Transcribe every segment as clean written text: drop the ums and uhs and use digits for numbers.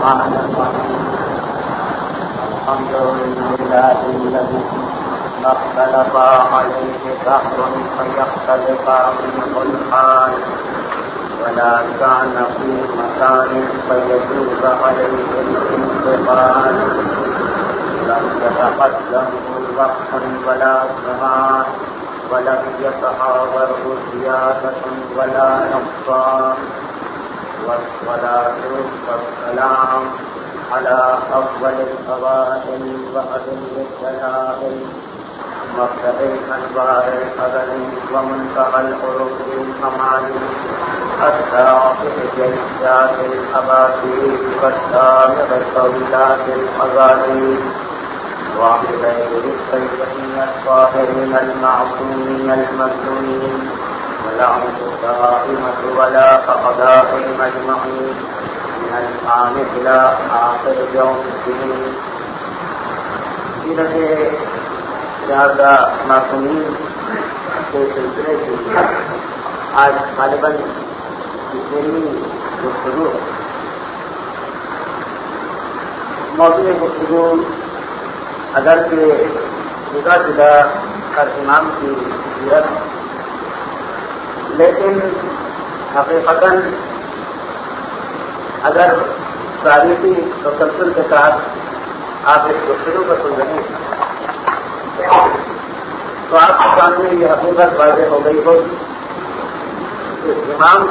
الرحمن الرحيم الحمد لله الذي ما اختلف عليه دهر فيختلف منه الحال ولا كان في مكان فيجوز عليه الانتقال لم يتقدمه وقت ولا زمان ولم يتحاوره زيادة ولا نقصان والصلاة والسلام على أفضل الفضائل وأجل الدلائل مبدأ الأنوار الأزلي ومنتهى الحروف الكمال الساقط جيشات الأباطيل والسامع طويلات الأغاني واحدين السيدين الطاهرين المعصومين المسلومين والعمد دائمة ولا فقداء المجمعين من الآن إلى آخر يوم الدين. سیرت زیادہ معصومین کے سلسلے کی آج غالباً اتنی گفتگو ہے. موضوع گفتگو اگرچہ جدا جدا ہر امام کی سیرت، لیکن حقیقتاً اگر تاریخی تسلسل کے ساتھ آپ اس گفتگو کو سن رہے ہیں تو آپ کے سامنے یہ حقیقت واضح ہو گئی ہوگی کہ امام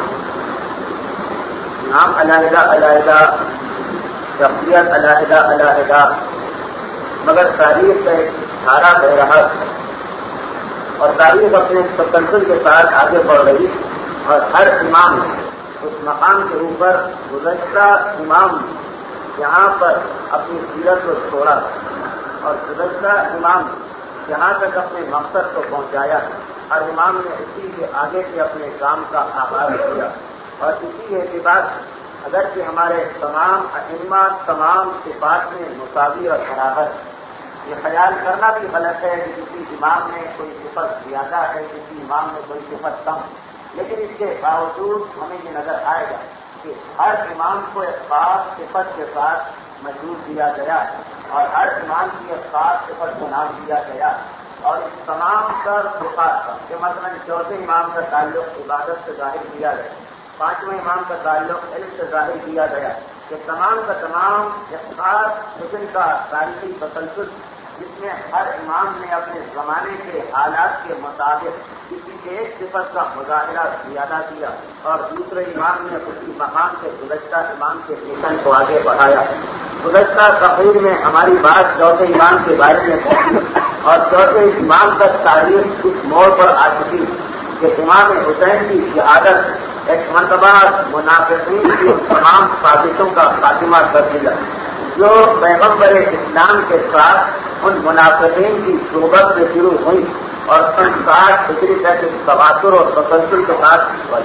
نام علیحدہ علیحدہ، شخصیت علیحدہ علیحدہ، مگر تاریخ کا ایک دھارا بہ رہا اور تاریخ اپنے تسلسل کے ساتھ آگے بڑھ رہی اور ہر امام اس مقام کے اوپر گزشتہ امام یہاں پر اپنی سیرت کو چھوڑا اور گزشتہ امام جہاں تک اپنے مقصد کو پہنچایا، ہر امام نے اسی کے آگے سے اپنے کام کا آغاز کیا. اور اسی اعتبار اگرچہ ہمارے تمام ائمہ تمام صفات میں مساوی اور برابر، یہ خیال کرنا بھی غلط ہے کہ کسی امام میں کوئی صفت زیادہ ہے، کسی امام میں کوئی صفت کم، لیکن اس کے باوجود ہمیں یہ نظر آئے گا کہ ہر امام کو ایک خاص صفت کے ساتھ مشہور دیا گیا اور ہر امام کی ایک خاص صفت کو نام دیا گیا. اور اس تمام کا صفات کا کہ مثلا چوتھے امام کا تعلق عبادت سے ظاہر کیا گیا، پانچویں امام کا تعلق علم سے ظاہر کیا گیا، کہ تمام کا تمام ایک خاص حسن کا تاریخی تسلسل جس میں ہر امام نے اپنے زمانے کے حالات کے مطابق کسی ایک صفت کا مظاہرہ زیادہ کیا اور دوسرے امام نے اسی مقام سے گزشتہ امام کے مشن کو آگے بڑھایا. گزشتہ تقریر میں ہماری بات چوتھے امام کے بارے میں پہنچی اور چوتھے امام تک تاریخ اس موڑ پر آ چکی کہ امام حسین کی شہادت ایک مرتبہ منافقین کی تمام سازشوں کا خاتمہ کر دیا جو پیغمبر اسلام کے ساتھ ان منافقین کی صحبت سے شروع ہوئی اور 60 ہجری تک ایک تواتر اور تسلسل کے ساتھ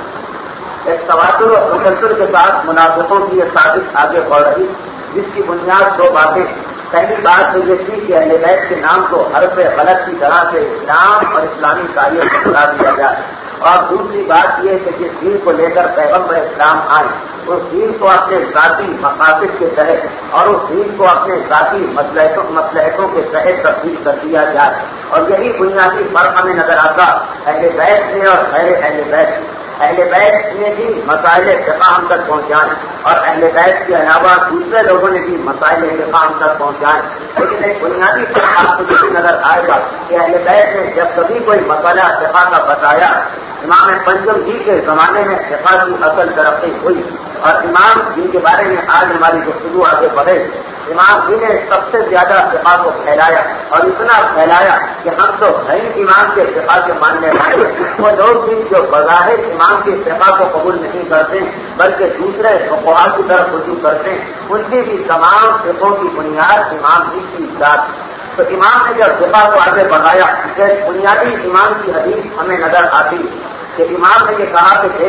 کے ساتھ منافقوں کی یہ سازش آگے بڑھ رہی، جس کی بنیاد دو باتیں. پہلی بات تو یہ تھی کہ اہل بیت کے نام کو حرف غلط کی طرح سے اسلام اور اسلامی تاریخ کو بتا دیا جائے، اور دوسری بات یہ کہ جس دین کو لے کر پیغمبر اسلام آئے اس دین کو اپنے ذاتی مقاصد کے تحت اور اس دین کو اپنے ذاتی مصلحتوں کے تحت تبدیل کر دیا جائے. اور یہی بنیادی فرق ہمیں نظر آتا اہل بیت میں اور غیر اہل بیت. اہل بیت نے بھی مسائل فقہ ہم تک پہنچائیں اور اہل بیت کے علاوہ دوسرے لوگوں نے بھی مسائل فقہ ہم تک پہنچائیں، لیکن ایک بنیادی فرق آپ کو یہ نظر آئے گا کہ اہل بیت نے جب کبھی کوئی مسئلہ فقہ کا بتایا، امام پنجم جی کے زمانے میں فقہ کی اصل ترقی ہوئی اور امام جن کے بارے میں آج ہماری گفتگو آگے بڑھے، امام جی نے سب سے زیادہ فقہ کو پھیلایا اور اتنا پھیلایا کہ ہم تو غیر امام کے فقہ کے ماننے والے وہ لوگ بھی جو بظاہر امام کے فقہ کو قبول نہیں کرتے بلکہ دوسرے فقہا کی طرف رجوع کرتے ہیں، ان کی بھی تمام فقہوں کی بنیاد امام جی کی ذات. تو امام نے جب فقہ کو آگے بڑھایا کہ بنیادی امام کی حدیث ہمیں نظر آتی کہ امام نے یہ کہا کہ دیکھو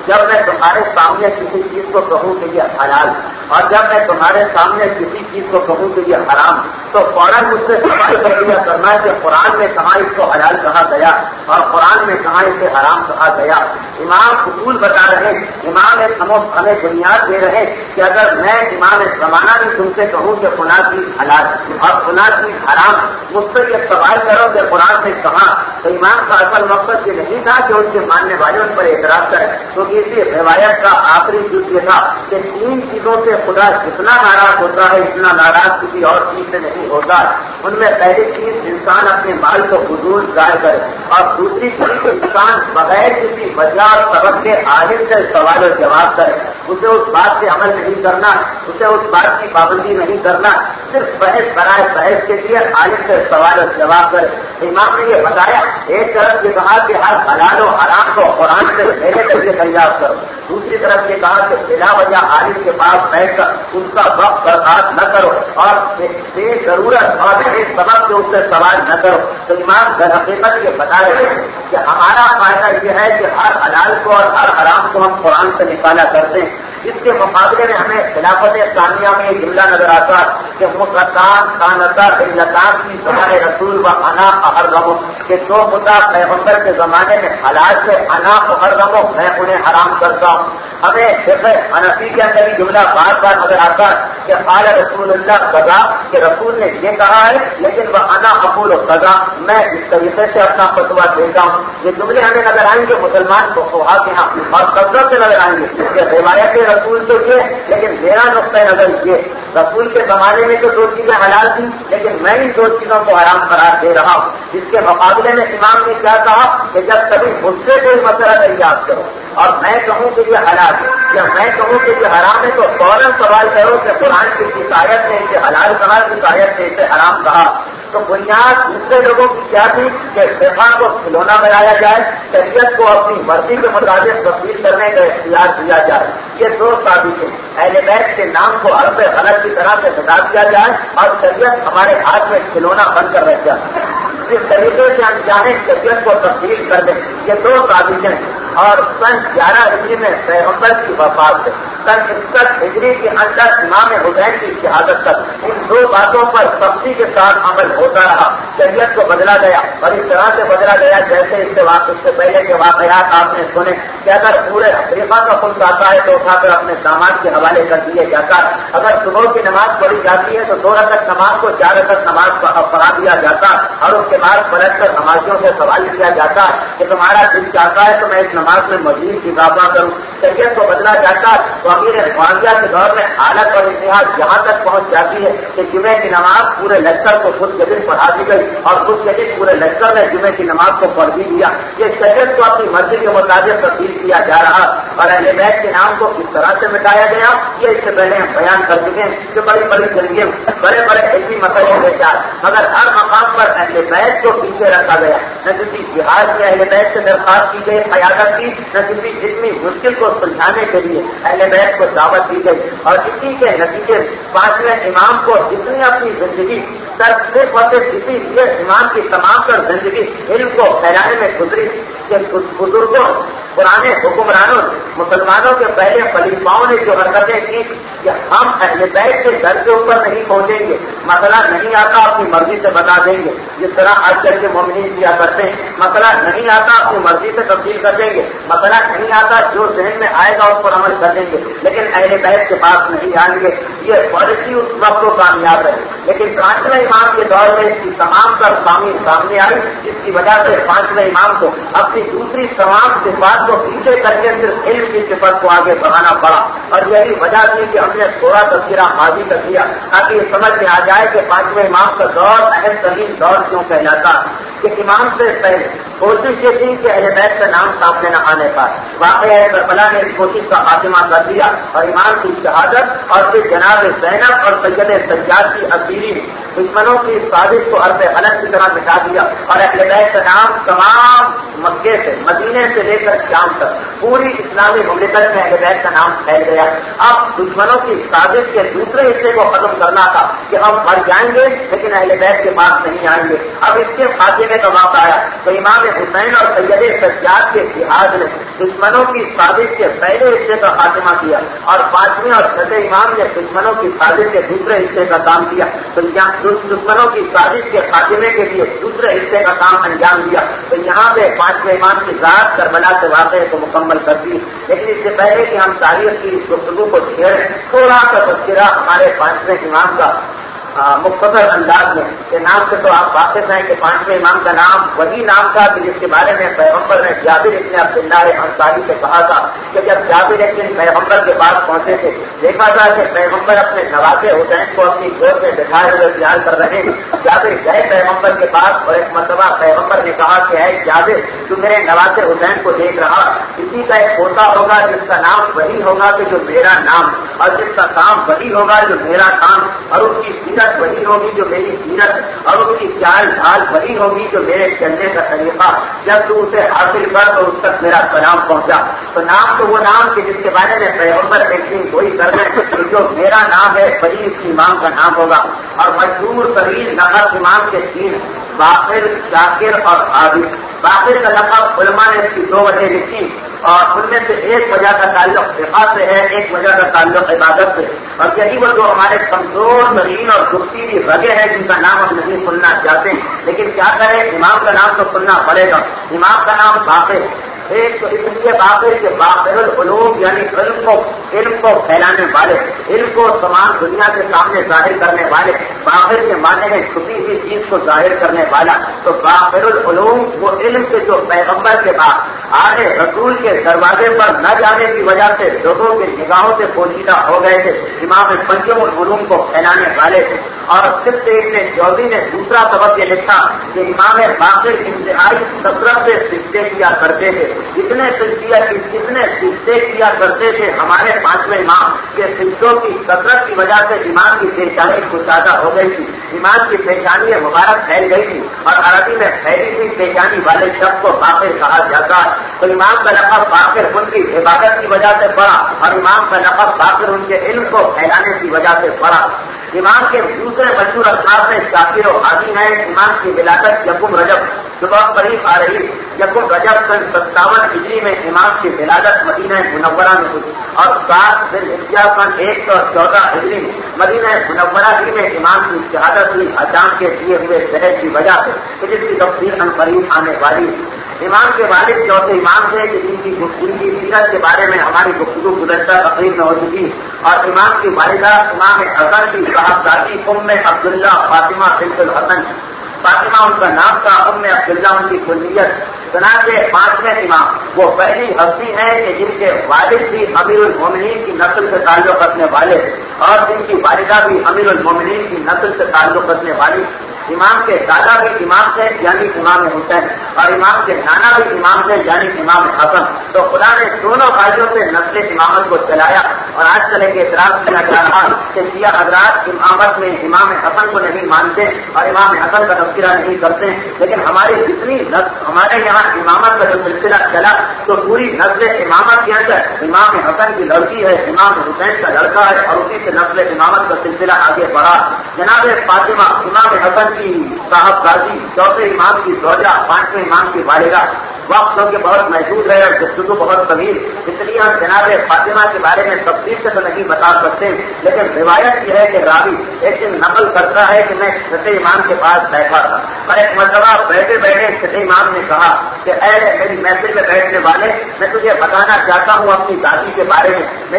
جب میں تمہارے سامنے کسی چیز کو کہوں کہ یہ حلال اور جب میں تمہارے سامنے کسی چیز کو کہوں کہ یہ حرام تو فوراً مجھ سے سوال کر دیا کرنا ہے کہ قرآن میں کہاں اس کو حلال کہا گیا اور قرآن میں کہاں اسے حرام کہا گیا. امام اصول بتا رہے، امام ہمیں بنیاد دے رہے کہ اگر میں امام زمانہ بھی تم سے کہوں کہ فلاں چیز حلال اور فلاں چیز حرام، مجھ سے یہ سوال کرو کہ قرآن نے کہا، تو امام کا اصل مقصد یہ نہیں تھا کہ ان کے ماننے والے ان پر اعتراض کرے، کیونکہ اسی روایت کا آخری چیز یہ تھا کہ 3 چیزوں سے خدا جتنا ناراض ہوتا ہے اتنا ناراض کسی اور چیز سے نہیں ہوتا. ان میں پہلی چیز انسان اپنے مال کو فضول ضائع کرے، اور دوسری چیز انسان بغیر کسی وجہ اور سبب کے عالم سے سوال و جواب کرے، اسے اس بات سے عمل نہیں کرنا، اسے اس بات کی پابندی نہیں کرنا، صرف بحث برائے بحث کے لیے عالم سے سوال و جواب کرے. امام نے یہ بتایا، ایک طرف یہ کہا کہ ہر حلال و حرام کو قرآن سے پہلے طریقے دریافت کرو، دوسری طرف یہ کہا کہ بلا وجہ عالم کے پاس بیٹھ کر اس کا وقت برباد نہ کرو اور بے ضرورت اور بے سبب سے اس سے سوال نہ کرو. تو امام در حقیقت یہ بتا رہے ہیں کہ ہمارا فائدہ یہ ہے کہ ہر حلال کو اور ہر حرام کو ہم قرآن سے نکالا کرتے ہیں. اس کے مقابلے میں ہمیں خلافت ثانیہ میں یہ جملہ نظر آتا کہ مقدان کانتا علتان کی ہمارے رسول و انا احرم، کہ جو مدعا پیغمبر کے زمانے میں حلال سے انا احرم میں انہیں حرام کرتا ہوں. ہمیں فقہ حنفی کے اندر یہ جملہ بار بار نظر آتا ہے کہ قال رسول اللہ قضا، کہ رسول نے یہ کہا ہے لیکن وہ انا اقول قضا، میں اس طریقے سے اپنا فتویٰ دیتا ہوں. یہ جملے ہمیں نظر آئیں گے مسلمان کو کے یہاں اور کثرت سے نظر آئیں گے کہ روایت رسول تو یہ، لیکن میرا نقطۂ نظر یہ، رسول کے زمانے میں تو 2 چیزیں حلال تھیں لیکن میں ان 2 چیزوں کو حرام قرار دے رہا ہوں. اس کے مقابلے میں امام نے کیا کہا کہ جب کبھی مجھ سے کوئی مسئلہ دریافت کرو اور میں کہوں کہ یہ حلال ہے یا میں کہوں کہ یہ حرام ہے تو فوراً سوال کرو کہ قرآن کی شکایت نے اسے حلال کہا، شکایت نے اسے حرام کہا. تو بنیاد دوسرے لوگوں کی کیا تھی کہ فقہ کو کھلونا بنایا جائے، شریعت کو اپنی مرضی کے مطابق تبدیل کرنے کا اختیار دیا جائے. یہ 2 ثابت ہے، اہل بیت کے نام کو حرف غلط کی طرح سے بتا دیا جائے اور شریعت ہمارے ہاتھ میں کھلونا بن کر رہ جائے. اس طریقے سے ہم چاہیں شریعت کو تبدیل کر دیں. یہ 2 ثابت ہیں. اور سن 11 ہجری میں پیغمبر کی وفات سے سن 61 ہجری کے اندر امام حسین کی شہادت تک ان 2 باتوں پر سختی کے ساتھ عمل ہوتا رہا. شریعت کو بدلا گیا اور اس طرح سے بدلا گیا جیسے اس سے پہلے کے واقعات آپ نے سنے کہ اگر پورے افریقہ کا خود آتا ہے تو اٹھا کر اپنے داماد کے حوالے کر دیے جاتا ہے. اگر صبح کی نماز پڑھی جاتی ہے تو 2 رکعت نماز کو 4 رکعت نماز پڑھا دیا جاتا اور اس کے بعد پلٹ کر نمازیوں سے سوال کیا جاتا کہ تمہارا دل چاہتا ہے تو میں اس نماز میں مزید اضافہ کروں. شریعت کو بدلا جاتا تو امیر معاویہ کے دور میں حالت اور اتحاد یہاں تک پہنچ جاتی ہے کہ جمعے کی نماز پورے لشکر کو خود کے دن پڑھا دی گئی اور خود کے دن پورے لشکر نے جمعے کی نماز کو پڑھ بھی دیا. یہ شریعت کو اپنی مرضی کے مطابق تبدیل کیا جا رہا اور اہل بیت کے نام کو کس طرح سے مٹایا گیا یہ اس سے پہلے ہم بیان کر چکے ہیں کہ بڑی بڑی جنگیں بڑے بڑے ایسی مسئلے کے ساتھ مگر ہر مقام پر اہل بیت کو پیچھے رکھا گیا. نہ کسی جہاد میں اہل بیت سے درخواست کی گئی قیادت کی، نہ کسی جتنی مشکل کو سلجھانے کے لیے اہل بیت کو دعوت دی گئی. اور اسی کے نتیجے 5ویں امام کو جتنی اپنی زندگی صرف اور صرف اسی لیے امام کی تمام تر زندگی علم کو پھیلانے میں گزری کہ بزرگوں پرانے حکمرانوں مسلمانوں کے پہلے خلیفاؤں نے جو حرکتیں کی کہ ہم اہل بیت کے در کے اوپر نہیں پہنچیں گے، مسئلہ نہیں آتا اپنی مرضی سے بتا دیں گے جس طرح آج کل کے مومنین کیا کرتے ہیں، مسئلہ نہیں آتا اپنی مرضی سے تبدیل کر دیں گے، مسئلہ نہیں آتا جو ذہن میں آئے گا اس پر عمل کر دیں گے، لیکن اہل بیت کے پاس نہیں آئیں گے. یہ پالیسی اس وقت کو کامیاب رہی. لیکن 5ویں امام کے دور میں اس کی تمام تر خامی سامنے آئی، جس کی وجہ سے 5ویں امام کو اپنی دوسری تمام صفات کو پیچھے کر کے صرف علم کی صفت کو آگے بڑھانا پڑا. اور یہی وجہ تھی کہ ہم نے تھوڑا تذکرہ ماضی کا کیا تاکہ یہ سمجھ میں آ جائے کہ 5ویں امام کا دور اہم ترین دور کیوں کہلاتا کہ امام سے پہلے کوشش یہ تھی کہ اہل بیت کا نام سامنے نہ آنے پائے. واقعہ کربلا نے اس کوشش کا خاتمہ کر دیا اور امام کی شہادت اور پھر جناب زینب اور سید سجاد کی اصیلی دشمنوں کی سازش کو عرب غلط کی طرح مٹا دیا اور اہل بیت کا نام تمام مکے سے مدینے سے لے کر شام تک پوری اسلامی مملکت میں اہل بیت کا نام پھیل گیا. اب دشمنوں کی سازش کے دوسرے حصے کو ختم کرنا تھا کہ ہم مر جائیں گے لیکن اہل بیت کے پاس نہیں آئیں گے. اب اس کے خاتمے کا وقت آیا تو امام حسین اور سید سجاد کے جہاد نے دشمنوں کی سازش کے پہلے حصے کا خاتمہ کیا اور 5ویں اور 6 امام نے دشمنوں کی سازش کے دوسرے حصے کا کام کیا، تو یہاں دشمنوں کی سازش کے خاتمے کے لیے دوسرے حصے کا کام انجام دیا، تو یہاں پہ 5ویں امام کی ذات کربلا سے واقعے کو مکمل کر دی۔ لیکن اس سے پہلے کہ ہم تاریخ کی گفتگو کو چھیڑیں، تھوڑا سا تذکرہ ہمارے 5ویں امام کا مختصر انداز میں، کہ نام سے تو آپ واقف ہیں کہ 5ویں امام کا نام وہی نام تھا کہ جس کے بارے میں پیغمبر نے جابر ابن عبداللہ انصاری سے کہا تھا کہ جب جابر ایک دن پیغمبر کے پاس پہنچے تھے، دیکھا تھا کہ پیغمبر اپنے نواسے حسین کو اپنی گود میں بٹھائے ہوئے خیال کر رہے ہیں۔ جابر گئے پیغمبر کے پاس اور ایک مرتبہ پیغمبر نے کہا کہ اے جابر، تو میرے نواسے حسین کو دیکھ رہا، اسی کا ایک پوتا ہوگا جس کا نام وہی ہوگا کہ جو میرا نام، اور جس کا کام وہی ہوگا جو میرا کام، اور اس کی سیرت وہی ہوگی جو میری سیرت، اور اس کی چال ڈھال وہی ہوگی جو میرے چلنے کا طریقہ۔ جب تو اسے حاصل کر تو اس تک میرا سلام پہنچا۔ تو نام تو وہ نام کہ جس کے بارے میں پیغمبر ایک دن وہی کر رہے ہیں کہ جو میرا نام ہے وہی اس امام کا نام ہوگا۔ اور مشہور ترین لقب امام کے 3، باقر، شاکر اور عابد۔ باقر کا لقب علماء نے اس کی 2 وجہ لکھی، اور ان میں سے ایک وجہ کا تعلق صفات سے ہے، ایک وجہ کا تعلق عبادت سے، اور یہی وہ جو ہمارے کمزور ترین اور دکھتی بھی رگیں ہیں جن کا نام ہم نہیں سننا چاہتے، لیکن کیا کریں، امام کا نام تو سننا پڑے گا۔ امام کا نام باقر، ایک تو اس لیے باقر کے باقر العلوم یعنی علم کو پھیلانے والے، علم کو تمام دنیا کے سامنے ظاہر کرنے والے، باقر کے معنی میں چھپی ہوئی چیز کو ظاہر کرنے والا۔ تو باقر العلوم وہ علم کے جو پیغمبر کے بعد آگے رسول کے دروازے پر نہ جانے کی وجہ سے لوگوں کی نگاہوں سے پوشیدہ ہو گئے تھے، امام پنجم العلوم کو پھیلانے والے تھے۔ اور صرف ابن جوزی نے دوسرا سبب یہ لکھا کہ امام باقر انتہائی کثرت سے سجدے کیا کرتے تھے، اتنے سجدے کیا کرتے تھے ہمارے 5ویں امام کے سجدوں کی کثرت کی وجہ سے امام کی پیشانی کشادہ ہو گئی تھی، امام کی پیشانی مبارک پھیل گئی تھی، اور عربی میں پھیلی ہوئی پیشانی والے شخص کو باقر کہا جاتا ہے۔ تو امام کا لقب باقر ان کی عبادت کی وجہ سے پڑا، اور امام کا لقب باقر ان کے علم کو پھیلانے کی وجہ سے پڑا۔ امام کے دوسرے مشہور الفاظ میں شاکر و عادی ہیں۔ امام کی ولادت یکم رجب صبح قریب آ رہی، یکم رجب سن 57 ہجری میں امام کی ولادت مدینہ منورہ میں ہوئی، اور 7 ذی الحجہ سن 114 ہجری میں مدینہ منورہ ہی میں امام کی شہادت ہوئی حجام کے دیے ہوئے زہر کی وجہ سے، جس کی تفصیل ان قریب آنے والی ہے۔ امام کے والد چوتھے امام تھے کہ جن کی سیرت کے بارے میں ہماری گفتگو گزشتہ تقریب میں ہو چکی، اور امام کی والدہ امام حسن کی صاحبزادی ام عبداللہ فاطمہ بنت الحسن، فاطمہ ان کا نام تھا، ام عبداللہ ان کی کلیت۔ چنانچہ 5ویں امام وہ پہلی ہستی ہے کہ جن کے والد بھی امیر المومنین کی نسل سے تعلق رکھنے والے، اور جن کی والدہ بھی امیر المومنین کی نسل سے تعلق رکھنے والی۔ امام کے دادا بھی امام تھے یعنی امام حسین، اور امام کے نانا بھی امام تھے یعنی امام حسن۔ تو خدا نے دونوں بھائیوں سے نسل امامت کو چلایا، اور آج کل ایک اعتراض کیا جا رہا کہ شیعہ حضرات امامت میں امام حسن کو نہیں مانتے اور امام حسن کا تذکرہ نہیں کرتے، لیکن ہمارے یہاں امامت کا جو سلسلہ چلا تو پوری نسل امامت کے اندر امام حسن کی لڑکی ہے، امام حسین کا لڑکا ہے، اور اسی سے نسل امامت کا سلسلہ آگے بڑھا۔ جناب فاطمہ امام حسن کی صاحبزادی، چوتھے امام کی زوجہ، 5ویں امام کی والدہ، وقت کے بہت محدود ہے اور گفتگو بہت طویل، اس لیے ہم جناب فاطمہ کے بارے میں تفصیل سے تو نہیں بتا سکتے، لیکن روایت یہ ہے کہ راوی ایک دن نقل کرتا ہے کہ میں 6 امام کے پاس بیٹھا تھا، اور ایک مرتبہ بیٹھے بیٹھے 6 امام نے کہا کہ اے میری محفل میں بیٹھنے والے، میں تجھے بتانا چاہتا ہوں اپنی دادی کے بارے میں۔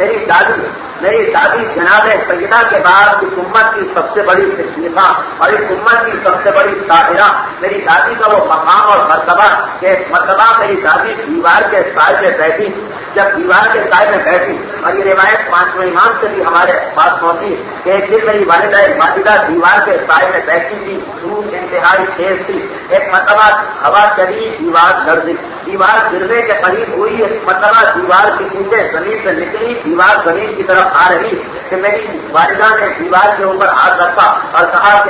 میری دادی جناب سیدہ کے بعد اس امت کی سب سے بڑی صدیقہ اور اس امت کی سب سے بڑی طاہرہ، میری دادی کا وہ مقام اور مرتبہ کہ مرتبہ میری دادی دیوار کے سائے میں بیٹھی، جب دیوار کے سائے میں بیٹھی، اور یہ روایت 5ویں امام سے بھی ہمارے پاس پہنچی کہ ایک دن میری والدہ دیوار کے سائے میں بیٹھی تھی، دھوپ انتہائی تیز تھی، ایک مرتبہ ہوا چلی، دیوار لرزی، دیوار گرنے کے قریب ہوئی، ایک مرتبہ دیوار کی اینٹیں زمین سے نکلی، دیوار زمین کی طرف آ رہی کہ میری والدہ نے دیوار کے اوپر ہاتھ رکھا اور کہا کہ اے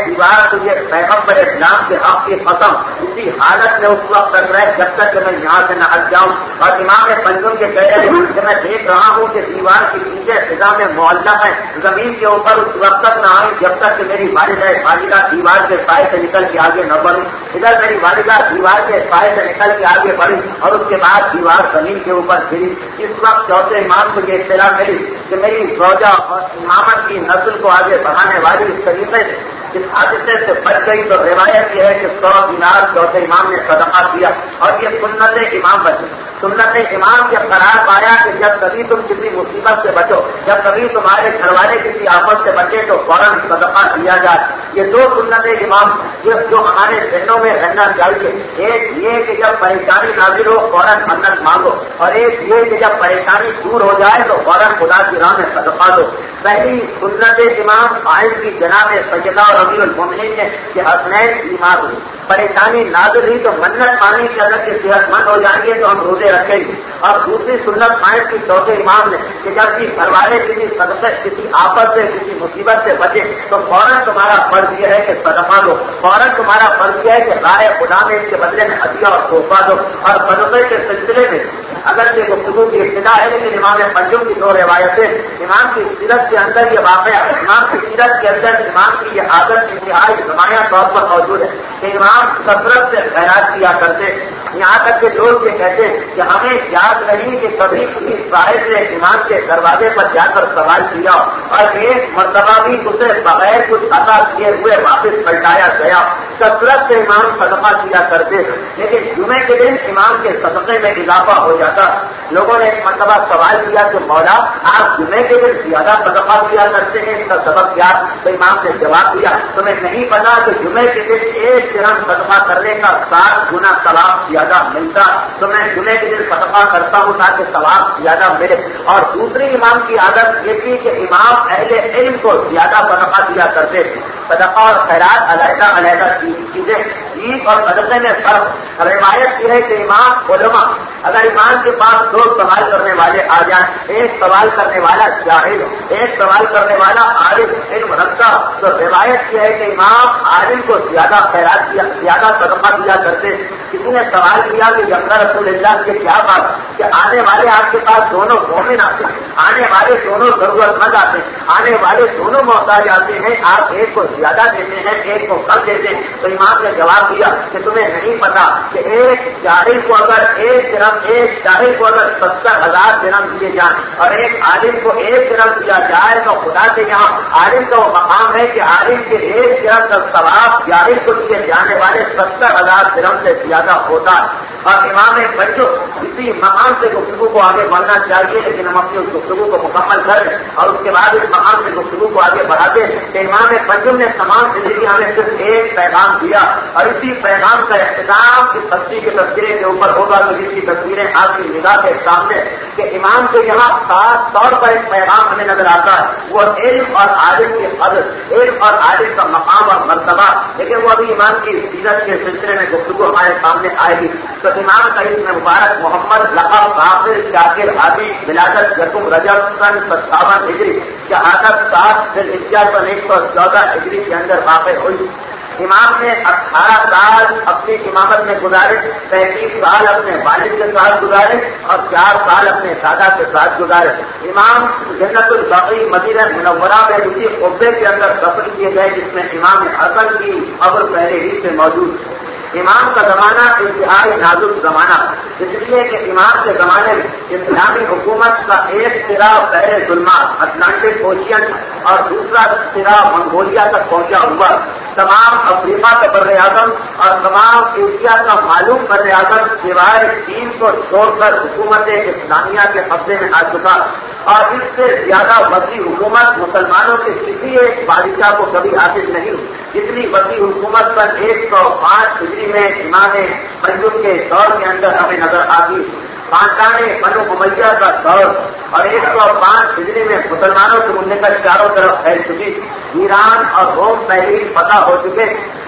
دیوار تجھے پیغمبر اسلام کے حق کی قسم اسی حالت میں اس وقت تک رہے جب تک کہ میں یہاں سے نہ ہٹ جاؤں. اور امام پنجم کے کہہ رہے ہیں کہ میں دیکھ رہا ہوں کہ دیوار کے پیچھے فضا میں معلق ہے, زمین کے اوپر اس وقت تک نہ آئی جب تک کہ میری والدہ دیوار کے سائے سے نکل کے آگے نہ بڑھی. ادھر میری والدہ دیوار کے سائے سے نکل کے آگے بڑھی اور اس کے بعد دیوار زمین کے اوپر گری. اس وقت چوتھے امام کو یہ اطلاع ملی کہ میری زوجہ اور امامت کی نسل کو آگے بڑھانے والی اس طریقے سے اس حادثے سے بچ گئی. تو روایت یہ ہے کہ 100 دینار چوتھے امام نے صدقہ کیا اور یہ سنت امام بچی. سنت امام کے قرار پایا کہ جب کبھی تم کسی مصیبت سے بچو, جب کبھی تمہارے گھر والے کسی آفت سے بچے تو فوراً صدقہ دیا جائے. یہ دو سنت امام جو ہمارے ذہنوں میں رہنا چاہیے. ایک یہ کہ جب پریشانی نازل ہو فوراً منت مانگو, اور ایک یہ کہ جب پریشانی دور ہو جائے تو فوراً خدا کی راہ میں صدقہ دو. پہلی سنت امام آئند کی جناب سیدہ اور امیر المومنین نے کہ حسنین بیمار ہوئی, پریشانی نازل ہوئی تو منت مانگی کہ اگر کہ صحت مند ہو جائیں گے تو ہم روزے رکھیں گے. اور دوسری سنت آئند کی چوتھے امام نے کہ جب بھی گھر والے کسی صدقے کسی آفت سے کسی مصیبت سے بچے تو فوراً تمہارا فرض یہ ہے کہ صدقہ دو, فوراً تمہارا فرض یہ ہے کہ رائے خدا میں اس کے بدلے میں ہدیہ اور تحفہ دو. اور صدقے کے سلسلے میں اگر یہ گفتگو کی ابتدا ہے لیکن امام پنجم کی دو روایتیں امام کی سیرت کے اندر یہ واقعہ, امام کی سیرت کے اندر امام کی یہ عادت انتہائی نمایاں طور پر موجود ہے کہ امام کثرت سے خیرات کیا کرتے. یہاں تک کہ لوگ یہ کہتے ہیں کہ ہمیں یاد نہیں کہ کبھی کسی صاحب نے امام کے دروازے پر جا کر سوال کیا اور ایک مرتبہ بھی اسے بغیر کچھ عطا کیے ہوئے واپس پلٹایا گیا. کثرت سے امام صدقہ کیا کرتے, لیکن جمعے کے دن امام کے صدقے میں اضافہ ہو جاتا. لوگوں نے ایک مرتبہ سوال کیا کہ مولا آپ جمعے کے دن زیادہ صدقہ کیا کرتے ہیں, اس کا سبب کیا؟ تو امام نے جواب دیا تمہیں نہیں پتا کہ جمعے کے دن 1 درہم صدقہ کرنے کا 7 گنا ثواب زیادہ ملتا, تو میں جمعے کے دن صدقہ کرتا ہوں تاکہ ثواب زیادہ ملے. اور دوسری امام کی عادت یہ تھی کہ امام اہل علم کو زیادہ صدقہ دیا کرتے. صدقہ اور خیرات علیحدہ علیحدہ چیزیں, عید اور صدقے میں فرق. روایت یہ ہے کہ امام علماء اگر امام کے پاس 2 سوال کرنے والے آ جائیں, ایک سوال کرنے والا جاہل ایک سوال کرنے والا عالم علم رکھتا, تو روایت یہ ہے کہ امام عالم کو زیادہ خیرات دیا زیادہ صدقہ دیا کرتے. کسی نے سوال کیا کہ جملہ رسول اللہ کے کیا بات کہ آنے والے آپ کے پاس دونوں مومن آتے ہیں, آنے والے دونوں ضرورت مند آتے ہیں, آنے والے دونوں محتاج آتے ہیں, آپ ایک کو زیادہ دیتے ہیں ایک کو کم دیتے ہیں. تو امام نے جواب دیا کہ تمہیں نہیں پتا کہ ایک جاہل کو اگر 1 درہم ایک جاہل کو اگر 70,000 درہم دیے جائیں اور ایک عالم کو 1 درہم دیا جائے تو خدا کے یہاں عالم کا وہ مقام ہے کہ عالم کے 1 درہم کا ثواب جاہل کو دیے جانے والے 70,000 درہم سے زیادہ ہوتا ہے. اور امام بچوں اسی مقام سے گفتگو کو آگے بڑھنا چاہیے, لیکن ہم اپنی اس گفتگو کو مکمل کریں اور اس کے بعد اس مقام سے گفتگو کو آگے بڑھاتے کہ امام پنجم نے تمام زندگی ہمیں صرف ایک پیغام دیا اور اسی پیغام کا اختتام اس بچی کی تصویریں کے اوپر ہوگا. تو جس کی تصویریں آپ کی نگاہ کے سامنے کہ امام کے یہاں خاص طور پر ایک پیغام ہمیں نظر آتا ہے, وہ علم اور عالم کی قدر, علم اور عالم کا مقام اور مرتبہ. لیکن وہ ابھی امام کی سیرت کے سلسلے میں گفتگو ہمارے سامنے آئے گی. تو امام کا اسم مبارک محمد لقب باقر شاکر ہادی ولادت یکم رجب سن 57 ہجری شہادت 7 ذی الحجہ سن 114 ہجری کے اندر واقع ہوئی. امام نے 18 سال اپنی امامت میں گزارے, 35 سال اپنے والد کے ساتھ گزارے اور 4 سال اپنے دادا کے ساتھ گزارے. امام جنت البقیع مدینہ منورہ میں اسی قبے کے اندر دفن کیے گئے جس میں امام حسن کی قبر پہلے ہی سے موجود. امام کا زمانہ انتہائی نازک زمانہ, اس لیے کہ امام کے زمانے میں اسلامی حکومت کا ایک سرا بحر ظلمات اٹلانٹک اوشین اور دوسرا سرا منگولیا تک پہنچا ہوا. تمام افریقہ کا بر اعظم اور تمام ایشیا کا معلوم بر اعظم سوائے چین کو چھوڑ کر حکومت اسلامیہ کے قبضے میں آ چکا, اور اس سے زیادہ وسیع حکومت مسلمانوں کے کسی ایک بادشاہ کو کبھی حاصل نہیں ہوئی. اتنی وسیع حکومت پر 105 ہجری میں امام پنجم کے دور کے اندر ہمیں نظر آتی. خاندان بنو امیہ کا دور اور 105 ہجری میں مسلمانوں کی مملکت چاروں طرف پھیل چکی. ایران اور روم پہلے ہی فتح ہو چکے.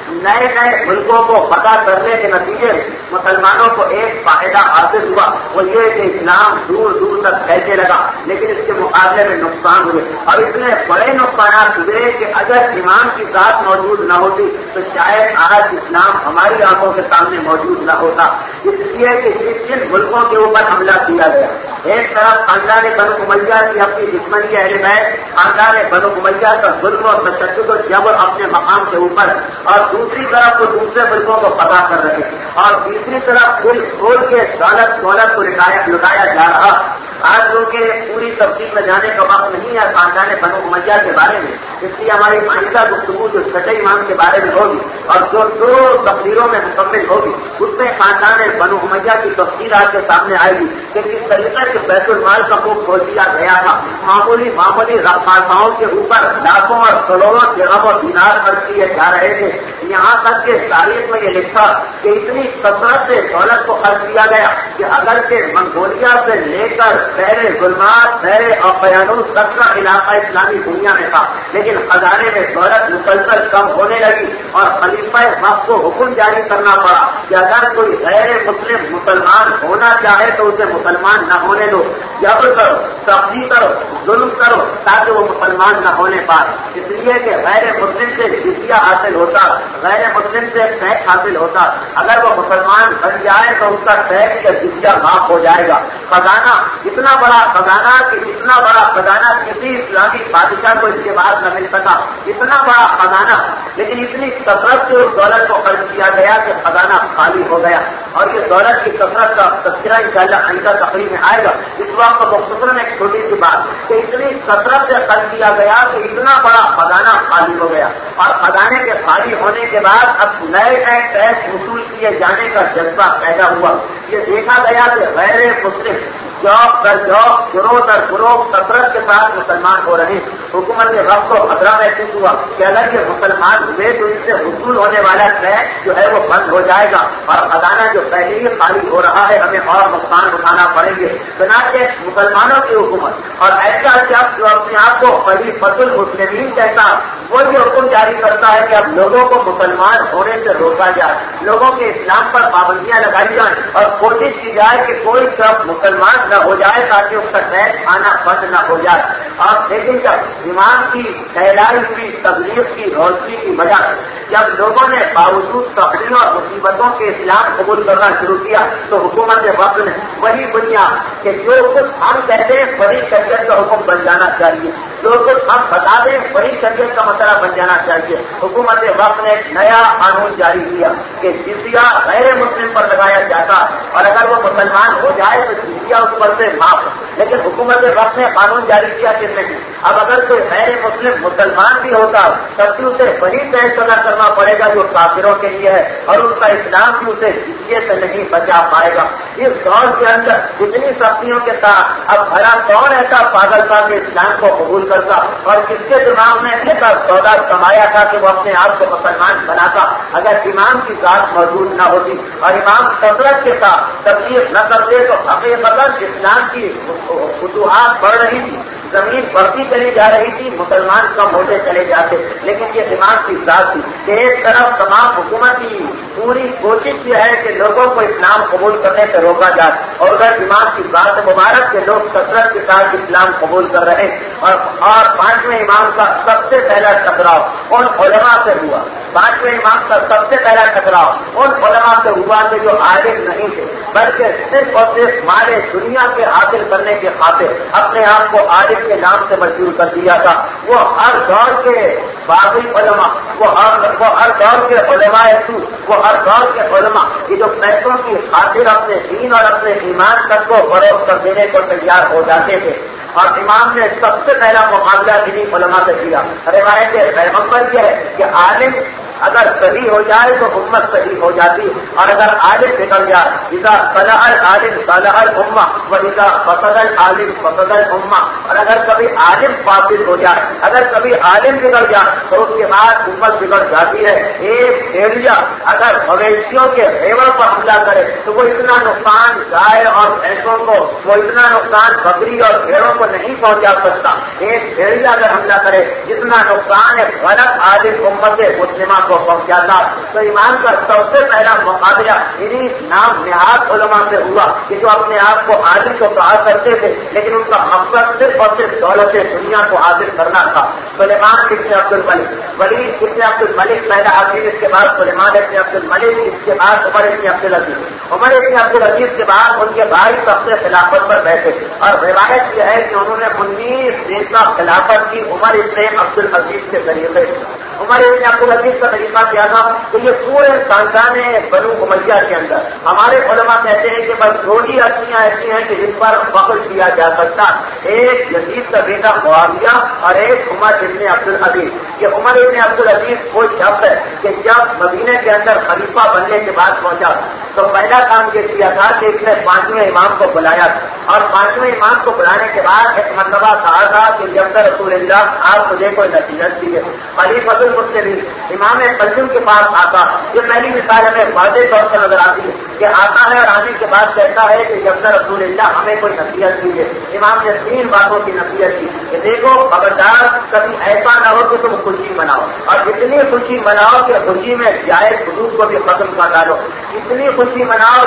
نئے نئے ملکوں کو فتح کرنے کے نتیجے میں مسلمانوں کو ایک فائدہ حاصل ہوا، وہ یہ کہ اسلام دور دور تک پھیلنے لگا، لیکن اس کے مقابلے میں نقصان ہوئے، اور اتنے بڑے نقصانات ہوئے کہ اگر امام کی ذات موجود نہ ہوتی تو شاید آج اسلام ہماری آنکھوں کے سامنے موجود نہ ہوتا، اس لیے کہ جن ملکوں کے اوپر حملہ کیا گیا، ایک طرف خاندان بنو امیہ کی اپنی دشمنی اہل بیت، خاندان بنو امیہ کا ظلم اور تشدد و جبر اپنے مقام کے اوپر، اور دوسری طرف وہ دوسرے ملکوں کو فتح کر رہے ہیں، اور تیسری طرف دل کھول کے دولت کو لٹایا جا رہا۔ آج کیونکہ پوری تفصیل میں جانے کا وقت نہیں ہے خاندان بنو امیہ کے بارے میں، اس لیے ہماری آئندہ گفتگو جو چھٹے امام کے بارے میں ہوگی اور جو دو تقریروں میں مکمل ہوگی، اس میں خاندان بنو امیہ کی تفصیل آپ کے سامنے آئے گی کہ کس طریقے سے بیت المال کا خوب کھول دیا گیا تھا، معمولی رقاصاؤں کے اوپر لاکھوں اور کروڑوں درہم اور دینار خرچ کیے جا رہے تھے، یہاں تک کہ تاریخ میں یہ لکھا کہ اتنی کثرت سے دولت کو خرچ کیا گیا کہ اگر کہ منگولیا سے لے کر پہلے گلمار پہلے اور قیانوس تک کا علاقہ اسلامی دنیا میں تھا، لیکن خزانے میں دولت مسلسل کم ہونے لگی اور خلیفہ وقت کو حکم جاری کرنا پڑا کہ اگر کوئی غیر مسلم مسلمان ہونا چاہے تو اسے مسلمان نہ ہونے دو، جبر کرو، سختی کرو، ظلم کرو تاکہ وہ مسلمان نہ ہونے پائے، اس لیے کہ غیر مسلم سے جزیہ حاصل ہوتا، غیر مسلم سے ٹیکس حاصل ہوتا، اگر وہ مسلمان بن جائے تو اس کا ٹیکس یا جزیہ معاف ہو جائے گا۔ خزانہ اتنا بڑا خزانہ کہ اتنا بڑا خزانہ کسی اسلامی بادشاہ کو اس کے بعد نہ مل سکا، اتنا بڑا خزانہ، لیکن اتنی کثرت سے اس دولت کو خرچ کیا گیا کہ خزانہ خالی ہو گیا، اور یہ دولت کی کثرت کا تذکرہ انشاءاللہ آئندہ تقریب میں آئے گا۔ اس وقت مختصراً ایک چھوٹی سی بات کہ اتنی کثرت سے خرچ کیا گیا کہ اتنا بڑا خزانہ خالی ہو گیا، اور خزانے کے خالی ہونے کے بعد اب نئے نئے ٹیکس وصول کیے جانے کا جذبہ پیدا ہوا۔ یہ دیکھا گیا کہ غیر مسلم جاب در جاب گروہ در گروہ کثرت کے ساتھ مسلمان ہو رہے ہیں۔ حکومت کے وقت کو خطرہ محسوس ہوا کہ اگر یہ مسلمان ہوئے تو اس سے حصول ہونے والا ٹیکس جو ہے وہ بند ہو جائے گا، اور خزانہ جو پہلے ہی خالی ہو رہا ہے ہمیں اور نقصان اٹھانا پڑیں گے۔ چنانچہ مسلمانوں کی حکومت اور ایسا شخص جو اپنے آپ کو خلیفۃ المسلمین کہتا وہ یہ حکم جاری کرتا ہے کہ اب لوگوں کو مسلمان ہونے سے روکا جائے، لوگوں کے اسلام پر پابندیاں لگائی جائیں اور کوشش کی جائے کہ کوئی شخص مسلمان نہ ہو جائے تاکہ اس کا ٹیکس آنا بند نہ ہو جائے۔ اور لیکن جب امام کی پھیلائی ہوئی تبلیغ کی روشنی کی وجہ جب لوگوں نے باوجود تقریروں اور مصیبتوں کے اسلام قبول کرنا شروع کیا تو حکومت وقت نے وہی بنیاد کہ جو کچھ ہم کہتے ہیں وہی شریعت کا حکم بن جانا چاہیے، جو کچھ ہم بتا دیں وہی شریعت کا مسئلہ بن جانا چاہیے۔ حکومت وقت نے ایک نیا قانون جاری کیا کہ جزیہ غیر مسلم پر لگایا جاتا، اور اگر وہ مسلمان ہو جائے تو جزیہ اس پر سے معاف، لیکن حکومت وقت نے قانون جاری کیا کہ نہیں، اب اگر کوئی غیر مسلم مسلمان بھی ہوتا تب بھی اسے وہی ٹیکس ادا کرنا پڑے گا جو کافروں کے لیے ہے، اور اس کا اسلام بھی اسے جزیے سے نہیں بچا پائے گا۔ اس دور کے اندر اتنی سختیوں کے ساتھ اب بھلا کون ایسا پاگل تھا کہ اسلام کو قبول کرتا، اور کس کے دماغ میں ایسا سودا سمایا تھا کہ وہ اپنے آپ کو مسلمان بناتا اگر امام کی ذات موجود نہ ہوتی اور امام کثرت کے ساتھ تبلیغ نہ کرتے تو حقیقت اسلام کی فتوحات بڑھ رہی تھی، زمین بڑھتی چلی جا رہی تھی، مسلمان کم ہوتے چلے جاتے، لیکن یہ امام کی ذات تھی کہ ایک طرف تمام حکومت کی پوری کوشش یہ ہے کہ لوگوں کو اسلام قبول کرنے سے روکا جائے، اور اگر امام کی ذات مبارک کے لوگ کثرت کے ساتھ اسلام قبول کر رہے ہیں، اور پانچویں امام کا سب سے پہلا ٹکراؤ ان علماء سے ہوا، پانچویں امام کا سب سے پہلا ٹکراؤ ان علماء سے ہوا کہ جو عالم نہیں تھے بلکہ صرف اور صرف مال دنیا کے حاصل کرنے کے خاطر اپنے آپ کو عالم کے نام سے مشہور کر دیا تھا۔ وہ ہر دور کے باغی علماء، وہ ہر دور کے علماء سو، وہ ہر دور کے علماء یہ جو پیسوں کی خاطر اپنے دین اور اپنے ایمان تک کو فروغ کر دینے کو تیار ہو جاتے تھے، اور امام نے سب سے پہلا مقابلہ دینی علماء سے کیا۔ روایت پیغمبر یہ ہے کہ عالم اگر صحیح ہو جائے تو امت صحیح ہو جاتی، اور اگر عالم بگڑ جائے اذا صلح العالم صلح الامہ واذا فسد العالم فسد الامہ، اور اگر کبھی عالم فاسد ہو جائے، اگر کبھی عالم بگڑ جائے تو اس کے بعد امت بگڑ جاتی ہے۔ ایک بھیڑیا اگر مویشیوں کے ریوڑ پر حملہ کرے تو وہ اتنا نقصان گائے اور بھینسوں کو، وہ اتنا نقصان بکری اور بھیڑوں کو نہیں پہنچا سکتا۔ ایک بھیڑیا اگر حملہ کرے جتنا نقصان ایک غلط عالم امت مسلمہ کو پہنچاتا. تو ایمان کا سب سے پہلا مقابلہ انہیں نام نہاد علماء سے ہوا کہ جو اپنے آپ کو عالم کو کہا کرتے تھے لیکن ان کا مقصد صرف اور صرف دولت دنیا کو حاصل کرنا تھا. سلیمان ابن عبد الملک، ولید ابن عبد الملک پہلا آدمی، اس کے بعد سلیمان ابن عبد الملک، اس کے بعد عمر ابن عبد العزیز. عمر ابن عبد العزیز کے بعد ان کے بھائی تخت خلافت پر بیٹھے اور روایت یہ ہے کہ انہوں نے 19 دن کا خلافت کی عمر ابن عبد العزیز کے طریقے. عمر ابن عبد العزیز کا طریقہ کیا تھا کہ یہ پورے خاندان بنو امیہ کے اندر ہمارے علماء کہتے ہیں کہ بس 2 ہی ہستیاں ایسی ہیں کہ جن پر فخر کیا جا سکتا، ایک یزید کا بیٹا معاویہ اور ایک عمر ابن عبد العزیز. یہ عمر ابن عبد العزیز وہ شخص ہے کہ جب مدینے کے اندر خلیفہ بننے کے بعد پہنچا تو پہلا کام یہ کیا تھا کہ اس نے 5ویں امام کو بلایا اور 5ویں امام کو بلانے کے بعد ایک مرتبہ کہا تھا کہ جب تک رسول اللہ آپ مجھے کوئی نصیحت دیجیے. خلیفۃ المسلمین امام پنجم کے پاس آتا. یہ پہلی مثال ہمیں واضح طور پر نظر آتی ہے کہ آتا ہے اور آنے کے بعد کہتا ہے کہ جب تک رسول اللہ ہمیں کوئی نصیحت دیجیے. امام نے 3 باتوں کی نصیحت کی کہ دیکھو خبردار کبھی ایسا نہ ہو کہ تم خوشی مناؤ اور اتنی خوشی مناؤ کہ خوشی میں جائز حدود کو بھی ختم کر ڈالو. اتنی خوشی مناؤ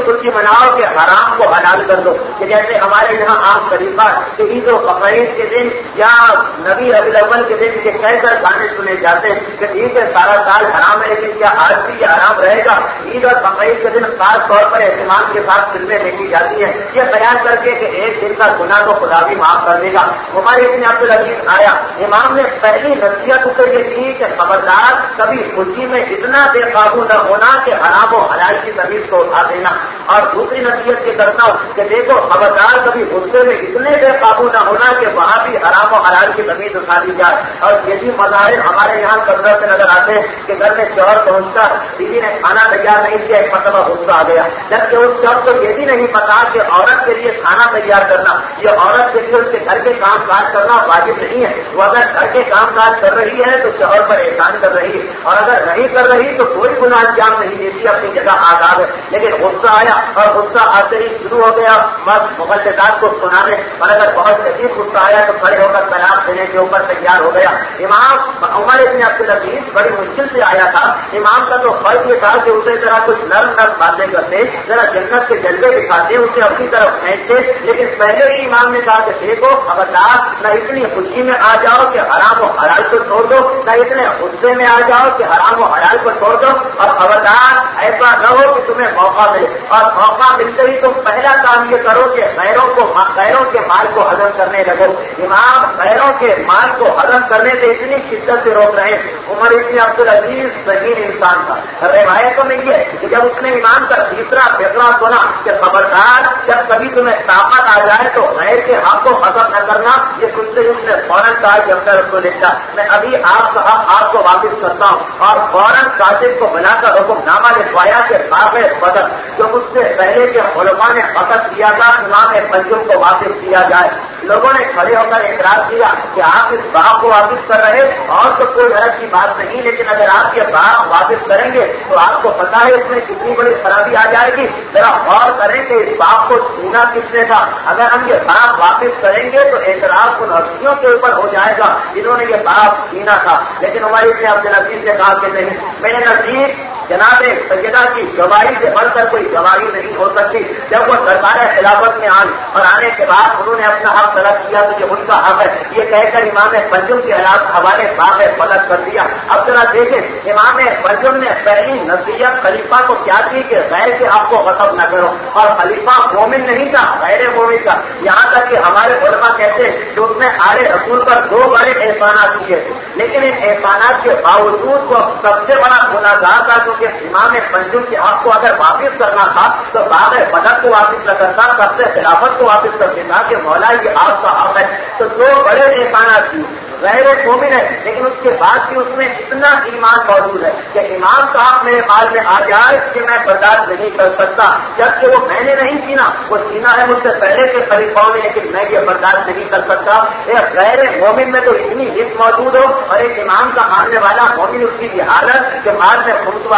کہ حرام کو حلال کر دو. کہ جیسے ہمارے یہاں عام طریقہ کہ عید و بقرعید کے دن یا نبی ربیع الاول کے دن کے کیسے گانے سنے جاتے ہیں کہ عید سارا سال حرام ہے لیکن کیا آج بھی یہ حرام رہے گا. عید اور بقرعید کے دن خاص طور پر اہتمام کے ساتھ فلمیں دیکھی جاتی ہیں یہ بیان کر کے کہ ایک دن کا گناہ تو خدا بھی معاف کر دے گا. عمر ابن عبد العزیز آیا. امام نے پہلی نصیحت اسے یہ کی کہ خبردار کبھی خوشی میں اتنا بے قابو نہ ہونا کہ حرام و حلال کی تمیز کو اٹھا دینا. اور دوسری نصیحت یہ کرتا ہوں کہ دیکھو خبردار کبھی غصے میں اتنے بے قابو نہ ہونا کہ وہاں بھی حرام و حلال کی تمیز اٹھا دی جائے. اور یہ بھی مظاہر ہمارے یہاں کثرت سے نظر آتے ہیں کہ گھر میں شوہر پہنچتا بیوی نے کھانا تیار نہیں کیا ایک مرتبہ غصہ آ گیا جبکہ اس شخص کو یہ بھی نہیں پتا کہ عورت کے لیے کھانا تیار کرنا یہ عورت کے لیے اس کے گھر کے کام کاج کرنا واجب نہیں ہے. وہ اگر گھر کے کام کاج کر رہی ہے تو شوہر پر احسان کر رہی ہے اور اگر نہیں کر رہی تو کوئی گناہ انجام نہیں دیتی اپنی جگہ آزاد ہے. لیکن غصہ آیا اور غصہ آتے ہی شروع ہو گیا بس مغلطات کو سنانے اور اگر بہت شدید غصہ آیا تو کھڑے ہو کر طلاق دینے کے اوپر تیار ہو گیا. امام عمر ابن عبد العزیز بڑی مشکل سے آیا تھا. امام کا تو فرض یہ تھا کہ اسے ذرا کچھ نرم باتیں کرتے ذرا جنت کے جلوے دکھاتے اسے اپنی طرف کھینچتے لیکن پہلے ہی امام نے کہا کہ دیکھو خبردار نہ اتنی خوشی میں آ جاؤ کہ حرام و حلال کو چھوڑ دو نہ اتنے غصے میں آ جاؤ کہ حرام و حلال کو چھوڑ دو اور خبردار ایسا نہ ہو کہ تمہیں موقع ملے اور موقع ملتے ہی تم پہلا کام یہ کرو کہ غیروں کے مال کو ہضم کرنے لگو. امام غیروں کے مال کو ہضم کرنے سے اتنی شدت سے روک رہے. عمر ابن عبد العزیز ذہین انسان تھا. روایتوں میں یہ کہ جب اس نے امام کا تیسرا فیصلہ سنا کہ خبردار جب کبھی تمہیں طاقت آ جائے تو غیر کے حق کو ختم نہ کرنا یہ سنتے ہی اس نے فوراً کہا کہ رسول اللہ میں ابھی آپ کا حق آپ کو واپس کرتا ہوں اور فوراً کاتب کو بنا کر حکم نامہ لکھوایا کہ باب بدر جو مجھ سے پہلے کے علماء نے فقط کیا تھا امام پنجم کو واپس کیا جائے. لوگوں نے کھڑے ہو کر اعتراض کیا کہ آپ اس باغ کو واپس کر رہے اور تو کوئی غرض کی بات نہیں لیکن اگر آپ یہ باغ واپس کریں گے تو آپ کو پتا ہے اس میں کتنی بڑی خرابی آ جائے گی. ذرا غور کریں کہ اس باغ کو چھینا کس نے تھا. اگر ہم یہ باغ واپس کریں گے تو اعتراض ان ہستیوں کے اوپر ہو جائے گا جنہوں نے یہ باغ چھینا تھا. لیکن عمر ابن عبد العزیز نے کہا کہ نہیں میرے نزدیک جناب سیدہ کی گواہی سے بڑھ کر کوئی گواہی نہیں ہو سکتی. جب وہ سرکار خلافت میں آئی اور آنے کے بعد انہوں نے اپنا حق طلب کیا تو یہ ان کا حق ہے یہ کہہ کر امام پنجم کے حوالے باغ فلک کر دیا. اب ذرا دیکھیں امام پنجم نے پہلی نصیحت خلیفہ کو کیا کی کہ غیر کے حق کو ختم نہ کرو اور خلیفہ مومن نہیں تھا غیر مومن کا. یہاں تک کہ ہمارے علماء کہتے ہیں کہ اس نے آل رسول پر 2 بڑے احسانات کیے لیکن ان احسانات کے باوجود وہ سب سے بڑا گناہگار تھا کیونکہ امام پنجم کے حق کو اگر واپس کرنا تھا تو باغ بدر کو واپس نہ کرتا سب سے خلافت کو واپس کر دیتا کہ مولا یہ آپ کا حق ہے. تو 2 بڑے احسانات کیے غیر مومن ہے لیکن اس کے بعد بھی اس میں اتنا ایمان موجود ہے کہ امام صاحب میرے پاس میں آ جائے کہ میں برداشت نہیں کر سکتا جبکہ وہ میں نے نہیں سینا وہ سینا ہے مجھ سے پہلے کے خلیفاؤں نے لیکن میں یہ برداشت نہیں کر سکتا. ایک غیر مومن میں تو اتنی حص موجود ہو اور ایک امام کا ماننے والا مومن اس کی حالت کہ بعد میں خمس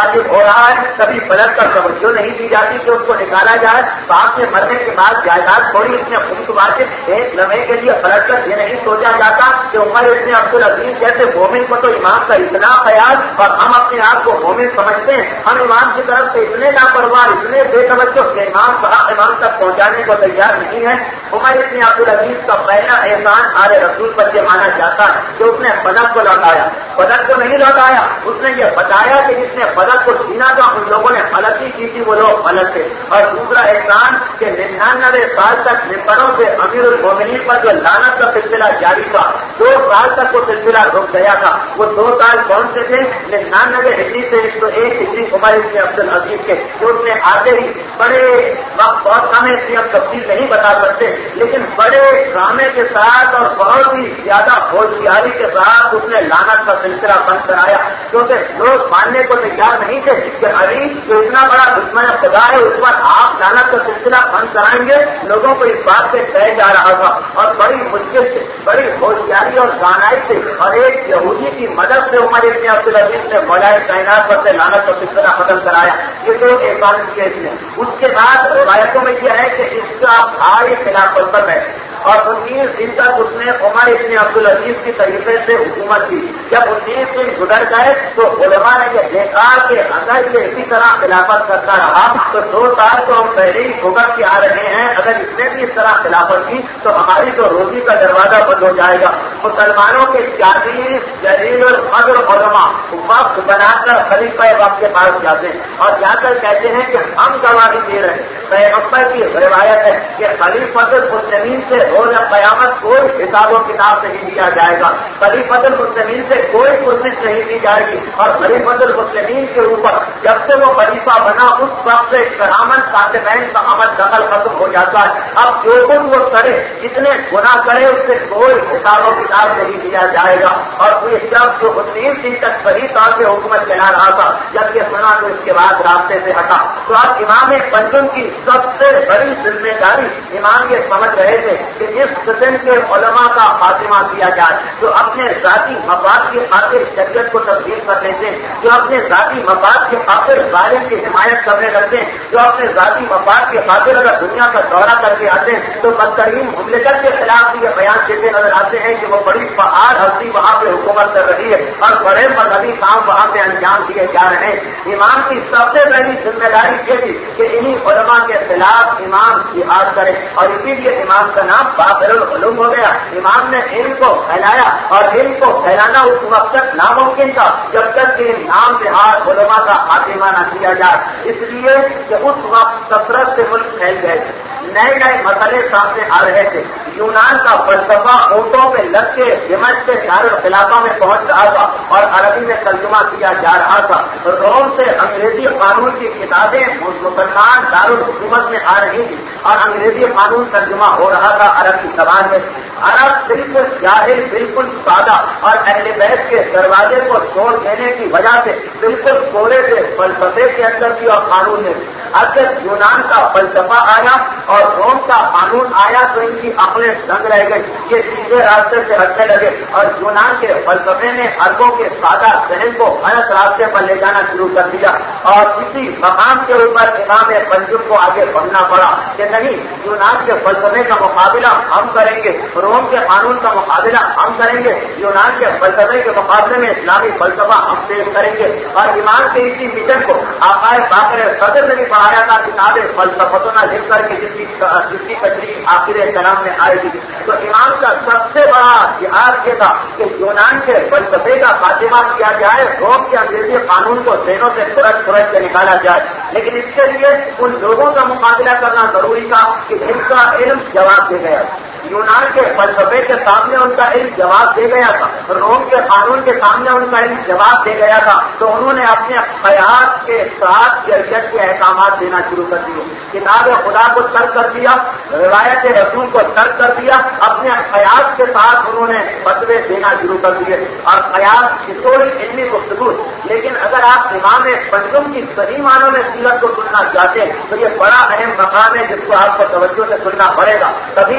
واجب ہو رہا ہے، کبھی فلک پر توجہ نہیں دی جاتی کہ اس کو نکالا جائے. باپ کے مرنے کے بعد جائیداد تھوڑی اس میں خود واجب ایک لمحے کے لیے فلک کر یہ نہیں سوچا جاتا کہ عمر ابن عبدالعزیز جیسے مومن کو تو امام کا اتنا خیال اور ہم اپنے آپ کو مومن سمجھتے ہیں، ہم امام کی طرف سے اتنے لاپرواہ اتنے بے توجہ کہ امام صاحب امام تک پہنچانے کو تیار نہیں ہے. عمر ابن عبدالعزیز کا پہلا احسان آل رسول پر یہ مانا جاتا ہے کہ اس نے بدر کو لوٹایا. بدر کو نہیں لوٹایا، اس نے یہ بتایا کہ جس نے بدر کو چھینا تھا ان لوگوں نے غلطی کی تھی، وہ لوگ غلط تھے. اور دوسرا احسان کہ 99 سال تک ممبروں سے امیر المومنین پر جو لعنت کا سلسلہ جاری تھا، 2 سال تک وہ سلسلہ رک گیا تھا. وہ 2 سال کون سے تھے؟ 99 ہجری سے 101 ہجری عمر ابن عبدالعزیز کے، جو اس نے آتے ہی بڑے وقت بہت کم ہے اس کی ہم تفصیل نہیں بتا سکتے، لیکن بڑے ڈرامے کے ساتھ اور بہت ہی زیادہ ہوشیاری کے ساتھ اس نے لعنت کا سلسلہ بند کرایا. کیونکہ لوگ ماننے کو تیار نہیں تھے کہ علی جو اتنا بڑا دشمن خدا ہے اس پر آپ لعنت کا سلسلہ بند کرائیں گے. لوگوں کو اس بات سے طے جا رہا تھا اور بڑی مشکل سے، بڑی ہوشیاری اور دانائی سے اور ایک یہودی کی مدد سے عمر ابن عبدالعزیز نے مولا کائنات پر سے لعنت کا سلسلہ ختم کرایا. یہ 2 احسان کیے اس نے. اس کے بعد روایتوں میں یہ ہے کہ اس کا بھائی خلافت پر ہے اور 19 دن تک اس نے عمر ابن عبدالعزیز کی طریقے سے حکومت کی. جب 19 دن گزر گئے تو علماء نے یہ دیکھا کہ اگر یہ اسی طرح خلافت کرتا رہا تو 2 سال تو ہم پہلے ہی بھگت کے آ رہے ہیں، اگر اس نے بھی اس طرح خلافت کی تو ہماری تو روزی کا دروازہ بند ہو جائے گا. مسلمانوں کے 40 جلیل القدر علماء وقت بنا کر خلیفہ وقت کے پاس جاتے ہیں اور جا کر کہتے ہیں کہ ہم گواہی دے رہے ہیں. پیغمبر کی روایت ہے کہ خلیفۃ المسلمین سے روز قیامت کوئی حساب و کتاب نہیں دیا جائے گا، خلیفۃ المسلمین سے کوئی پرسش نہیں دی جائے گی. اور خلیفۃ المسلمین کے اوپر جب سے وہ خلیفہ بنا اس وقت سے کرامت کاتبین کا عمل دخل ختم ہو جاتا ہے. اب جو کچھ وہ کرے، جتنے گناہ کرے، اس سے کوئی حساب و کتاب نہیں دیا جائے گا. اور یہ شخص جو 19 دن تک صحیح طور سے حکومت چلا رہا تھا، جب یہ سنا تو اس کے بعد راستے سے ہٹا. تو اب امام پنجم کی سب سے بڑی ذمہ داری امام یہ سمجھ رہے تھے کہ اس قسم کے علماء کا خاتمہ کیا جائے جو اپنے ذاتی مفاد کی خاطر شریعت کو تبدیل کر لیتے ہیں، جو اپنے ذاتی مفاد کی خاطر ظالم کی حمایت کرنے لگتے ہیں، جو اپنے ذاتی مفاد کی خاطر اگر دنیا کا دورہ کر کے آتے ہیں تو بدترین مملکت کے خلاف بھی یہ بیان دیتے نظر آتے ہیں کہ وہ بڑی فعال ہستی وہاں پہ حکومت کر رہی ہے اور بڑے مذہبی کام وہاں پہ انجام دیے جا رہے ہیں. امام کی سب سے بڑی ذمہ داری یہ تھی کہ انہی علماء کے خلاف امام جہاد کرے اور اسی لیے امام کا نام باقر العلوم ہو گیا. امام نے علم کو پھیلایا اور علم کو پھیلانا اس وقت تک ناممکن تھا جب تک کہ نام نہاد علماء کا خاتمہ نہ کیا جائے. اس لیے کہ اس وقت کثرت سے ملک پھیل گئے تھے، نئے نئے مسئلے سامنے آ رہے تھے. یونان کا فلسفہ اونٹوں پہ لگ کے دمشق کے دارالخلافہ میں پہنچ رہا تھا اور عربی میں ترجمہ کیا جا رہا تھا. روم سے انگریزی قانون کی کتابیں مسلمان دارالحکومت میں آ رہی تھی اور انگریزی قانون ترجمہ ہو رہا تھا عربی زبان میں. عرب بالکل جاہل، بالکل سادہ اور اہل بیت کے دروازے کو چھوڑ دینے کی وجہ سے بالکل کوڑے سے فلسفے کے اندر بھی اور قانون میں اگر یونان کا فلسفہ آیا اور روم کا قانون آیا تو ان کی عقلیں دنگ رہ گئی. یہ سیدھے راستے سے ہٹنے لگے اور یونان کے فلسفے نے عربوں کے سادہ ذہن کو غلط راستے پر لے جانا شروع کر دیا اور اسی مقام کے اوپر امام پنجم کو آگے بڑھنا پڑا کہ نہیں، یونان کے فلسفے کا مقابلہ ہم کریں گے، روم کے قانون کا مقابلہ ہم کریں گے، یونان کے فلسفے کے مقابلے میں اسلامی فلسفہ ہم پیش کریں گے. اور امام کے اسی مشن کو آقائے باقر صدر نے بھی پڑھایا تھا کتاب فلسفتنا لکھ کر کے جس کی تشریح آخر کلام میں آئے گی. تو امام کا سب سے بڑا جہاد یہ تھا کہ یونان کے فلسفے کا خاتمہ کیا جائے، روم کے انگریزی قانون کو ذہنوں سے کھرچ کے نکالا جائے. لیکن اس کے لیے ان لوگوں کا مقابلہ کرنا ضروری تھا کہ جن کا علم جواب دے گیا. یونان کے فلسفے کے سامنے ان کا علم جواب دے گیا تھا، روم کے قانون کے سامنے ان کا علم جواب دے گیا تھا. تو انہوں نے اپنے خیال کے ساتھ شریعت کے احکامات دینا شروع کر دیے، کتاب خدا کو ترک کر دیا، روایت رسول کو ترک کر دیا، اپنے خیال کے ساتھ انہوں نے فتوے دینا شروع کر دیے. اور خیال تھوڑی علمی گفتگو، لیکن اگر آپ امام پنجم کی صحیح معنوں میں سیرت کو سننا چاہتے ہیں تو یہ بڑا اہم مقام ہے جس کو آپ کو توجہ سے سننا پڑے گا، تبھی یہ سمجھ میں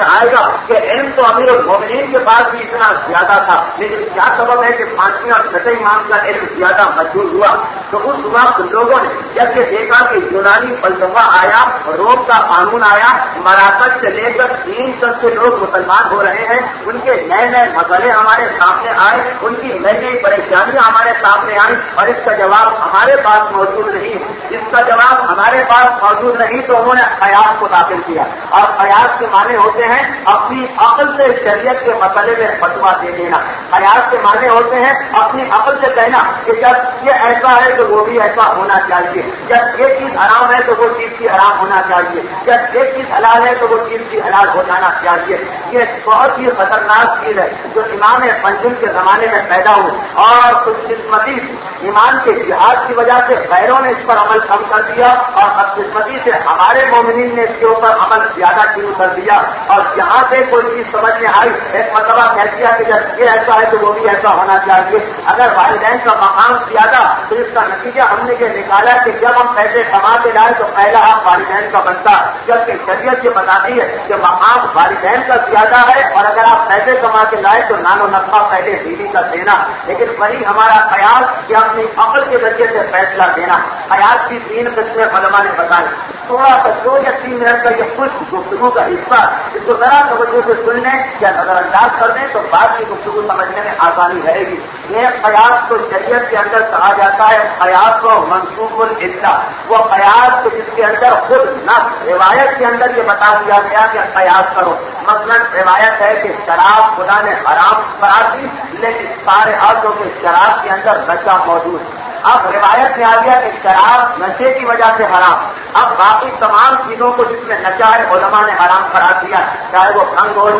میں آئے گا کہ علم تو امیر المومنین کے پاس بھی اتنا زیادہ تھا، لیکن کیا سبب ہے کہ 5ویں اور 6ویں امام کا علم زیادہ مشہور ہوا؟ تو اس وقت لوگوں نے جب یہ دیکھا کہ یونانی فلسفہ آیا، روم کا قانون آیا، مراکز سے لے کر 3 تک سے لوگ مسلمان ہو رہے ہیں، ان کے نئے نئے مسئلے ہمارے سامنے آئے، ان کی نئی نئی پریشانیاں ہمارے سامنے آئی، اور اس کا جواب ہمارے پاس موجود نہیں، اس کا جواب ہمارے پاس موجود نہیں، تو انہوں نے قیاس کو داخل کیا، اور قیاس کے معنی ہوتے ہیں اپنی عقل سے شریعت کے مسئلے میں فتویٰ دے دینا۔ قیاس کے معنی ہوتے ہیں اپنی عقل سے کہنا کہ جب یہ ایسا ہے تو وہ بھی ایسا ہونا چاہیے، جب یہ چیز حرام ہے تو وہ چیز کی حرام ہونا چاہیے، جب ایک چیز حلال ہے تو وہ چیز کی حلال ہو جانا چاہیے۔ یہ بہت ہی خطرناک چیز ہے جو امام پنجم کے زمانے میں پیدا ہوئی، اور کچھ قسمتی ایمان کے جہاد کی وجہ سے غیروں نے اس پر عمل کم کر دیا، اور بدقسمتی سے ہمارے مومنین نے اس کے اوپر عمل زیادہ شروع کر دیا، اور جہاں سے کوئی چیز سمجھ میں آئی ایک مرتبہ کہہ دیا کہ جب یہ ایسا ہے تو وہ بھی ایسا ہونا چاہیے۔ اگر والدین کا مقام زیادہ تو اس کا نتیجہ ہم نے یہ نکالا کہ جب ہم پیسے کما کے لائے تو پہلا حق والدین کا بنتا، جبکہ شریعت یہ بتاتی ہے کہ مقام والدین کا زیادہ ہے، اور اگر آپ پیسے کما کے لائے تو نان و نفع پہلے بیوی کا دینا، لیکن وہی ہمارا خیال کہ اپنی عقل کے ذریعے سے فیصلہ دینا۔ خیال کی 3 قسمیں علماء نے بتائی، تھوڑا سا 2 یا 3 منٹ کا یہ خوش گفتگو کا حصہ، اس کو ذرا توجہ سے سن لیں یا نظر انداز کر دیں تو بعد کی گفتگو سمجھنے میں آسانی رہے گی۔ یہ قیاس کو شریعت کے اندر کہا جاتا ہے قیاس کو منسوخ العلہ، وہ قیاس کو جس کے اندر خود نہ روایت کے اندر یہ بتا دیا گیا کہ قیاس کرو۔ مثلا روایت ہے کہ شراب خدا نے حرام قرار دی، لیکن سارے عادتوں کے شراب کے اندر نشہ موجود، اب روایت میں آ گیا کہ شراب نشے کی وجہ سے حرام، اب باقی تمام چیزوں کو جس میں نشہ ہے علماء نے حرام قرار دیا، چاہے وہ بھنگ ہو،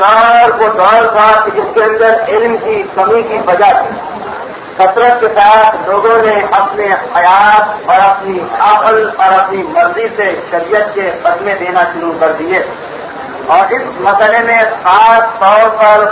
وہ دور تھا جس کے اندر علم کی کمی کی وجہ سے کثرت کے ساتھ لوگوں نے اپنے خیال اور اپنی عقل اور اپنی مرضی سے شریعت کے فتوے دینا شروع کر دیے، اور اس مسئلے میں خاص طور پر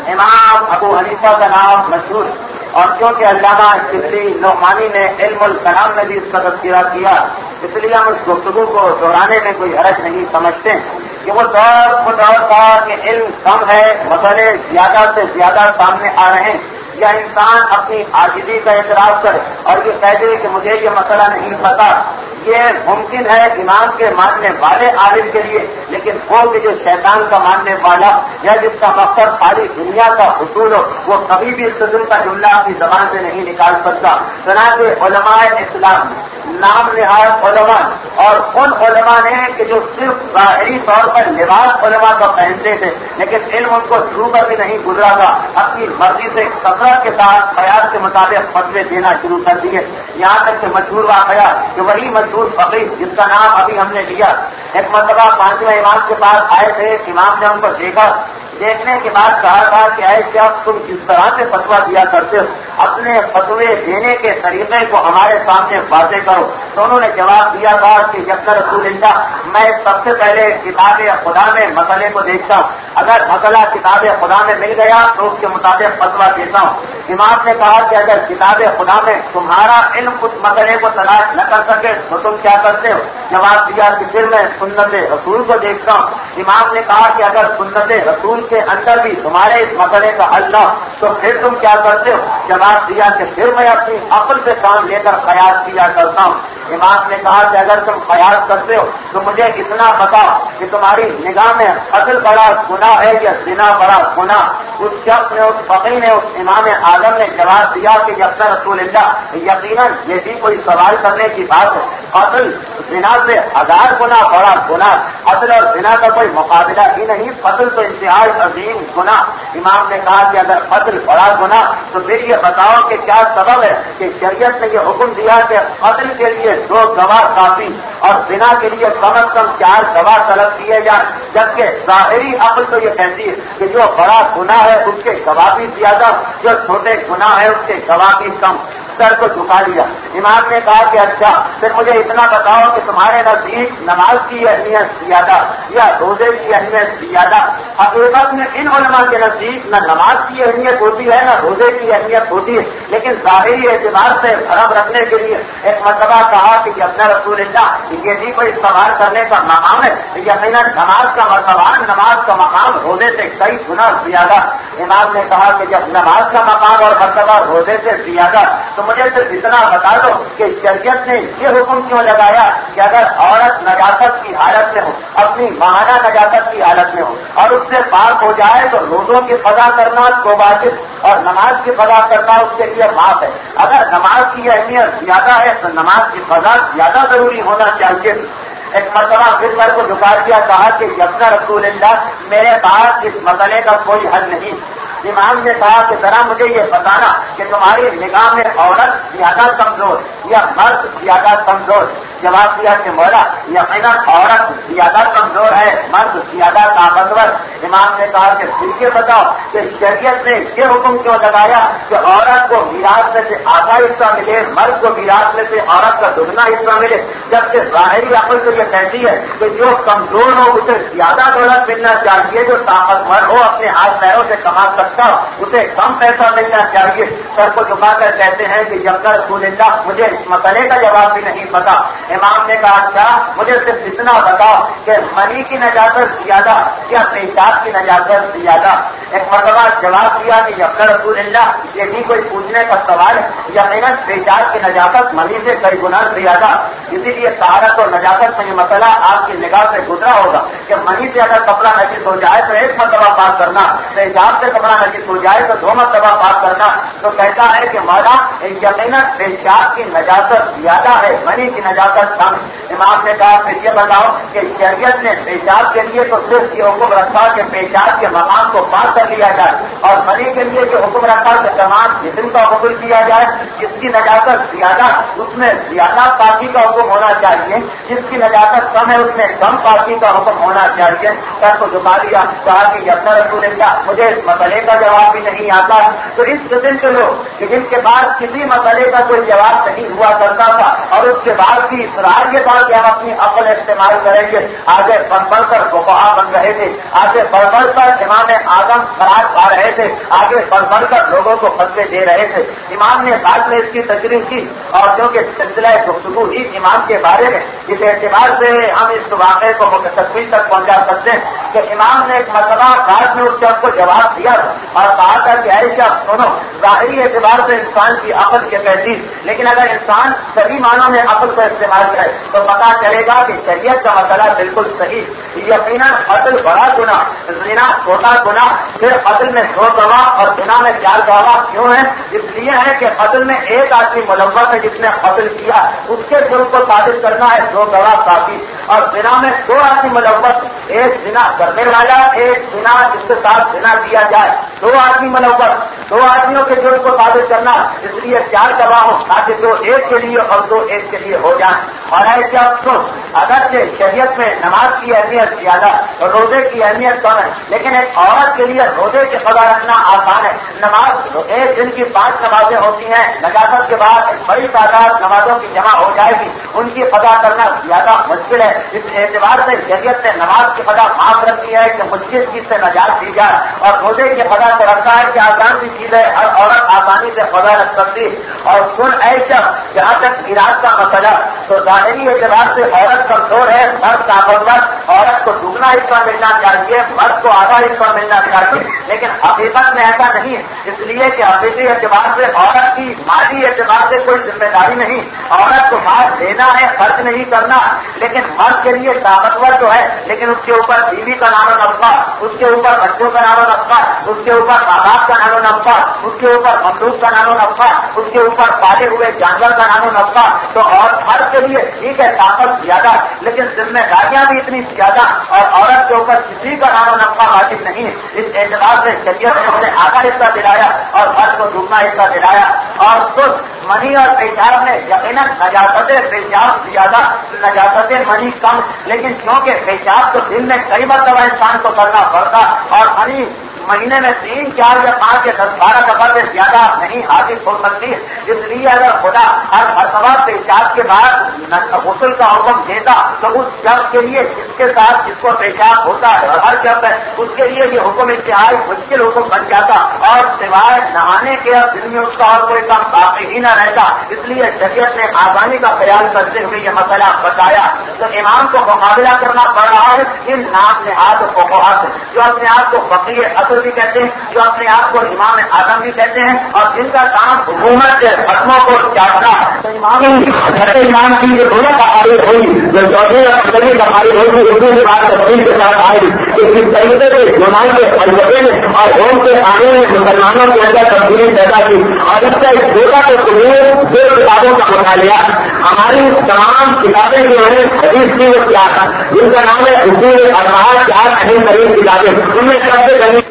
امام ابو حنیفہ کا نام مشہور، اور کیونکہ علامہ شبلی نعمانی نے علم الکلام میں بھی اس کا تذکرہ کیا، اس لیے ہم اس گفتگو کو دہرانے میں کوئی حرج نہیں سمجھتے کہ وہ دور تھا کہ علم کم ہے، مسئلے زیادہ سے زیادہ سامنے آ رہے ہیں، یا انسان اپنی عاجزی کا اعتراف کرے اور یہ کہہ دے کہ مجھے یہ مسئلہ نہیں پتا، یہ ممکن ہے امام کے ماننے والے عالم کے لیے، لیکن وہ کہ جو شیطان کا ماننے والا یا جس کا مقصد ساری دنیا کا حصول ہو، وہ کبھی بھی اس قسم کا جملہ اپنی زبان سے نہیں نکال سکتا۔ چنانچہ علماء اسلام نام نہاد علماء، اور ان علماء نے کہ جو صرف ظاہری طور پر لباس علماء کا پہنتے تھے لیکن علم ان کو چھو کر بھی نہیں گزرا تھا، اپنی مرضی سے کثرت کے ساتھ خیال کے مطابق فتوے دینا شروع کر دیے، یہاں تک کہ مشہور واقعہ کہ وہی مشہور فقیہ جس کا نام ابھی ہم نے لیا، ایک مرتبہ 5ویں امام کے پاس آئے تھے، امام نے ان کو دیکھا، دیکھنے کے بعد کہا تھا کہ اے کیا تم جس طرح سے فتویٰ دیا کرتے ہو اپنے فتوے دینے کے طریقے کو ہمارے سامنے واضح کرو، تو انہوں نے جواب دیا تھا کہ یکر رسول اللہ، میں سب سے پہلے کتاب خدا میں مسئلے کو دیکھتا ہوں، اگر مسئلہ کتاب خدا میں مل گیا تو اس کے مطابق فتویٰ دیتا ہوں۔ امام نے کہا کہ اگر کتاب خدا میں تمہارا علم اس مسئلے کو تلاش نہ کر سکے تو تم کیا کرتے ہو؟ جواب دیا کہ پھر میں سنت رسول کو دیکھتا ہوں۔ امام نے کہا کہ اگر سنت رسول کے اندر بھی تمہارے اس مسئلے کا حل نہ تو پھر تم کیا کرتے ہو؟ جواب دیا کہ پھر میں اپنی عقل سے کام لے کر قیاس کیا کرتا ہوں۔ امام نے کہا کہ اگر تم قیاس کرتے ہو تو مجھے اتنا بتاؤ کہ تمہاری نگاہ میں قتل بڑا گناہ ہے یا زنا بڑا گناہ؟ اس شخص نے، اس فقیہ نے، اس امام اعظم نے جواب دیا کہ یکر رسول اللہ، یقیناً یہ بھی کوئی سوال کرنے کی بات ہے، قتل زنا سے 1000 گنا بڑا گناہ، قتل اور زنا کا کوئی مقابلہ ہی نہیں، قتل تو انتہائی عظیم گناہ۔ امام نے کہا کہ اگر قتل بڑا گناہ تو پھر یہ بتاؤ کہ کیا سبب ہے کہ شریعت نے یہ حکم دیا کہ قتل کے لیے 2 گواہ کافی اور زنا کے لیے کم از کم 4 گواہ طلب کیے جائیں، جبکہ ظاہری عقل تو یہ کہتی ہے کہ جو بڑا گناہ ہے اس کے گواہ بھی زیادہ، جو چھوٹے گناہ ہے اس کے گواہ بھی کم۔ سر کو جھکا لیا. امام نے کہا کہ اچھا پھر مجھے اتنا بتاؤ کہ تمہارے نزدیک نماز کی اہمیت زیادہ یا روزے کی اہمیت زیادہ؟ حقیقت میں ان علماء کے نزدیک نہ نماز کی اہمیت ہوتی ہے نہ روزے کی اہمیت ہوتی ہے، لیکن ظاہری اعتبار سے حرم رکھنے کے لیے ایک مرتبہ کہا کہ اپنا رسول اللہ یہ بھی کوئی استعمال کرنے کا مقام ہے. یقیناً نماز کا مرتبہ نماز کا مقام روزے سے کئی گنا زیادہ. امام نے کہا کہ جب نماز کا مقام اور مرتبہ روزے سے زیادہ تو مجھے صرف اتنا بتا دو کہ شریعت نے یہ حکم کیوں لگایا کہ اگر عورت نجاست کی حالت میں ہو، اپنی ماہانہ نجاست کی حالت میں ہو اور اس سے پاک ہو جائے تو روزوں کی قضا کرنا تو واجب اور نماز کی قضا کرنا اس کے لیے معاف ہے. اگر نماز کی اہمیت زیادہ ہے تو نماز کی قضا زیادہ ضروری ہونا چاہیے. ایک مرتبہ پھر سر کو جھکا دیا، کہا کہ یقین رسول اللہ میرے پاس اس مسئلے کا کوئی حل نہیں. امام نے کہا کہ ذرا مجھے یہ بتانا کہ تمہاری نگاہ میں عورت زیادہ کمزور یا مرد زیادہ کمزور؟ جواب دیا کہ مولا یقیناً عورت زیادہ کمزور ہے، مرد زیادہ طاقتور. امام نے کہا کہ پھر یہ بتاؤ کہ شریعت نے یہ حکم کیوں لگایا کہ عورت کو میراث میں سے آدھا حصہ ملے، مرد کو میراث میں سے عورت کا دگنا حصہ ملے، جبکہ ظاہری عقل تو یہ کہتی ہے کہ جو کمزور ہو اسے زیادہ دولت ملنا چاہیے، جو طاقتور ہو اپنے ہاتھ پیروں سے کما سکتا اسے کم پیسہ ملنا چاہیے. سر کو جھکا کر کہتے ہیں کہ جب تک رسول اللہ مجھے اس مسئلے کا جواب بھی نہیں پتا. امام نے کہا اچھا مجھے صرف اتنا بتاؤ کہ منی کی نجاست زیادہ یا پیشاب کی نجاست زیادہ؟ ایک مرتبہ جواب دیا کہ جب تک رسول اللہ یہ بھی کوئی پوچھنے کا سوال ہے. یقیناً پیشاب کی نجاست منی سے کئی گنا زیادہ. اسی لیے طہارت اور نجاست میں یہ مسئلہ آپ کی نگاہ سے گزرا ہوگا کہ منی سے اگر کپڑا نجس ہو جائے تو ایک مرتبہ پاک کرنا، پیشاب سے کپڑا نجس ہو جائے تو 2 مرتبہ پاک کرنا. تو کہتا ہے کہ مولا یقیناً پیشاب کی نجاست زیادہ ہے، منی کی نجاست کم. امام نے کہا پھر یہ بتاؤ کہ شریعت نے پیشاب کے لیے تو صرف یہ حکم رکھا کہ پیشاب کے مقام کو پاک کر لیا جائے، اور منی کے لیے جو حکم رکھا کہ تمام جسم کا حکم کیا جائے. جس کی نجاست زیادہ اس میں زیادہ پاکی کا حکم ہونا چاہیے، جس کی نجاست کم ہے اس میں کم پاکی کا حکم ہونا چاہیے. سر کو جھکا دیا، کہا کہ یقین رسول اللہ مجھے اس مسئلے کا جواب بھی نہیں آتا. تو اس قسم کے لوگ کہ جن کے پاس کسی مسئلے کا کوئی جواب نہیں ہوا کرتا تھا اور اس کے بعد بھی اصرار کے بعد کہ ہم اپنی عقل استعمال کریں گے، آگے بڑھ بڑھ کر فقہا بن رہے تھے، آگے بڑھ بڑھ کر امام اعظم قرار پا رہے تھے، آگے بڑھ بڑھ کر لوگوں کو فتوے دے رہے تھے. امام نے بعد میں اس کی تشریح کی اور کیونکہ سلسلہ گفتگو ہی امام کے بارے میں، اس اعتبار سے ہم اس واقعے کو تکمیل تک پہنچا سکتے ہیں کہ امام نے ایک مرتبہ بعد میں اس شخص کو جواب دیا اور کہا تھا کہ ایسا سنو، ظاہری اعتبار سے انسان کی عقل کے تحصیل، لیکن اگر انسان صحیح معنوں میں عقل کو استعمال کرے تو پتا چلے گا کہ شریعت کا مسئلہ بالکل صحیح. یقیناً قتل بڑا گناہ، زنا چھوٹا گناہ، پھر قتل میں 2 گواہ اور زنا میں 4 گواہ کیوں ہے؟ اس لیے ہے کہ قتل میں ایک آدمی ملوث ہے جس نے قتل کیا، اس کے جرم کو ثابت کرنا ہے 2 گواہ کافی. اور زنا میں 2 آدمی ملوث، ایک زنا کرنے والا، ایک زنا جس کے ساتھ زنا کیا جائے، 2 آدمی ملوث، 2 آدمیوں کے جرم کو ثابت کرنا، اس لیے 4 گواہ ہوں تاکہ 2 ایک کے لیے اور 2 ایک کے لیے ہو جائیں. اور ایسے افسوس اگرچہ شریعت میں نماز کی اہمیت زیادہ اور روزے کی اہمیت کم ہے، لیکن ایک عورت کے لیے روزے کی قضا رکھنا آسان ہے. نماز ایک دن کی 5 نمازیں ہوتی ہیں، نجاست کے بعد ایک بڑی تعداد نمازوں کی جمع ہو جائے گی، ان کی قضا کرنا زیادہ مشکل ہے. اس اعتبار سے شریعت نے نماز کی قضا معاف رکھی ہے کہ مشکل چیز سے نجات دی جائے، اور روزے کی قضا کو رکھا ہے کہ آسان سی چیز ہے، ہر عورت آسانی سے قضا رکھ سکتی. اور سن ایسا جہاں تک علاج کا مسئلہ، تو ظاہری اعتبار سے عورت کمزور ہے، مرد طاقتور، عورت کو دگنا حصہ ملنا چاہیے، مرد کو آدھا حصہ ملنا چاہیے، لیکن حقیقت میں ایسا نہیں ہے. اس لیے کہ حقیقی اعتبار سے عورت کی مالی اعتبار سے کوئی ذمہ داری نہیں، عورت کو مال دینا ہے، خرچ نہیں کرنا. لیکن مرد کے لیے طاقتور تو ہے، لیکن اس کے اوپر بیوی کا نام و نفقہ، اس کے اوپر بچوں کا نام و نفقہ، اس کے اوپر ماں باپ کا نام و نفقہ، اس کے اوپر مملوک کا نام و نفقہ، اس کے اوپر پالے ہوئے جانور کا نام و نفقہ. تو اور ہر کے لیے ٹھیک ہے طاقت زیادہ، لیکن ذمہ داریاں بھی اتنی زیادہ، اور عورت کے اوپر کسی کا نام و نفقہ واجب نہیں ہے. اس اعتبار سے شریعت نے انہیں آدھا حصہ دلایا اور مرد کو دوسرا حصہ دلایا. اور خود منی اور پیشاب میں یقیناً نجاست پیشاب زیادہ، نجاست منی کم، لیکن کیونکہ پیشاب تو دن میں کئی مرتبہ انسان کو کرنا پڑتا اور منی مہینے میں 3, 4 یا 5 یا 10, 12 دفعہ سے زیادہ نہیں حاصل ہو سکتی. اس لیے اگر خدا ہر مرتبہ پیشاب کے بعد غسل کا حکم دیتا تو اس شخص کے لیے جس کے ساتھ جس کو پیشاب ہوتا ہے اور ہر شخص ہے اس کے لیے یہ حکم انتہائی مشکل حکم بن جاتا اور سوائے نہانے کے دن میں اس کا اور کوئی کام باقی ہی نہ رہتا. اس لیے شریعت نے آسانی کا خیال کرتے ہوئے یہ مسئلہ بتایا. تو امام کو مقابلہ کرنا پڑ رہا ہے ان نام نہاد فقہاء سے جو اپنے آپ کو فقیہ اصل بھی کہتے ہیں, جو اپنے آپ کو امام اعظم بھی کہتے ہیں اور جن کا کام حکومت کے حکموں کو چاہتا. تو امام کی جو دونوں تقاریر ہوئی جو چوتھی اور پندرہویں تقاریر ہوئی اردو کی بات تفصیل کے ساتھ آئی کہ کس طریقے سے یونان کے فلسفے نے اور روم کے قانون نے مسلمانوں کے اندر تبدیلی پیدا کی اور اس کا ایک چھوٹا تو قبول 2 کتابوں کا مطالعہ. ہماری تمام کتابیں جو ہیں حدیث کی وہ کیا تھا جن کا نام ہے اصول اربعہ, 4 اہم ترین کتابیں. ان میں سب سے پہلی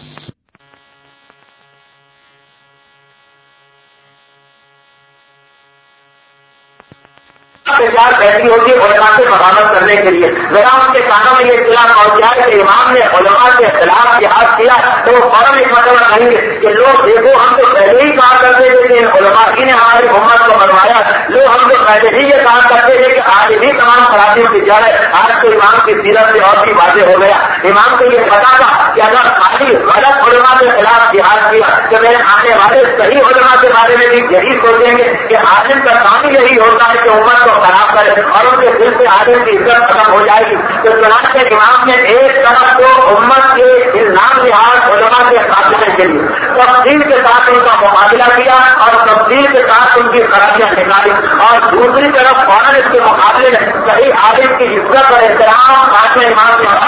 پیشاب ایسی ہوتی ہے علماء سے بغاوت کرنے کے لیے. ذرا ان کے کانوں میں یہ اطلاع پہنچا ہے کہ امام نے علماء کے خلاف جہاد کیا تو وہ فوراً ایک مرتبہ کہیں گے کہ لوگ دیکھو ہم تو پہلے ہی کہا کرتے تھے کہ علماء ہی نے ہماری امت کو بنوایا. لوگ ہم تو پہلے ہی یہ کہا کرتے تھے کہ آج بھی تمام خرابیوں کی جڑ ہے. آج تو امام کی سیرت سے اور بھی واضح ہو گیا. امام کو یہ پتا تھا کہ اگر خالی غلط علماء کے خلاف جہاد کیا تو میرے آنے والے صحیح علماء کے بارے میں بھی یہی سوچیں گے کہ عالم کا کام ہی یہی ہوتا ہے کہ امت کو خراب کرے اور ان کے دل سے عالم کی عزت ختم ہو جائے گی. تو چنانچہ امام نے ایک طرف کو امت کے نام لحاظ علماء کے قابلے کے لیے تفصیل کے ساتھ ان کا مقابلہ کیا اور تفصیل کے ساتھ ان کی خرابیاں نکالی اور دوسری طرف فوراً اس کے مقابلے میں صحیح عالم کی عزت اور احترام پانچویں امام نے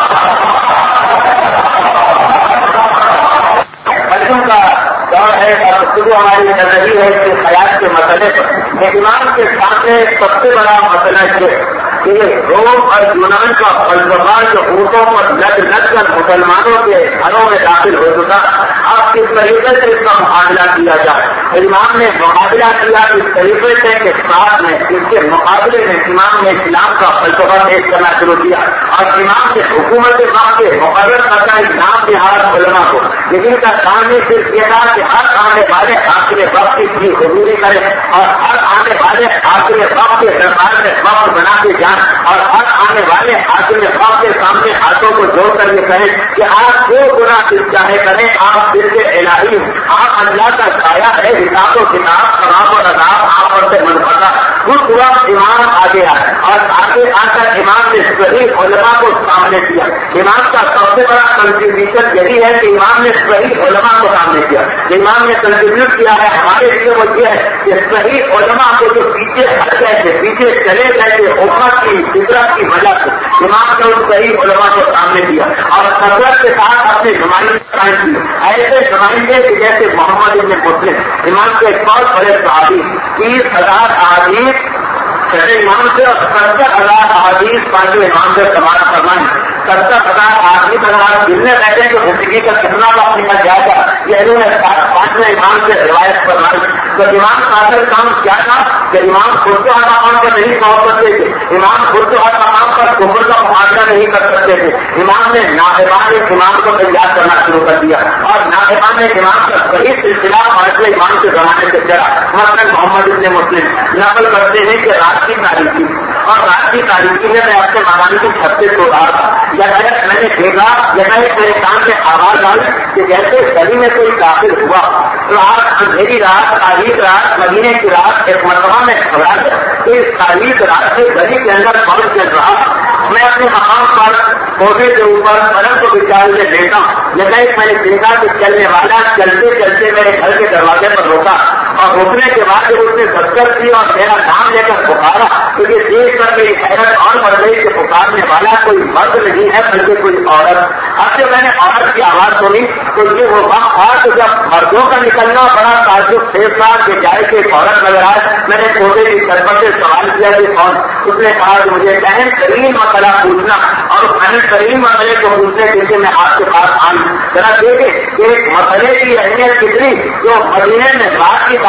کا دور ہے اور گفتگو ہماری چل رہی ہے کہ حیات کے مسئلے پر امام کے سامنے سب سے بڑا مسئلہ یہ کہ روم اور یونان کا فلسفہ جو اونٹوں پر لد لد کر مسلمانوں کے گھروں میں داخل ہو چکا اب کس طریقے سے اس کا مقابلہ کیا جائے. امام نے مقابلہ کیا اس طریقے سے کہ ساتھ میں اس کے مقابلے میں امام نے اسلام کا فلسفہ پیش کرنا شروع کیا اور امام کے حکومت کے وقت کے مقرر کرتا ہے نام نہاد علماء کو لیکن کا کام ہی صرف یہ تھا کہ ہر آنے والے آخر وقت کی حضوری کرے اور ہر آنے والے آخر وقت کے دربار میں وقت بنا کے جائیں اور ہر آنے والے آخر وقت کے سامنے ہاتھوں کو جوڑ کر یہ کہیں کہ آپ جو گناہ دل چاہے کریں آپ دل کے الہی آپ اللہ کا سایہ ہے حساب و کتاب ثواب اور عذاب آپ پر سے منفقہ خود ہوا امام آگے آئے اور آگے آ کر امام نے صحیح علماء کو سامنے کیا. امام کا سب سے بڑا کنٹریبیوشن یہی ہے کہ امام نے صحیح علماء کو سامنے کیا. امام نے کنٹریبیوٹ کیا ہے ہمارے لیے وہ یہ ہے کہ صحیح علماء کو جو پیچھے ہٹ گئے تھے پیچھے چلے گئے تھے امت کی فطرت کی وجہ سے امام نے ان صحیح علماء کو سامنے کیا اور کثرت کے ساتھ اپنی نمائندگی قائم کی. ایسے نمائندے کہ جیسے محمد ابن مسلم امام کے ایک بہت بڑے صحابی 30,000 احادیث چھٹے امام سے اور 70,000 احادیث پانچویں امام سے سماعت فرمائیں. 70,000 احادیث اگر آپ گرنے بیٹھے تو زندگی کا کتنا وقت نکل جائے گا. یہ انہوں نے پانچویں امام سے روایت فرمائی. تو امام کا اصل کام کیا تھا کہ امام خود کو ہر مقام پر نہیں پہنچ سکتے تھے. امام خود کو ہر مقام پر کفر کا مقابلہ نہیں کر سکتے تھے. امام نے نائبان امام کو تیار کرنا شروع کر دیا اور نائبان امام کا صحیح سلسلہ پانچویں امام کے زمانے سے چلا. مثلاً محمد ابن مسلم نقل کرتے ہیں کہ رات کی تاریخی اور رات کی تاریخی میں اپنے مکان کی چھت سے سو رہا تھا. میں نے دیکھا میرے کان میں آواز آئی کہ جیسے گلی میں کوئی داخل ہوا تو آج اندھیری رات تاریخ رات مدینے کی رات ایک مرتبہ میں گھبرا گیا. تو اس تاریخ رات سے گلی کے اندر پہنچ چل رہا. میں اپنے مقام پر پودے کے اوپر پلنگ کو بچار میں لیتا ہوں. میں نے دیکھا کہ چلنے والا چلتے چلتے میرے گھر کے دروازے پر روکا اور روکنے کے بعد جب اس نے دستک کی اور میرا نام لے کر پکارا تو یہ دیکھ کر میری حیرت اور بڑھ گئی کہ پکارنے والا کوئی مرد نہیں ہے بلکہ کوئی عورت. اب جب میں نے عورت کی آواز سنی تو یہ وہ وقت تھا کہ جب مردوں کا نکلنا بڑا تعجب خیز تھا کہ جائے کہ ایک عورت نظر آئے. میں نے چھوٹے کی سرپر سے سوال کیا کہ کون. اس نے کہا کہ مجھے اہم ترین مسئلہ پوچھنا اور اس اہم ترین مسئلے کو پوچھنے کے لیے میں آپ کے پاس آئی. ذرا دیکھیں کہ مسئلے کی اہمیت کتنی جو مدینے میں رات کی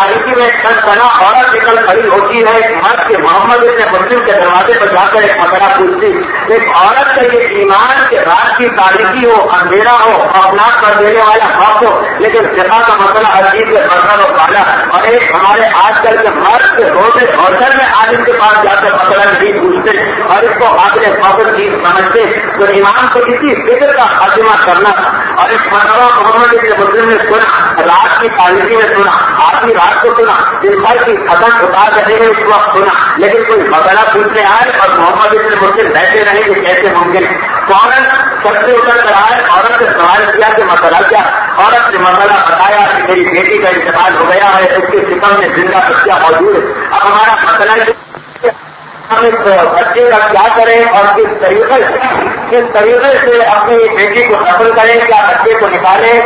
तारीखी में सना औरत निकल खड़ी होती है एक मर्द के मोहम्मद इब्न मुस्लिम के दरवाजे पर जाकर एक मसला पूछती। एक औरत का ये ईमान के रात की तारीखी हो, अंधेरा हो, अपनाप कर देने वाला वक्त हो, लेकिन फिका का मसला अजीब से बर्तन और पाला। और एक हमारे आजकल के मर्द रोजे होटल में आलिम के पास जाकर मसला नहीं पूछते और इसको आपने फौकत चीज समझते। तो ईमान को इसी फिक्र का खात्मा करना। और इस मसला मोहम्मद इब्न मुस्लिम ने सुना, रात की तारीखी में सुना, आधी रात को सुना, दिन भर की खतन उतार रहे हैं उस वक्त सुना, लेकिन कोई मसला पूछने आए और मोहम्मद इब्न मुस्लिम बैठे रहे कि कैसे मुमकिन। फौरन सबसे उतर कर आए, औरत से सवाल किया कि मसला क्या। औरत ने मसला बताया कि मेरी बेटी का इंतकाल हो गया है, उसके सितम में जिंदा बच्चा मौजूद है। अब हमारा मसला हम इस बच्चे का क्या करें और किस तरीके से अपनी बेटी को दफन करें, क्या बच्चे को निकालें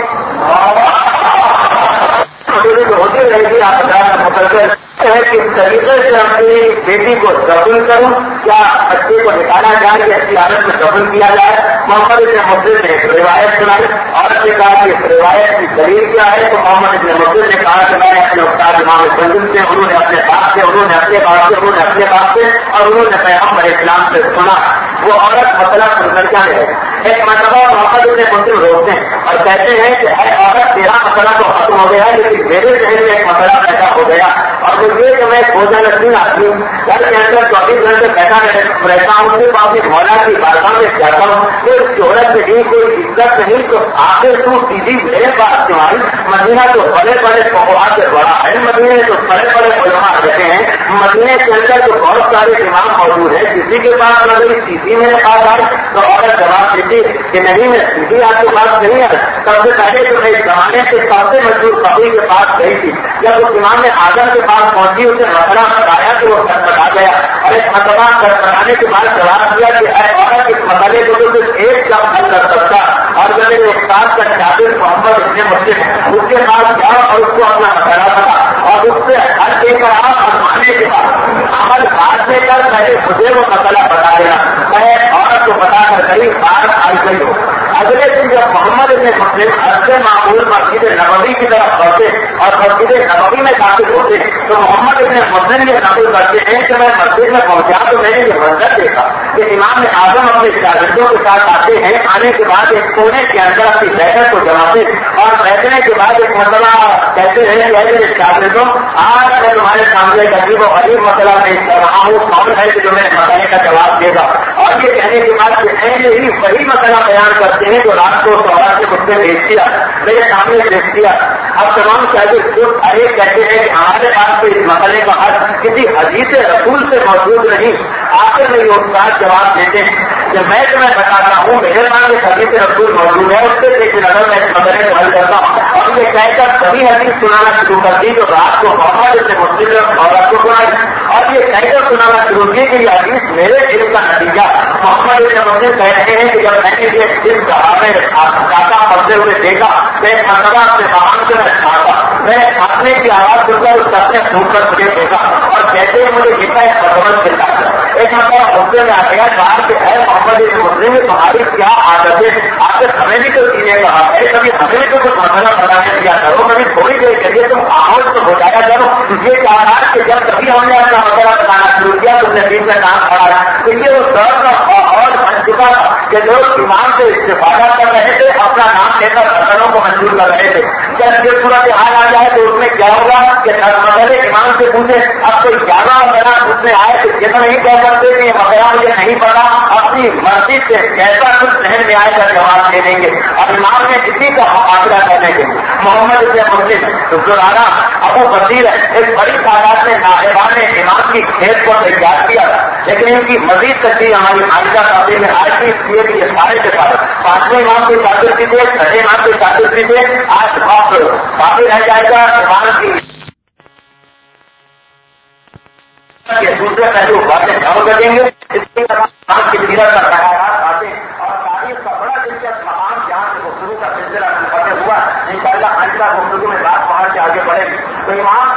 होती रहेगी। आप मुसलसल है किस तरीके से अपनी बेटी को दफन करूं, क्या बच्चे को निकाला जाए या ऐसी हालत में दफन किया जाए। मोहम्मद इब्न मुस्लिम ने एक रिवायत सुनाई। औरत ने कहा कि इस रिवायत की दलील क्या है। तो मोहम्मद इब्न मुस्लिम ने कहा कि मैंने अपने उस्ताद इमाम बंजुल से, उन्होंने अपने बाप से, उन्होंने अपने बाप से, उन्होंने अपने बाप से और उन्होंने पैगम्बर इस्लाम से सुना। वो औरत मसला सुनकर क्या है। एक मरतबा मोहम्मद इब्न मुस्लिम रोकते हैं और कहते हैं कि है औरत तेरा मसला तो खत्म हो गया, लेकिन मेरे जहन में एक मसला पैदा हो गया और वो ये कि मैं खोजा नसीन आदमी घर के अंदर 24 घंटे बैठा रहता हूँ, सिर्फ अपनी मौला की बारगाह में जाता हूँ, कोई शोहरत नहीं, कोई इज्जत नहीं, तो आखिर तू सीधी मेरे पास क्यों आई। मदीना तो बड़े बड़े फक़हा से बड़ा है, मदीने तो बड़े बड़े उलमा रहते हैं, मदीने के अंदर तो बहुत सारे इमाम मौजूद है, किसी के पास न गई सीधी मेरे पास आए। तो औरत जवाब देती कि नहीं, मैं सीधी आपके पास नहीं है। सबसे पहले तो मैं जमाने के सबसे मशहूर कवि के पास गई थी। जब उस इमाम आजम के पास पहुंची, उसे मसला बताया तो वो खटखटा गया और एक मसला खटखटाने के बाद जवाब दिया कि औरत इस मसले को तो सिर्फ एक शब्द हल कर सकता। और जब मेरे उस्ताद का शागिर्द मोहम्मद इब्न मुस्लिम उसके पास जाओ और उसको अपना मसला बता और उससे हल देकर आप आने के बाद अमल बात में कर, पहले मुझे वो मसला बता देना। मैं औरत को बता कर गई, बात आई गई हो। अगले दिन जब मोहम्मद इब्न मुस्लिम हज़रत मामूल मस्जिद नबवी की तरफ पहुंचे और मस्जिद नबवी में दाखिल होते तो मोहम्मद इब्न मुस्लिम ये नकल करते हैं कि मैं मस्जिद में पहुंचा तो मैंने ये मंजर देखा कि इमाम आजम अपने शागिर्दों के साथ आते हैं। आने के बाद एक कोने के अंदर अपनी बैठक को जमाते और बैठने के बाद एक मसला कहते हैं कि शागिर्दों आज मैं तुम्हारे सामने एक अजीब और अजीब मसला पेश कर रहा हूँ, कौन है कि तुम्हें मसले का जवाब देगा। और ये कहने के बाद ऐसे ही वही मसला बयान करते हैं जो रात को सौरा से मुझसे भेज दिया, मेरे सामने भेज दिया। अब तमाम शागिर्द खुद अरे कहते हैं कि हमारे पास तो इस मसले का हल किसी हदीस रसूल से मौजूद नहीं। आखिर में ये उस्ताद जवाब देते हैं कि मैं तुम्हें बताता हूँ, मेरे पास एक हदीस रसूल मौजूद है, उससे देखिए नजर मैं इस मसले को हल करता हूँ। और ये कहकर सभी हदीस सुनाना शुरू कर दी जो रात को मोहम्मद इब्न मुस्लिम औरत को सुनाई और ये कहकर सुनाना शुरू की कि ये हदीस मेरे इल्म का नतीजा। मोहम्मद इब्न मुस्लिम कह रहे हैं कि जब मैंने ये इल्म कहावे काका पढ़ते हुए देखा, मैं मसला अपने बाहर से मैं खाता, मैं खाने की आवाज सुनकर उस सपने फूट कर मुझे देखा और कहते हैं मुझे लिखा है बदमन के साथ एक मतलब मुद्दे में आ गया बाहर के है मोहम्मद इब्न मुस्लिम में तुम्हारी क्या आदत है, आखिर हमें भी तो सीने कहा है, कभी हमें भी तो कुछ मसला बताने दिया करो, कभी थोड़ी देर के लिए तुम आवाज तो बताया करो। ये चाहता है कि जब कभी हमने अपना मसला बताना शुरू किया तुमने बीच में काम खड़ा तो ये उस दौर का माहौल बन चुका था कि लोग ईमान से इस्तेफादा कर रहे थे, अपना नाम लेकर मसलों को मंजूर कर रहे थे। जब ये सूरत हाल आ जाए तो उसमें क्या होगा कि मसले ईमान से पूछे, अब कोई 11 मसला पूछने आए तो ये तो नहीं कह सकते कि ये मसला मुझे नहीं पता, अपनी मर्जी से कैसा कुछ सहन में आएगा जवाब दे देंगे और इमाम ने किसी का मुकाबला करने के मोहम्मद इब्न मुस्लिम दुराना अबू बसीर एक बड़ी तादाद में नाहिबान ने इमाम की खेत को तैयार किया था, लेकिन इनकी मजीद तस्वीर हमारी खालिदा काफी में आज भी इसलिए कि ये सारे के सारे 5वें इमाम के शागिर्द थे, 6वें इमाम के शागिर्द थे, आज बाकी रह जाएगा इमाम की दूसरे पहलू बातें कम करेंगे। इसके बाद की सीरत का तकारात आते और तारीख का बड़ा दिलचस्प मकाम जहाँ से गुफ्तगू का सिलसिला हुआ इंशाअल्लाह आज का गुफ्तगू में बात वहां से आगे बढ़ेगी। तो इमाम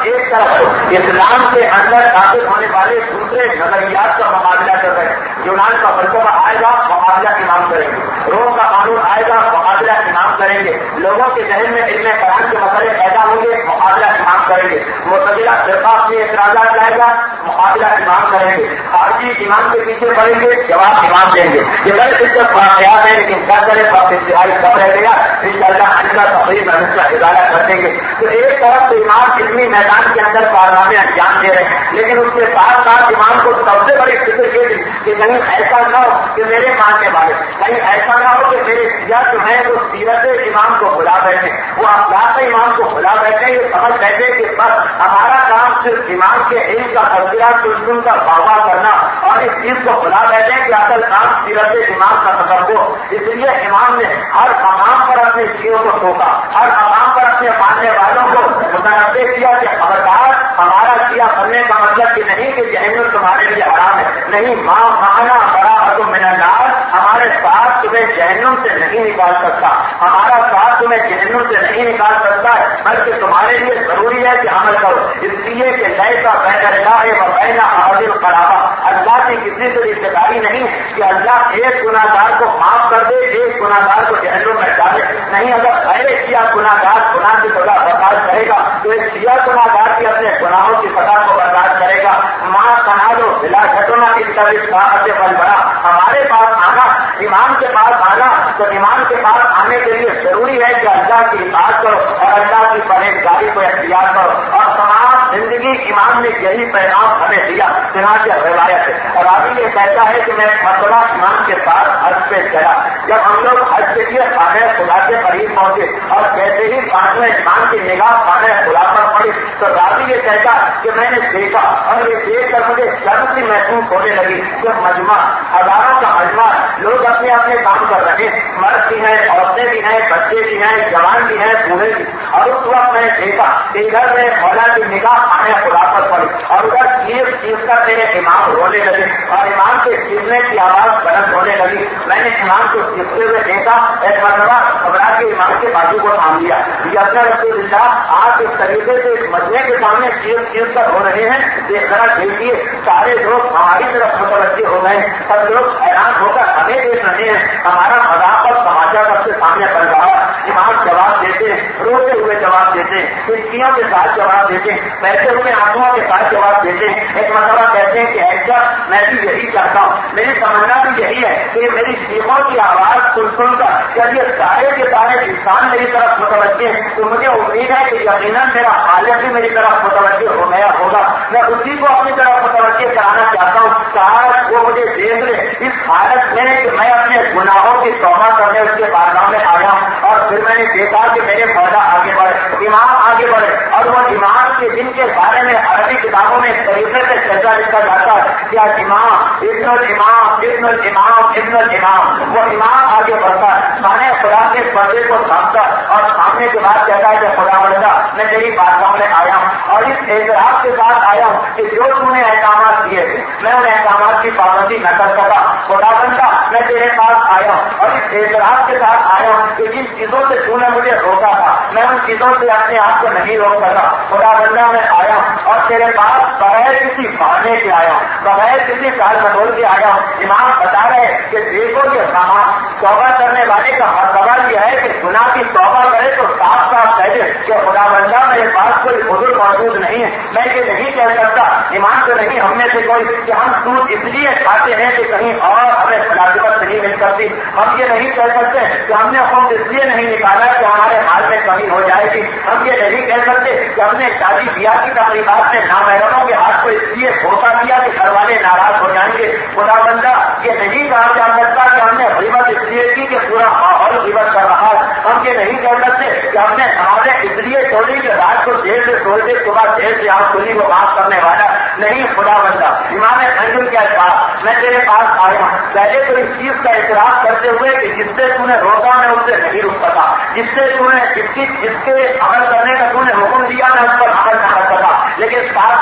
ایک طرف اسلام کے اندر داخل ہونے والے دوسرے نظریات کا مقابلہ کر رہے ہیں. یونان کا فلسفہ آئے گا, مقابلہ امام کریں گے. روم کا قانون آئے گا, مقابلہ امام کریں گے. لوگوں کے ذہن میں علم قرآن کے مسئلے پیدا ہوں گے, مقابلہ امام کریں گے. معتزلہ فرقہ اپنے اعتراضات لائے گا, مقابلہ امام کریں گے. خارجی امام کے پیچھے پڑیں گے, جواب امام دیں گے. یہ بڑے دلچسپ واقعات ہیں, لیکن کیا کرے وقت انتہائی کم رہ گیا. انشاءاللہ آئندہ تقریب میں اس کا ادارہ کر دیں گے. تو ایک طرف تو امام علمی میدان کے اندر کارنامے انجام دے رہے ہیں, لیکن اس کے ساتھ ساتھ امام کو سب سے بڑی فکر یہ تھی کہ کہیں ایسا نہ ہو کہ میرے ماننے والے, کہیں ایسا نہ ہو کہ میرے سیاح جو ہیں وہ سیرت امام کو بھلا بیٹھے, وہ اخلاق امام کو بھلا بیٹھے, یہ سمجھ بیٹھے کہ بس ہمارا کام صرف امام کے علم کا تذکرہ سنن کا دعویٰ کرنا, اور اس چیز کو بھلا بیٹھے کہ اصل کام سیرت امام کا تصور. اس لیے امام نے ہر مقام پر اپنے شیعوں کو ٹوکا, ہر مقام پر اپنے ماننے والوں کو متنوع کیا کہ خبردار, ہمارا شیعہ بننے کا مطلب یہ نہیں کہ جہنم تمہارے لیے حرام ہے, نہیں, ماں مانا بڑا حکم من النار, ہمارے ساتھ تمہیں جہنم سے نہیں نکال سکتا, ہمارا ساتھ تمہیں جہنم سے نہیں نکال سکتا ہے, بلکہ تمہارے لیے ضروری ہے کہ عمل کرو. اس لیے کہ لیسا بین اللہ و بین احد القرابہ, اللہ کی کسی سے رشتے داری نہیں کہ اللہ ایک گناہگار کو معاف کر دے, ایک گناہگار کو جہنم میں ڈالے. نہیں, اگر غیر شیعہ گناہگار گناہ کی سزا برداشت کرے گا تو ایک شیعہ گناہگار بھی اپنے گناہوں کی سزا کو برداشت کرے گا. ماں سنا دو بلا گھٹنا کی طرف بل بڑا, ہمارے پاس آنا, امام کے پاس آنا, تو امام کے پاس آنے کے لیے ضروری ہے کہ اللہ کی اطاعت کرو اور اللہ کی پرہیزگاری کو اختیار کرو, اور تمام زندگی امام نے یہی پیغام ہمیں دیا. چنانچہ روایت ہے, اور ابھی یہ کہتا ہے کہ میں مرتبہ امام کے ساتھ حج پہ چلا. جب ہم لوگ حج کے لیے خانہ خدا کے قریب پہنچے اور جیسے ہی پانچویں امام کی نگاہ خانہ خدا پر پڑی تو راوی یہ کہتا کہ میں نے دیکھا, اور یہ دیکھ کر مجھے شرم سی محسوس ہونے لگی کہ مجمع, ہزاروں کا مجمع, لوگ اپنے اپنے کام کر رہے ہیں, مرد بھی ہیں, عورتیں بھی ہیں, بچے بھی ہیں, جوان بھی ہیں, بوڑھے بھی. اور اس وقت میں نے دیکھا کہ ادھر میں مولا کی نگاہ خانہ خدا پر پڑی, اور ادھر چیز کر میرے امام رونے لگے, اور امام کے چیزنے کی آواز بلند ہونے لگی. میں نے امام کو چیزتے ہوئے دیکھا, ایک مرتبہ گھبرا کے امام کے بازو کو تھام لیا. یہ اپنا رسول اللہ آپ اس طریقے سے مجمع کے سامنے چیز کر ہو رہے ہیں, ذرا دیکھیے, سارے لوگ ہماری طرف متوجہ ہو گئے, سب لوگ حیران ہو کر ہمیں دیکھ رہے ہیں, ہمارا مذاق اور تماشا سب کے سامنے بن رہا. امام جواب دیتے, روتے ہوئے جواب دیتے, کھڑکیوں کے ساتھ جواب دیتے, بہتے ہوئے آنکھوں کے ساتھ جواب دیتے. ایک مرتبہ کہتے ہیں کہ ایسا میں بھی یہی چاہتا ہوں, میری تمنا بھی یہی ہے کہ میری شیخوں کی آواز سن کر جب یہ سارے کے سارے انسان میری طرف متوجہ ہیں تو مجھے امید ہے کہ یقیناً میرا خالق بھی میری طرف متوجہ ہو گیا ہوگا. میں اسی کو اپنی طرف متوجہ کرانا چاہتا ہوں, کاش وہ مجھے دیکھ لے اس حالت میں کہ میں اپنے گناہوں کی توبہ کرنے اس کے بارگاہ میں آیا ہوں. اور پھر میں نے دیکھا کہ میرے مولا آگے بڑھے, امام آگے بڑھے, اور وہ امام کے جن کے بارے میں عربی کتابوں میں طریقے سے چرچا لکھا جاتا ہے کیا امام ابن الامام ابن الامام ابن الامام, وہ امام آگے بڑھتا ہے, خانہ خدا کے پردے کو تھامتا اور سامنے کے بعد کہتا ہے کہ خدا بندہ میں تیری بارگاہ میں آیا ہوں, اور اس اعتراف کے ساتھ آیا ہوں کہ جو تم نے احکامات دیے تھے میں ان احکامات کی پابندی نہ کر سکا. خدا بندہ میں تیرے پاس آیا ہوں, اور اس اعتراف کے ساتھ آیا ہوں کہ جن چیزوں سے تو نے مجھے روکا تھا میں ان چیزوں سے اپنے آپ کو نہیں روک سکا. خدا بندہ میں آیا ہوں اور تیرے پاس بغیر کسی بہانے کے آیا ہوں, بغیر کسی کال مٹول کے آیا ہوں. امام بتا رہے کہ دیکھو یہ سامان توبہ کرنے والے کا مرتبہ یہ ہے کہ گناہ کی توبہ کرے تو صاف صاف کہہ دے کہ خدا بندہ میرے پاس کوئی حضور موجود نہیں ہے, میں یہ نہیں کہہ سکتا ایمان تو نہیں ہم میں سے کوئی کہ ہم سود اس لیے کھاتے ہیں کہ کہیں اور ہمیں ملازمت نہیں مل سکتی. ہم یہ نہیں کہہ سکتے کہ ہم نے خود اس لیے نہیں نکالا کہ ہمارے مال میں کمی ہو جائے گی. ہم یہ نہیں کہہ سکتے کہ ہم نے شادی بیاہ کی تقریبات میں نامحرموں کے ہاتھ کو اس لیے دھوکہ دیا کہ گھر والے ناراض ہو جائیں گے. خدا بندہ یہ نہیں کہا جا سکتا کہ ہم نے غیبت اس لیے کی کہ پورا ماحول غیبت کر رہا ہے. ہم یہ نہیں کہہ سکتے کہ ہم نے نمازیں اس لیے چھوڑی کہ رات کو دیر سے سوچ دے صبح دیر سے آپ کلی کو معاف کرنے والا نہیں. خدا بندہ امام انجل کیا کہا میں تیرے پاس آیا ہوں پہلے تو اس چیز کا اعتراف کرتے ہوئے کہ جس سے تو نے روکا میں اس سے نہیں رک سکا, جس سے تو نے جس کے عمل کرنے کا تو نے حکم دیا میں اس پر عمل نہ کر سکا, لیکن ساتھ ساتھ یہ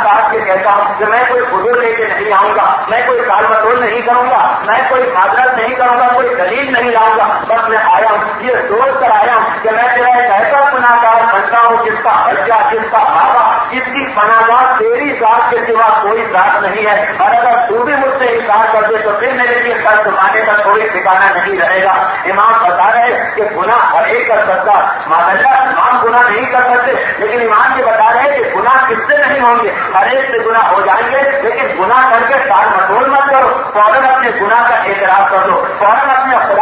کہتا ہوں کہ میں کوئی حضور لے کے نہیں آؤں گا، میں کوئی کال بطول نہیں کروں گا، میں کوئی معذرت نہیں کروں گا، کوئی دلیل نہیں لاؤں گا، بس میں آیا ہوں یہ سوچ کر آیا ہوں کہ میں تیرا ایک ایسا گناہگار بنتا ہوں جس کا بچہ، جس کا بابا، جس کی پناہ تیری ذات کے سوا کوئی ذات نہیں ہے، اور اگر تو بھی مجھ سے انکار کر دے تو پھر میرے لیے کل زمانے کا کوئی ٹھکانا نہیں رہے گا۔ امام بتا رہے کہ گناہ ہر ایک کر سکتا، ماشاءاللہ امام گناہ نہیں کر سکتے، لیکن امام یہ بتا رہے کہ گناہ کس سے نہیں ہوں گے، ہر ایک سے گناہ ہو جائیں گے، لیکن گناہ کر کے ٹال مٹول مت کرو، فوراً اپنے گناہ کا اعتراف کر دو، فوراً اپنے خدا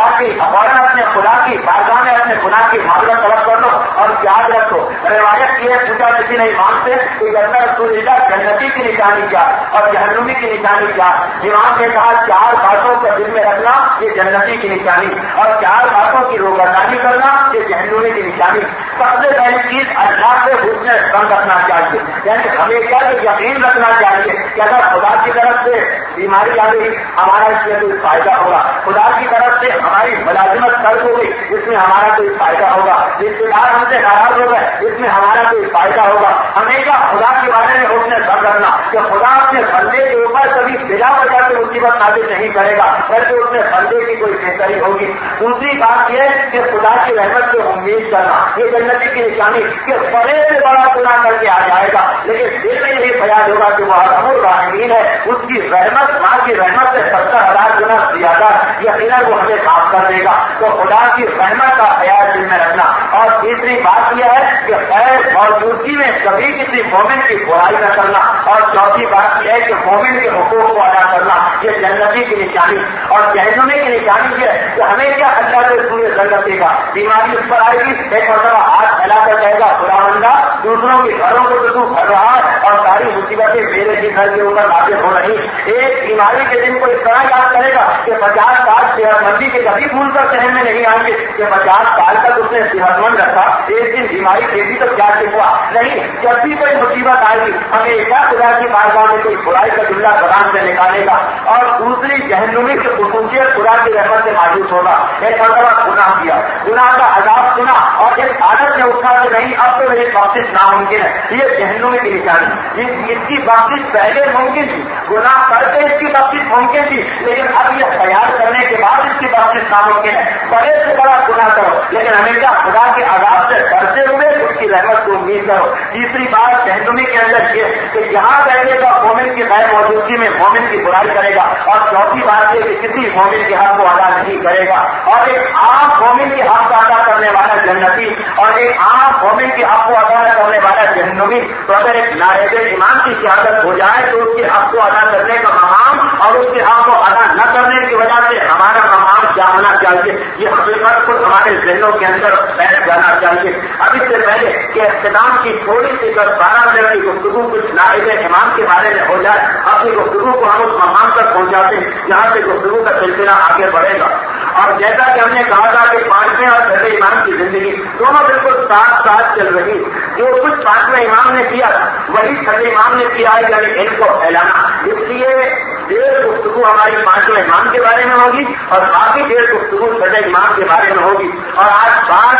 کی بارگاہ میں اپنے گناہ کی معذرت طلب کر دو، اور یاد رکھو روایت یہ پوچھا کسی نے امام سے کہ جنت رسول اللہ جنتی کی نشانی کیا اور جہنمی کی نشانی کیا؟ امام نے کہا 4 باتوں کو دل میں رکھنا یہ جنتی کی نشانی، اور 4 باتوں کی روگردانی کرنا یہ جہنمی کی نشانی۔ سب سے پہلی چیز اللہ سے حسن ظن رکھنا چاہیے، یعنی ہمیشہ یقین رکھنا چاہیے کہ اگر خدا کی طرف سے بیماری آ گئی ہمارا اس میں کوئی فائدہ ہوگا، خدا کی طرف سے ہماری ملازمت قرض ہو گئی اس میں ہمارا کوئی فائدہ ہوگا، رشتے دار ہم سے ناراض ہو گئے اس میں ہمارا کوئی فائدہ ہوگا۔ ہمیشہ خدا کے بارے میں حسن ظن رکھنا کہ خدا اپنے بندے کے اوپر کبھی بلا وجہ سے مصیبت نازل نہیں کرے گا، بلکہ اس میں بندے کی کوئی بہتری ہوگی۔ دوسری بات یہ کہ خدا کی رحمت سے امید کرنا یہ جنتی کی نشانی کہ بڑے سے بڑا گناہ کر کے آ جائے گا لیکن دل میں یہی خیال ہوگا کہ وہ ارحم الراحمین ہے، اس کی رحمت ماں کی رحمت سے 70,000 گنا زیادہ یقیناً وہ ہمیں معاف کر دے گا۔ تو خدا کی رحمت کا خیال دل میں رکھنا۔ اور تیسری بات یہ ہے کہ خیر موجودگی میں کبھی کسی مومن کی برائی نہ کرنا، اور چوتھی بات یہ ہے کہ مومن کے حقوق کو ادا کرنا یہ جنتی کی نشانی۔ اور جہنمی کی نشانی یہ ہے کہ ہمیں کیا اللہ سے سوئے ظن رکھے گا، بیماری اس پر آئے گی ایک مرتبہ ہاتھ پھیلا کر کہے گا خداوندہ دوسروں کے گھروں کو تو بھر رہا ہے اور ساری مصیبتیں میرے ہی گھر کے اوپر نازل ہو رہی۔ ایک بیماری کے دن کو اس طرح یاد کرے گا کہ 50 سال صحت مندی کے کبھی بھول کر ذہن میں نہیں آئیں گے کہ 50 سال تک اس نے صحت مند رکھا، ایک دن بیماری دیکھی تو کیا ہوا نہیں۔ جب بھی کوئی مصیبت آئے گی ہمیں ایک خدا کی بارگاہ میں کوئی برائی کا جملہ زبان سے نکالے گا۔ اور دوسری جہنمی کی خصوصیت خدا کی رحمت سے مایوس ہوگا۔ ایک مرتبہ گناہ کیا، گناہ کا عذاب سنا اور ایک عادت نے اٹھا کہ نہیں اب تو میری واپس ناممکن ہے، یہ جہنمی کی نشانی۔ اس کی واپس پہلے ممکن تھی، گناہ کر کے اس کی واپس ممکن تھی، لیکن اب یہ خیال کرنے کے بعد اس کی واپس ناممکن ہے۔ بڑے سے بڑا گناہ کرو لیکن ہمیشہ خدا کے عذاب سے ڈرتے ہوئے اس کی رحمت کو امید کرو۔ تیسری بات جہنمی کے اندر یہ کہ جہاں رہے گا مومن کی غیر موجودگی میں مومن کی برائی کرے گا، اور چوتھی بات یہ کہ کسی مومن کے حق کو ادا نہیں کرے گا۔ اور ایک عام مومن کے حق کو ادا کرنے والا جنتی اور ایک عام مومن کے حق کو ادا کرنے والا جہنمی۔ تو اگر ایک نائب امام کی شہادت ہو جائے تو اس کے حق کو ادا کرنے کا مقام اور اس کے حق کو ادا نہ کرنے کی وجہ سے ہمارا مقام کیا ہونا چاہیے یہ حقیقت خود ہمارے ذہنوں کے اندر بیٹھ جانا چاہیے۔ اب اس سے پہلے کہ اختتام کی تھوڑی سی 12 منٹ کی گفتگو کچھ نائب امام کے بارے میں ہو جائے، اپنی گفتگو کو ہم اس مقام تک پہنچاتے ہیں جہاں سے گفتگو کا سلسلہ آگے بڑھے گا۔ اور جیسا کہ ہم نے کہا تھا کہ 5ویں اور 6ویں امام کی زندگی دونوں بالکل ساتھ ساتھ چل رہی، جو کچھ 5ویں امام نے کیا وہی 6ویں امام نے کیا ہے، یعنی علم کو پھیلانا۔ اس لیے 1.5 گفتگو ہماری 5ویں امام کے بارے میں ہوگی اور باقی 1.5 گفتگو 6ویں امام کے بارے میں ہوگی۔ اور آج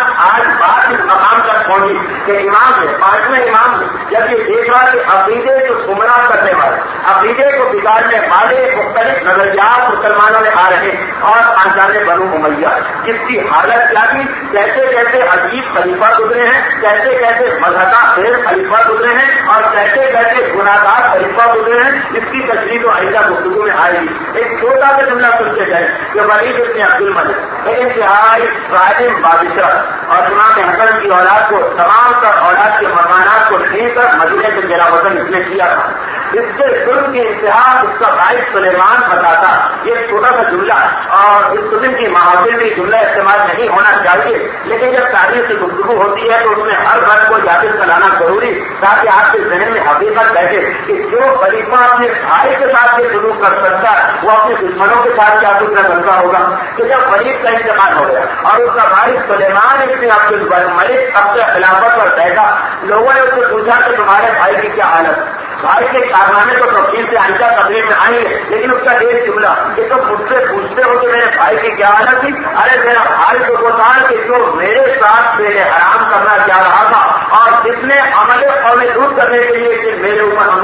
بات اس مقام تک پہنچی کہ امام نے 5ویں امام نے جب یہ دیکھا کہ عقیدے کو گمراہ کرنے والے، عقیدے کو بگاڑنے والے مختلف نظریات مسلمانوں میں آ رہے اور خاندان بنو امیہ جس کی حالت کیا تھی، کیسے کیسے عجیب خلیفہ گزرے ہیں، کیسے کیسے مذہبہ خیر خلیفہ گزرے ہیں اور کیسے کیسے گناہگار خلیفہ گزرے ہیں، اس کی تشریح و آئندہ گفتگو میں آئے گی۔ ایک چھوٹا سا جملہ سن کے گئے کہ ولید بن عبد الملک ایک انتہائی ظالم بادشاہ اور امام حسن کی اولاد کو تمام تر اولاد کے مکانات کو چھین کر مدینے سے میرا وطن اس نے کیا تھا۔ اس کے ظلم کی انتہا اس کا بھائی سلیمان بتاتا۔ یہ چھوٹا سا جملہ اور اس قسم کی محافل میں جملہ استعمال نہیں ہونا چاہیے، لیکن جب تاریخ کی گفتگو ہوتی ہے تو اس میں ہر بات کو یاد کرانا ضروری تاکہ آپ کے ذہن میں حقیقت بیٹھے کہ جو خلیفہ اپنے بھائی کے ساتھ یہ سلوک کر سکتا ہے وہ اپنے دشمنوں کے ساتھ کیا کچھ نہ کرتا ہوگا۔ کہ جب غریب کا انتقال ہو گیا اور اس کا بھائی سلیمان ابن عبد الملک اب سے خلافت پر بیٹھا، لوگوں نے اس سے پوچھا کہ تمہارے بھائی کی کیا حالت؟ بھائی کے کارنامے تو تفصیل سے آئندہ تقریب میں آئیں گے، لیکن اس کا ایک جملہ کہ تم مجھ سے پوچھتے ہو کہ میرے بھائی کی کیا حالت تھی؟ ارے میرا بھائی تو وہ تھا کہ جو میرے ساتھ میرے حرام کرنا چاہ رہا تھا اور جس نے عمل قوم دور کرنے کے لیے کہ میرے اوپر حملہ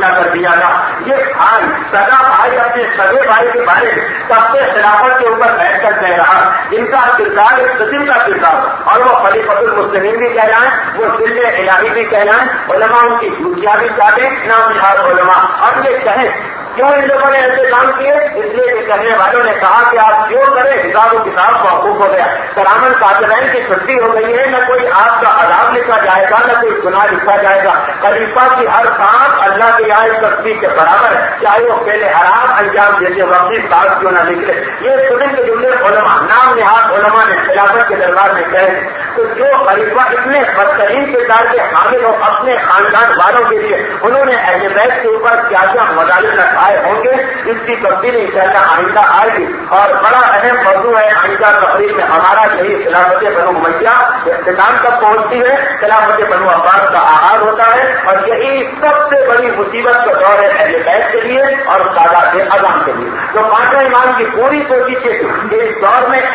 فیصلہ کر دیا تھا. یہ بھائی سگا بھائی اپنے سگے بھائی کے بارے میں سب سے خلافت کے اوپر بیٹھ کر کہہ رہا جن کا کردار ایک قسم کا کردار اور وہ خلیفۃ المسلمین بھی کہلائیں, وہ ذل الہی بھی کہلائیں, علماء ان کی جھوٹیاں بھی چاہتے نام نہاد علماء. اور یہ کہیں کیوں ان لوگوں نے ایسے کام کیے؟ اس لیے کہ کہنے والوں نے کہا کہ آپ جو کریں حساب و کتاب موقوف ہو گیا, کرامن کاتبین کی چھٹی ہو گئی ہے, نہ کوئی آپ کا عذاب لکھا جائے گا نہ کوئی گناہ لکھا جائے گا. خلیفہ کی ہر کام اللہ کی یہاں تسبیح کے برابر ہے, چاہے وہ پہلے حرام انجام دیتے وقت بات کیوں نہ نکلے. یہ سنن کے جملے علماء نام نہاد علماء نے خلافت کے دربار میں کہے. تو جو خلیفہ اتنے بدترین کردار کے حامل ہو اپنے خاندان والوں کے لیے, انہوں نے اہل بیت کے اوپر کیا کیا مظالم رکھائے ہوں گے, اس کی تفصیل انشاءاللہ آئندہ آئے گی. اور بڑا اہم موضوع ہے آئندہ تقریب میں ہمارا یہی خلافت بنو امیہ اختتام تک پہنچتی ہے, خلافت بنو عباس کا آغاز ہوتا ہے, اور یہی سب سے بڑی مصیبت کا دور ہے اہل بیت کے لیے اور سادات اعظم کے لیے. تو پانچواں امام کی پوری کوشش ہے کہ اس دور میں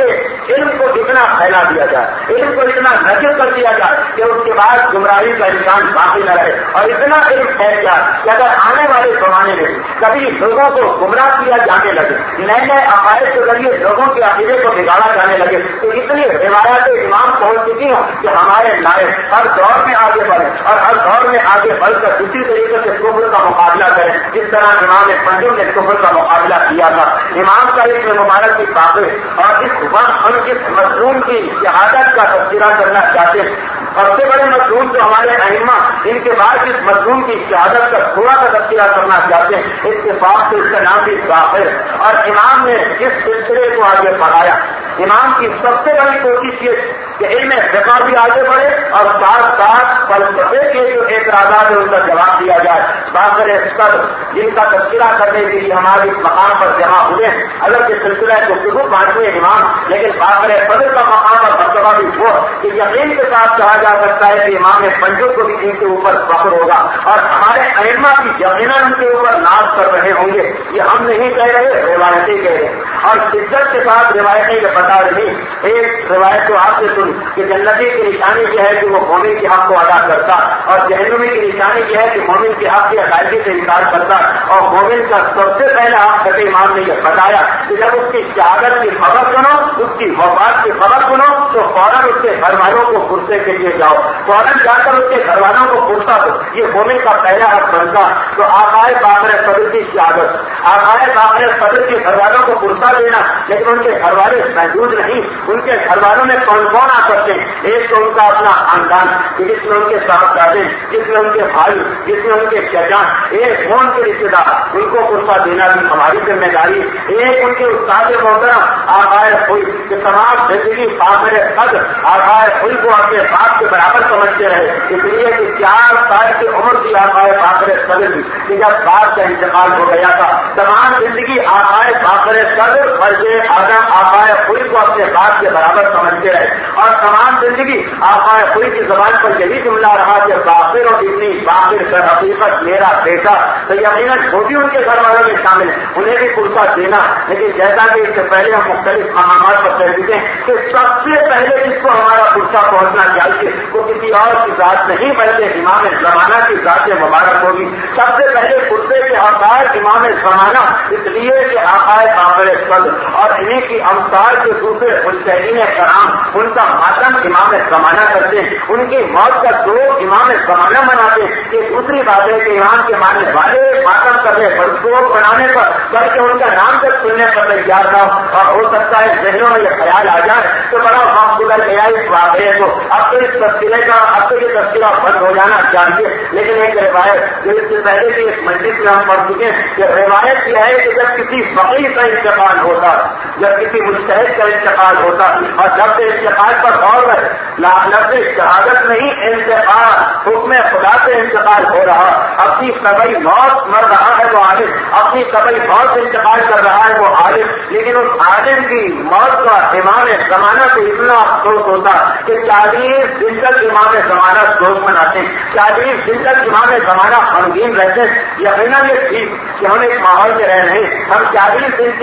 علم کو اتنا پھیلا دیا جائے, علم کو اتنا نشر کر دیا جائے کہ اس کے بعد گمراہی کا امکان باقی نہ رہے, اور اتنا علم پھیل جائے کہ اگر آنے والے زمانے میں کبھی لوگوں کو گمراہ کیا جانے لگے, نئے نئے عقائد کے ذریعے لوگوں کے عقیدے کو بگاڑا جانے لگے, تو اتنی روایات امام پہنچ چکی ہوں کہ ہمارے نائب ہر دور میں آگے بڑھیں اور ہر دور میں آگے بڑھ کر اسی طریقے سے کفر کا مقابلہ کریں جس طرح امام پنجم نے کفر کا مقابلہ کیا تھا. امام کا اس مبارک کی باتیں اور اس وقت ہم اس مظلوم کی شہادت کا تذکرہ کرنا چاہتے ہیں. سب سے بڑے مظلوم جو ہمارے ائمہ ان کے بعد اس مظلوم کی شہادت کا تھوڑا سا تذکرہ کرنا چاہتے ہیں. اتفاق سے اس کا نام بھی ظاہر, اور امام نے جس سلسلے کو آگے بڑھایا, امام کی سب سے بڑی کوشش یہ کہ علم فقہ بھی آگے بڑھے اور ساتھ ساتھ فلسفے کے جو اعتراضات ہیں ان کا جواب دیا جائے. باقر صدر جن کا تذکرہ کرنے کے لیے ہمارے اس مقام پر جمع ہوئے ہیں, اگر یہ سلسلہ ہے تو ضرور پانچویں امام, لیکن باقر صدر کا مقام اور مرتبہ بھی وہ کہ یقین کے ساتھ کہا جا سکتا ہے کہ امام پنجوں کو بھی ان کے اوپر فخر ہوگا, اور ہمارے ائمہ بھی یقیناً ان کے اوپر ناز کر رہے ہوں گے. یہ ہم نہیں کہہ رہے, روایتیں کہہ رہے, اور شدت کے ساتھ روایتیں یہ بتا رہی. ایک روایت تو آپ سے سن کہ جنتی کی نشانی یہ ہے کہ وہ مومن کے حق کو ادا کرتا, اور جہنمی کی نشانی یہ ہے کہ مومن کے حق کی ادائیگی سے انکار کرتا. اور مومن کا سب سے پہلا حق حضرت امام نے یہ بتایا کہ جب اس کی شہادت کی خبر سنو, اس کی وفات کی خبر سنو, تو فوراً اس کے گھر والوں کو پرسے کے لیے جاؤ, فوراً جا کر اس کے گھر والوں کو پرسا دو. یہ مومن کا پہلا حق بنتا. تو آقائے باقر صدر کی شہادت, آقائے باقر صدر کے گھر والوں کو پرسا دینا, لیکن ان کے گھر والے محدود نہیں. ان کے گھر والوں میں کون کون آ سکتے ہیں؟ ایک تو ان کا اپنا خاندان جس میں ان کے صاحبزادے, جس میں ان کے بھائی, جس میں ان کے چچا, ایک وہ ان کے رشتے دار, ان کو پرسا دینا بھی ہماری ذمہ داری. ایک ان کے استاد محترم آقائے خوئی کہ تمام زندگی باقر صدر آقائے خوئی کو اپنے باپ کے برابر سمجھتے رہے, اس لیے کہ 4 سال کی عمر کی آقائے باقر صدر کی کہ جب باپ کا انتقال ہو گیا تھا, تمام زندگی آقائے باقر صدر فرض آدم آقائے خوئی کو اپنے باپ کے برابر سمجھتے رہے, اور تمام زندگی آقائے خوئی کی زبان پر یہی جملہ رہا کہ باقر اور اتنی باقر کا حقیقت میرا بیٹا. تو یقیناً وہ بھی ان کے گھر والوں میں شامل ہیں, انہیں بھی پرسا دینا. لیکن جیسا کہ اس سے پہلے ہم مختلف مقامات پر کہہ چکے ہیں کہ سب سے پہلے جس کو ہمارا پرسا پہنچنا چاہیے وہ کسی اور کی ذات نہیں بلکہ امام زمانہ کی ذات مبارک ہوگی. سب سے پہلے پرسے کے حقائق امام زمانہ, اس لیے کہ حقائق باقر صدر اور انہیں کی امثال کے دوسرے مجتہدین کرام ان کا ماتم امام زمانہ کرتے ہیں, ان کی موت کا دو امام زمانہ مناتے ہیں. یہ دوسری بات ہے کہ امام کے ماننے والے ماتم کرنے پر شوق بنانے پر بلکہ ان کا نام تک سننے پر تیار نہ ہو, اور ہو سکتا ہے ذہنوں میں یہ خیال آ جائے تو بڑا وقت گزر گیا اس واقعے کو, اب تو اس تذکرے کا اب تو یہ تذکرہ بند ہو جانا چاہیے. لیکن ایک روایت جو اس سے پہلے بھی اس مجلس میں ہم پڑھ چکے ہیں کہ روایت یہ ہے کہ جب کسی فقیر کا انتقال ہوتا, جب کسی مجتہد کا انتقال ہوتا, اور جب سے انتقال پر غور ہے, لفظ شہادت نہیں انتقال, حکم خدا سے انتقال ہو رہا, اپنی طبعی موت مر رہا ہے وہ عالم, اپنی طبعی موت سے انتقال کر رہا ہے وہ عالم. لیکن اس عالم کی موت کا امام زمانہ کو اتنا افسوس ہوتا کہ 40 دن تک امام زمانہ دوست مناتے ہیں, 40 دن تک امام زمانہ غمگین رہتے ہیں. یقیناً یہ ٹھیک کہ ہم ایک ماحول میں رہ رہے ہیں, ہم 40 دن یا 1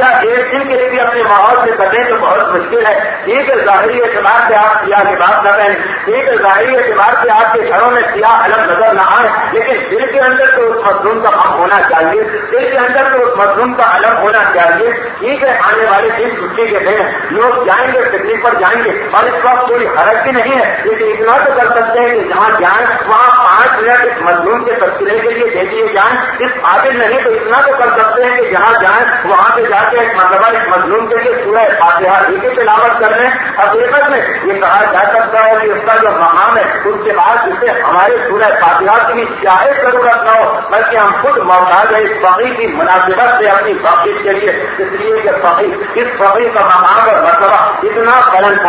جن کے لیے بھی اپنے ماحول سے کریں تو بہت مشکل ہے. ٹھیک ہے ظاہری اعتبار سے آپ سیاہ لباس نہ پہنیں, ٹھیک ہے ظاہری اعتبار سے آپ کے گھروں میں سیاہ علم نظر نہ آئے, لیکن دل کے اندر تو اس مضمون کا غم ہونا چاہیے, دل کے اندر تو اس مضمون کا علم ہونا چاہیے. ٹھیک ہے آنے والے دن چھٹی کے دن لوگ جائیں گے, پکنک پر جائیں گے, اور اس وقت کوئی حرج بھی نہیں ہے, لیکن اتنا تو کر سکتے ہیں کہ جہاں جائیں وہاں 5 منٹ اس مضمون کے تذکرے کے لیے دے دیے جائیں. اس قابل نہیں تو اتنا تو کر سکتے ہیں کہ جہاں جائیں وہاں پہ جا کے ایک مرتبہ اس مضمون کے لیے سورہ فاتحہ کی تلاوت کر لیں. حقیقت میں یہ کہا جا سکتا ہے کہ اس کا جو مقام ہے اس کے بعد اسے ہمارے سورہ فاتحہ کی بھی چاہے ضرورت نہ ہو, بلکہ ہم خود محتاج ہے اس فقیر کی مناسبت سے اپنی بخشش کے لیے. اس لیے کہ اس فقیر کا مقام اور مرتبہ اتنا بلند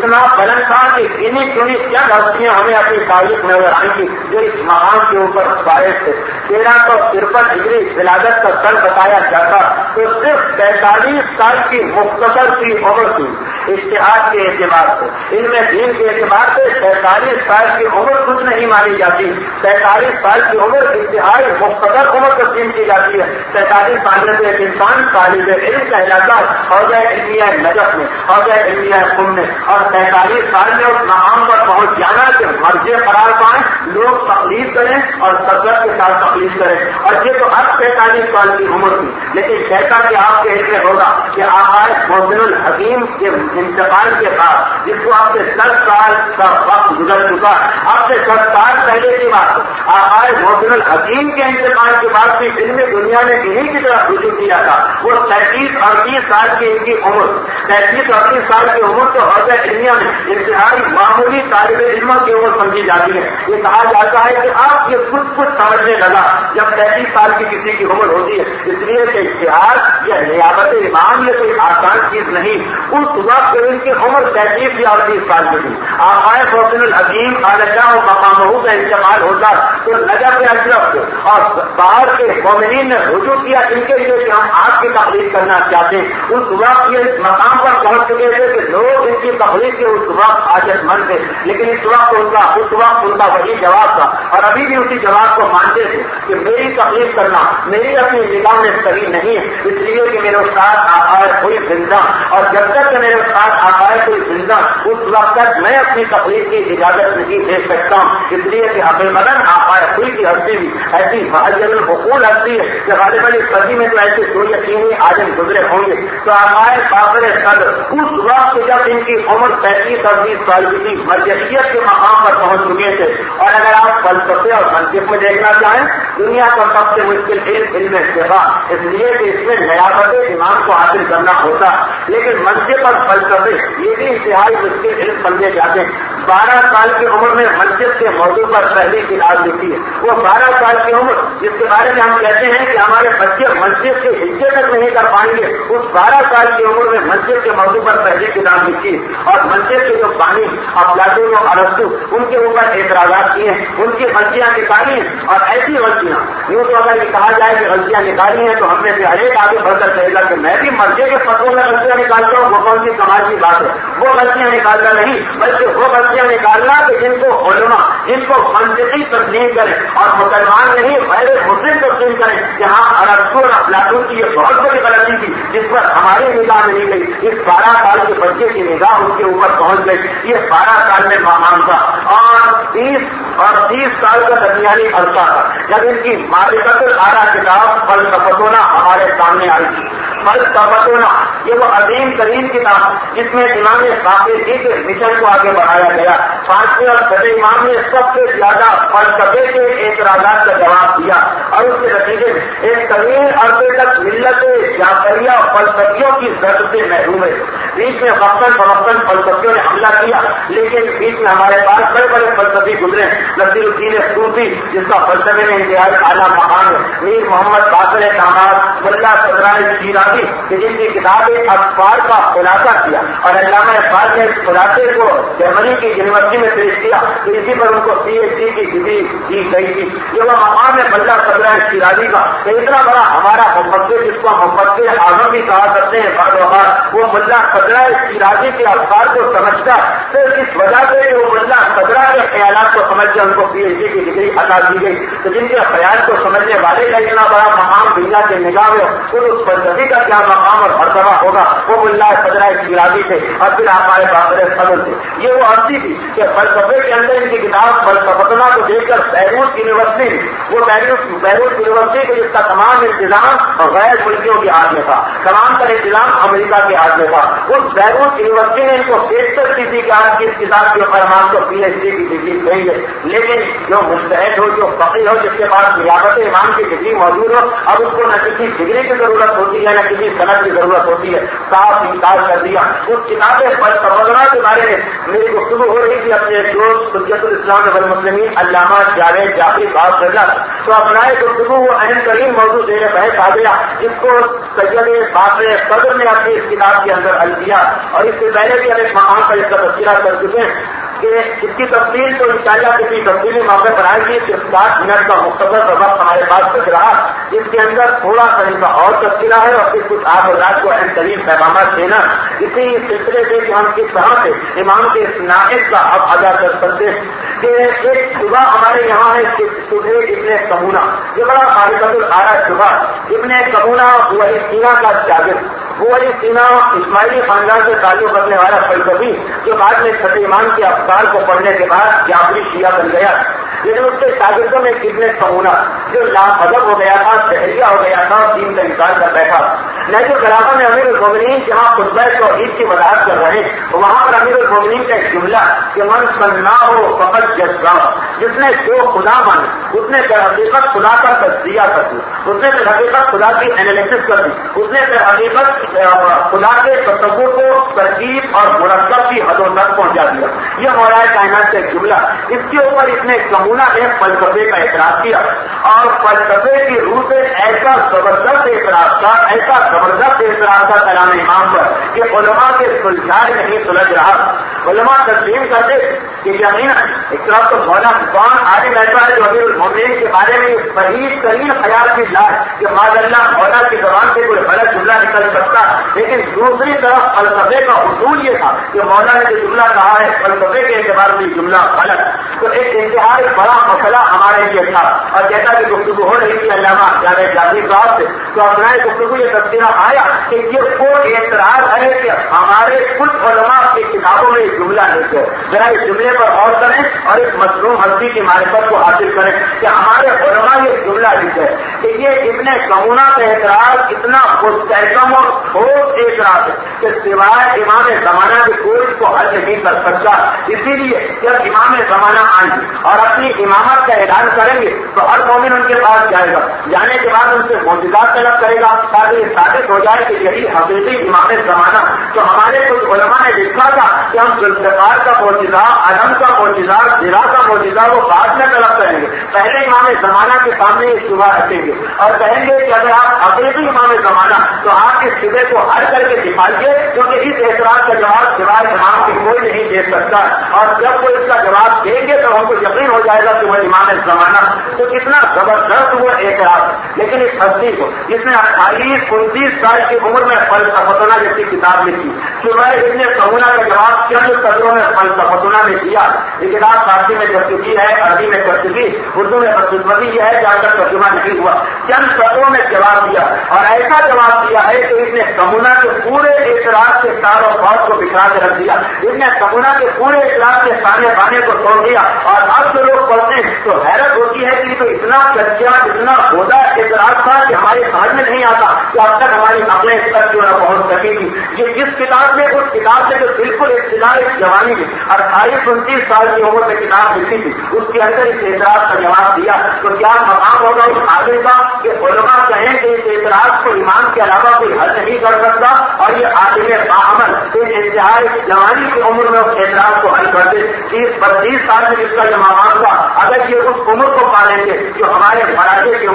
تھا کہ گنی چنی کیا ہستیاں ہمیں اپنی تاریخ نظر آئیں گی جو اس مقام کے اوپر فائز تھے. 1353 ہجری ولادت کا سن بتایا جاتا تو صرف 45 سال کی مختصر سی عمر تھی اشتہاد کے اعتبار سے. ان میں دین کے اعتبار سے 45 سال کی عمر کچھ نہیں مانی جاتی. 45 سال کی عمر انتہائی مختصر عمر تسلیم کی جاتی ہے. 45 سال میں ایک انسان طالب علم کہلاتا ہے, حوضہ علمیہ نجف میں, حوضہ علمیہ قم میں, اور 45 سال میں اس مقام پر پہنچ جانا کہ مرضی قرار پائیں, لوگ تقلید کریں اور کثرت کے ساتھ تقلید کریں. اور یہ تو اب 45 سال کی عمر تھی, لیکن جیسا کہ آپ کے علم ہوگا کہ آقائے محسن الحکیم کے انتقال کے بعد, جس کو آپ سے 10 سال کا وقت گزر چکا, اب سے 10 سال پہلے کی بات, آقائے محسن الحکیم کے انتقال کے بعد بھی علم دنیا نے انہیں کی طرف رجوع کیا تھا. وہ 37-38 سال کی ان کی عمر, 37-38 سال کی عمر تو حوضہ علمیہ میں انتہائی معمولی طالب علموں کی عمر سمجھی جاتی ہے. یہ کہا جاتا ہے کہ آپ یہ کچھ سمجھنے لگا جب 33 سال کی کسی کی عمر ہوتی ہے, اس لیے کہ اشتہار یا نیابت امام یہ کوئی آسان چیز نہیں. اس وقت ان کی عمر 33 یا 38 سال کی تھی. آقائے محسن الحکیم خالدہ و مقامہ کا انتقال ہوتا تو نجف اشرف کو اور باہر کے مومنین نے رجوع کیا ان کے لیے کہ ہم آپ کی تقلید کرنا چاہتے ہیں. اس وقت یہ اس مقام پر پہنچ چکے تھے کہ لوگ ان کی تقلید کے اس وقت حاجت مند تھے, لیکن اس وقت ان کا وہی جواب تھا, اور ابھی بھی اسی جواب کو مانتے تھے کہ میری تقلید کرنا میری اپنی نگاہ میں صحیح نہیں ہے, اس لیے کہ میرے استاد آقائے کوئی زندہ, اور جب تک کہ میرے استاد آقائے کوئی زندہ اس وقت تک میں اپنی تقلید کی اجازت نہیں دے سکتا ہوں. اس لیے کہ حقیقتاً آقائے کوئی کی ہستی بھی ایسی محجر الحقول ہستی ہے کہ غالباً اس صدی میں تو ایسے 2 یا 3 آدم گزرے ہوں گے. تو آقائے باقر صدر اس وقت جب ان کی عمر 35-38 سال کی تھی مرجعیت کے مقام پر پہنچ چکے تھے. اور اگر آپ فلسفے اور منطق میں دیکھنا چاہیں دنیا کا سب سے مشکل علم فقہ, اس لیے کہ اس میں نیابت امام کو حاصل کرنا ہوتا, لیکن منطق اور فلسفے یہ بھی انتہائی مشکل علم سمجھے جاتے ہیں. 12 سال کی عمر میں منطق کے موضوع پر پہلی کتاب لکھی ہے. وہ 12 سال کی عمر جس کے بارے میں ہم کہتے ہیں کہ ہمارے بچے منطق کے حصے تک نہیں کر پائیں گے, اس 12 سال کی عمر میں منطق کے موضوع پر پہلی کتاب لکھی ہے. اور منطق کے جو بانی افلاطون و ارسطو ان کے اوپر اعتراضات کیے ہیں, ان کی غلطیاں نکالی ہیں. اور ایسی غلطیاں یوں تو اگر یہ کہا جائے کہ غلطیاں نکالی ہیں تو ہم میں سے ہر ایک آگے بڑھ کر کہے گا کہ میں بھی مرضی کے فتووں میں غلطیاں نکالتا ہوں, وہ کون سی کمال کی بات ہے. وہ غلطیاں نکالنا نہیں بلکہ وہ غلطیاں نکالنا کہ جن کو علماء جن کو منطقی تسلیم کریں اور مسلمان نہیں غیر مسلم تسلیم کریں. جہاں ارسطو اور افلاطون کی یہ بہت بڑی غلطی تھی جس پر ہماری نگاہ نہیں گئی, اس 12 سال کے بچے کی نگاہ اس کے اوپر پہنچ گئی. یہ 12 سال میں مہمان تھا اور 30 سال کا درمیانی عرصہ تھا جب ان کی معرفت الآراء کتاب فلسفتنا ہمارے سامنے آئی تھی. فلسفتنا یہ وہ عظیم ترین کتاب جس میں امام باقر جی کے مشن کو آگے بڑھایا گیا. 5ویں اور 6ویں امام نے سب سے زیادہ فلسفے کے اعتراضات کا جواب دیا, اور اس کے نتیجے میں ایک طویل عرصے تک ملت جعفریہ اور فلسفیوں کی زد سے محروم ہے. بیچ میں وقتاً فوقتاً فلسفیوں نے حملہ کیا, لیکن بیچ میں ہمارے پاس بڑے بڑے فلسفی گزرے. نصیر الدین صوفی جس کا فلسفے میں انتہائی اعلیٰ مقام ہے, میر محمد باقر کامار, ملا صدرائے شیرازی جن کی کتاب اخبار کا خلاصہ کیا, اور علامہ اقبال نے اس خلاصے کو جرمنی کی یونیورسٹی میں پیش کیا, تو اسی پر ان کو PhD کی ڈگری دی گئی تھی. یہ وہ مقام ہے ملا صدرائے सदराए शिराजी का इतना बड़ा हमारा मुफस्सिर, जिसको मुफस्सिर आजम भी कहा करते हैं बरवहार, वो मुल्ला सदराए शिराजी के अल्फाज को समझकर सिर्फ इस वजह से कि वो मुल्ला सदरा के ख्यालात को समझ कर उनको PhD की डिग्री अदा की गई, तो जिनके ख्याल को समझने वाले का इतना बड़ा मकाम दुनिया के निगाह में तो उस फलसफे का क्या मकाम और मर्तबा होगा, वो मुल्ला सदराए शिराजी थे और फिर हमारे बाबर फजल थे। ये वो हस्ती थी कि फलसफे के अंदर इनकी किताब फलसफतना को देखकर बैरूत यूनिवर्सिटी, वो बैरूत यूनिवर्सिटी के जिसका तमाम इंतजाम और गैर मुल्कियों के हाथ में था, तमाम का इंतजाम अमेरिका के हाथ में था, उस बैरूत यूनिवर्सिटी ने इनको पेशकश की थी कि आज इस किताब के ऊपर हम आपको PhD की डिग्री देंगे। लेकिन जो मुस्तहद हो, जो फकीह हो, जिसके पास रियासत इमाम की डिग्री मौजूद हो, अब उसको न किसी डिग्री की जरूरत होती है न किसी सनद की जरूरत होती है, साफ इनकार कर दिया। उस किताब फलसफा के बारे में मेरी गुफ्तगू हो रही थी अपने दोस्त हुज्जतुल इस्लाम वल मुस्लिमीन अल्लामा जावेद जाफरी साहब से, तो अपनाए गुफ्तगू वो अहम तरीन मौजूद ज़ेर बहस आ गया, जिसको सैयद बाक़र सदर ने अपनी इस किताब के अंदर हल किया। और इससे पहले भी हम एक मकाम का इसका तस्करा कर चुके हैं कि इसकी तफसील तो इंशाअल्लाह किसी तफसीली मौके पर आएगी। सिर्फ 60 मिनट का मुख्तसर वक्त हमारे पास बच रहा, इसके अंदर थोड़ा सा इनका और तस्करा है और फिर कुछ आप हज़रात को अहम तरीन पैगाम देना इसी सिलसिले से कि हम किस तरह से इमाम के इस नाइब का अब अदा कर सकते हैं। कि एक सुबह हमारे यहाँ है सुबह इब्ने कमूना, ये बड़ा मारिफतुल आरा सुबह इब्ने कमूना वही सीना का शागिर्द, वो वही सीना इस्माइली खानदान से ताल्लुक रखने वाला फलसफी जो बाद में छठे इमाम के अफ्तार को पढ़ने के बाद जाफरी शिया बन गया। लेकिन उसके शागिर्दों में इब्ने कमूना जो लामअदब हो गया था, शहरिया हो गया था, दीन का इनकार कर बैठा। नहजुल बलागा में अमीरुल मोमिनीन जहाँ खुतबा तौहीद की वजाहत कर रहे हैं वहाँ पर अमीरुल मोमिनीन का एक जुमला कि मन सन्ना हो फकत जज्बा, जिसने जो खुदा माने उसने फिर हकीकत खुदा का तज्जिया कर दी, उसने फिर हकीकत खुदा की एनालिसिस कर दी, उसने फिर हकीकत खुदा के तस्वुर को तरकीब और मुरक्कब की हदों तक पहुँचा दिया। ये मौलाए कायनात का एक जुमला। इसके ऊपर इसने कमूना ने फलसफे का एतराज किया और फलसफे की रूह से ऐसा जबरदस्त एतराज था, ऐसा जबरदस्त एतराज था कलाम इमाम पर कि उलमा के सुलझाए नहीं सुलझ रहा। उलमा तस्लीम करते कि यकीन एक तरफ तो मौला कौन आलिम ऐसा है जो अमीरुल मोमिनीन के बारे में सही तरीन ख्याल की लाए कि माज़अल्लाह मौला की ज़बान से कोई गलत जुमला निकल सकता, लेकिन दूसरी तरफ फलसफे का उसूल ये था कि मौला ने जो जुमला कहा है फलसफे के एतबार से जुमला गलत। तो एक इंतहाई बड़ा मसला हमारे लिए था और जैसा कि गुफ्तगू हो रही थी अल्लामा जावेद जाफरी साहब से, तो अपना गुफ्तगू ये तस्वीर आया कि ये कोई एतराज है कि हमारे कुछ उलमा की किताबों में जुमला लिख है। जरा इस जुमले पर गौर करें और इस मसलूम हस्ती की मारिफत को हासिल करें कि हमारे उलमा ये जुमला लिख है कि ये इब्ने कमूना का एतराज इतना मुस्तहकम और ठोस एतराज है कि सिवाय इमाम ज़माना के कोई इसको हल नहीं कर सकता। इसीलिए जब इमाम ज़माना आएंगे और अपनी इमामत का ऐलान करेंगे तो हर मोमिन उनके पास जाएगा, जाने के बाद उनसे मोजिज़ात तलब करेगा ताकि ये साबित हो जाए कि यही हकीकी इमाम ज़माना। तो हमारे कुछ उलमा ने लिखा था कि हम जुल्फ़िकार का मोजिज़ा, अदम का मोजिज़ा, ज़िरा का मोजिज़ा वो बाद में तलब करेंगे, पहले इमाम ज़माना के सामने ये सुबह रखेंगे और कहेंगे कि अगर आप हकीकी इमाम ज़माना तो आप इस सुबह को हल करके दिखाइए, क्योंकि इस एतराज़ का जवाब सिवाय इमाम के कोई नहीं दे सकता। और जब वो इसका जवाब देंगे तो हमको यकीन हो जाएगा कि वह इमाम ज़माना। तो कितना जबरदस्त वो एतराज। लेकिन इस हस्ती को जिसने 28-29 साल की उम्र में फलसफतना जैसी किताब लिखी, सुबह इब्ने कमूना का जवाब चंद सदरों में फलसफतना में दिया। ये किताब फारसी में कर चुकी है, अरबी में कर चुकी, उर्दू में खिदमती है, जहाँ तक तर्जुमा नहीं हुआ। चंद सदरों में जवाब दिया और ऐसा जवाब दिया है कि इसने कमूना के पूरे एतराज के तार और फौज को बिखरा के रख दिया, इसने कमूना के पूरे एतराज के ताने बाने को तोड़ दिया। और अब जो लोग पढ़ते हैं तो हैरत होती है कि तो इतना कच्चा, इतना गोदा एतराज था कि हमारी समझ में नहीं आता कि अब तक हमारी अकलें इस तक क्यों न पहुंच सकी थी। ये जिस किताब में, उस किताब से जो बिल्कुल इब्तिदा जवानी में 28-29 साल की उम्र में किताब लिखी थी, उसके अंदर इस एतराज का जवाब दिया। तो क्या मकाम होगा उस आदमी का कि उलमा कहें कि इस एतराज को इमाम के अलावा कोई हल नहीं कर सकता और ये आदमी बाअमल इस इंतहाई जवानी की उम्र में उस एतराज को हल कर दे। 30-32 साल में जिसका ये मकाम था, अगर ये उस उम्र को पा लेंगे जो हमारे बराजे की उम्र होती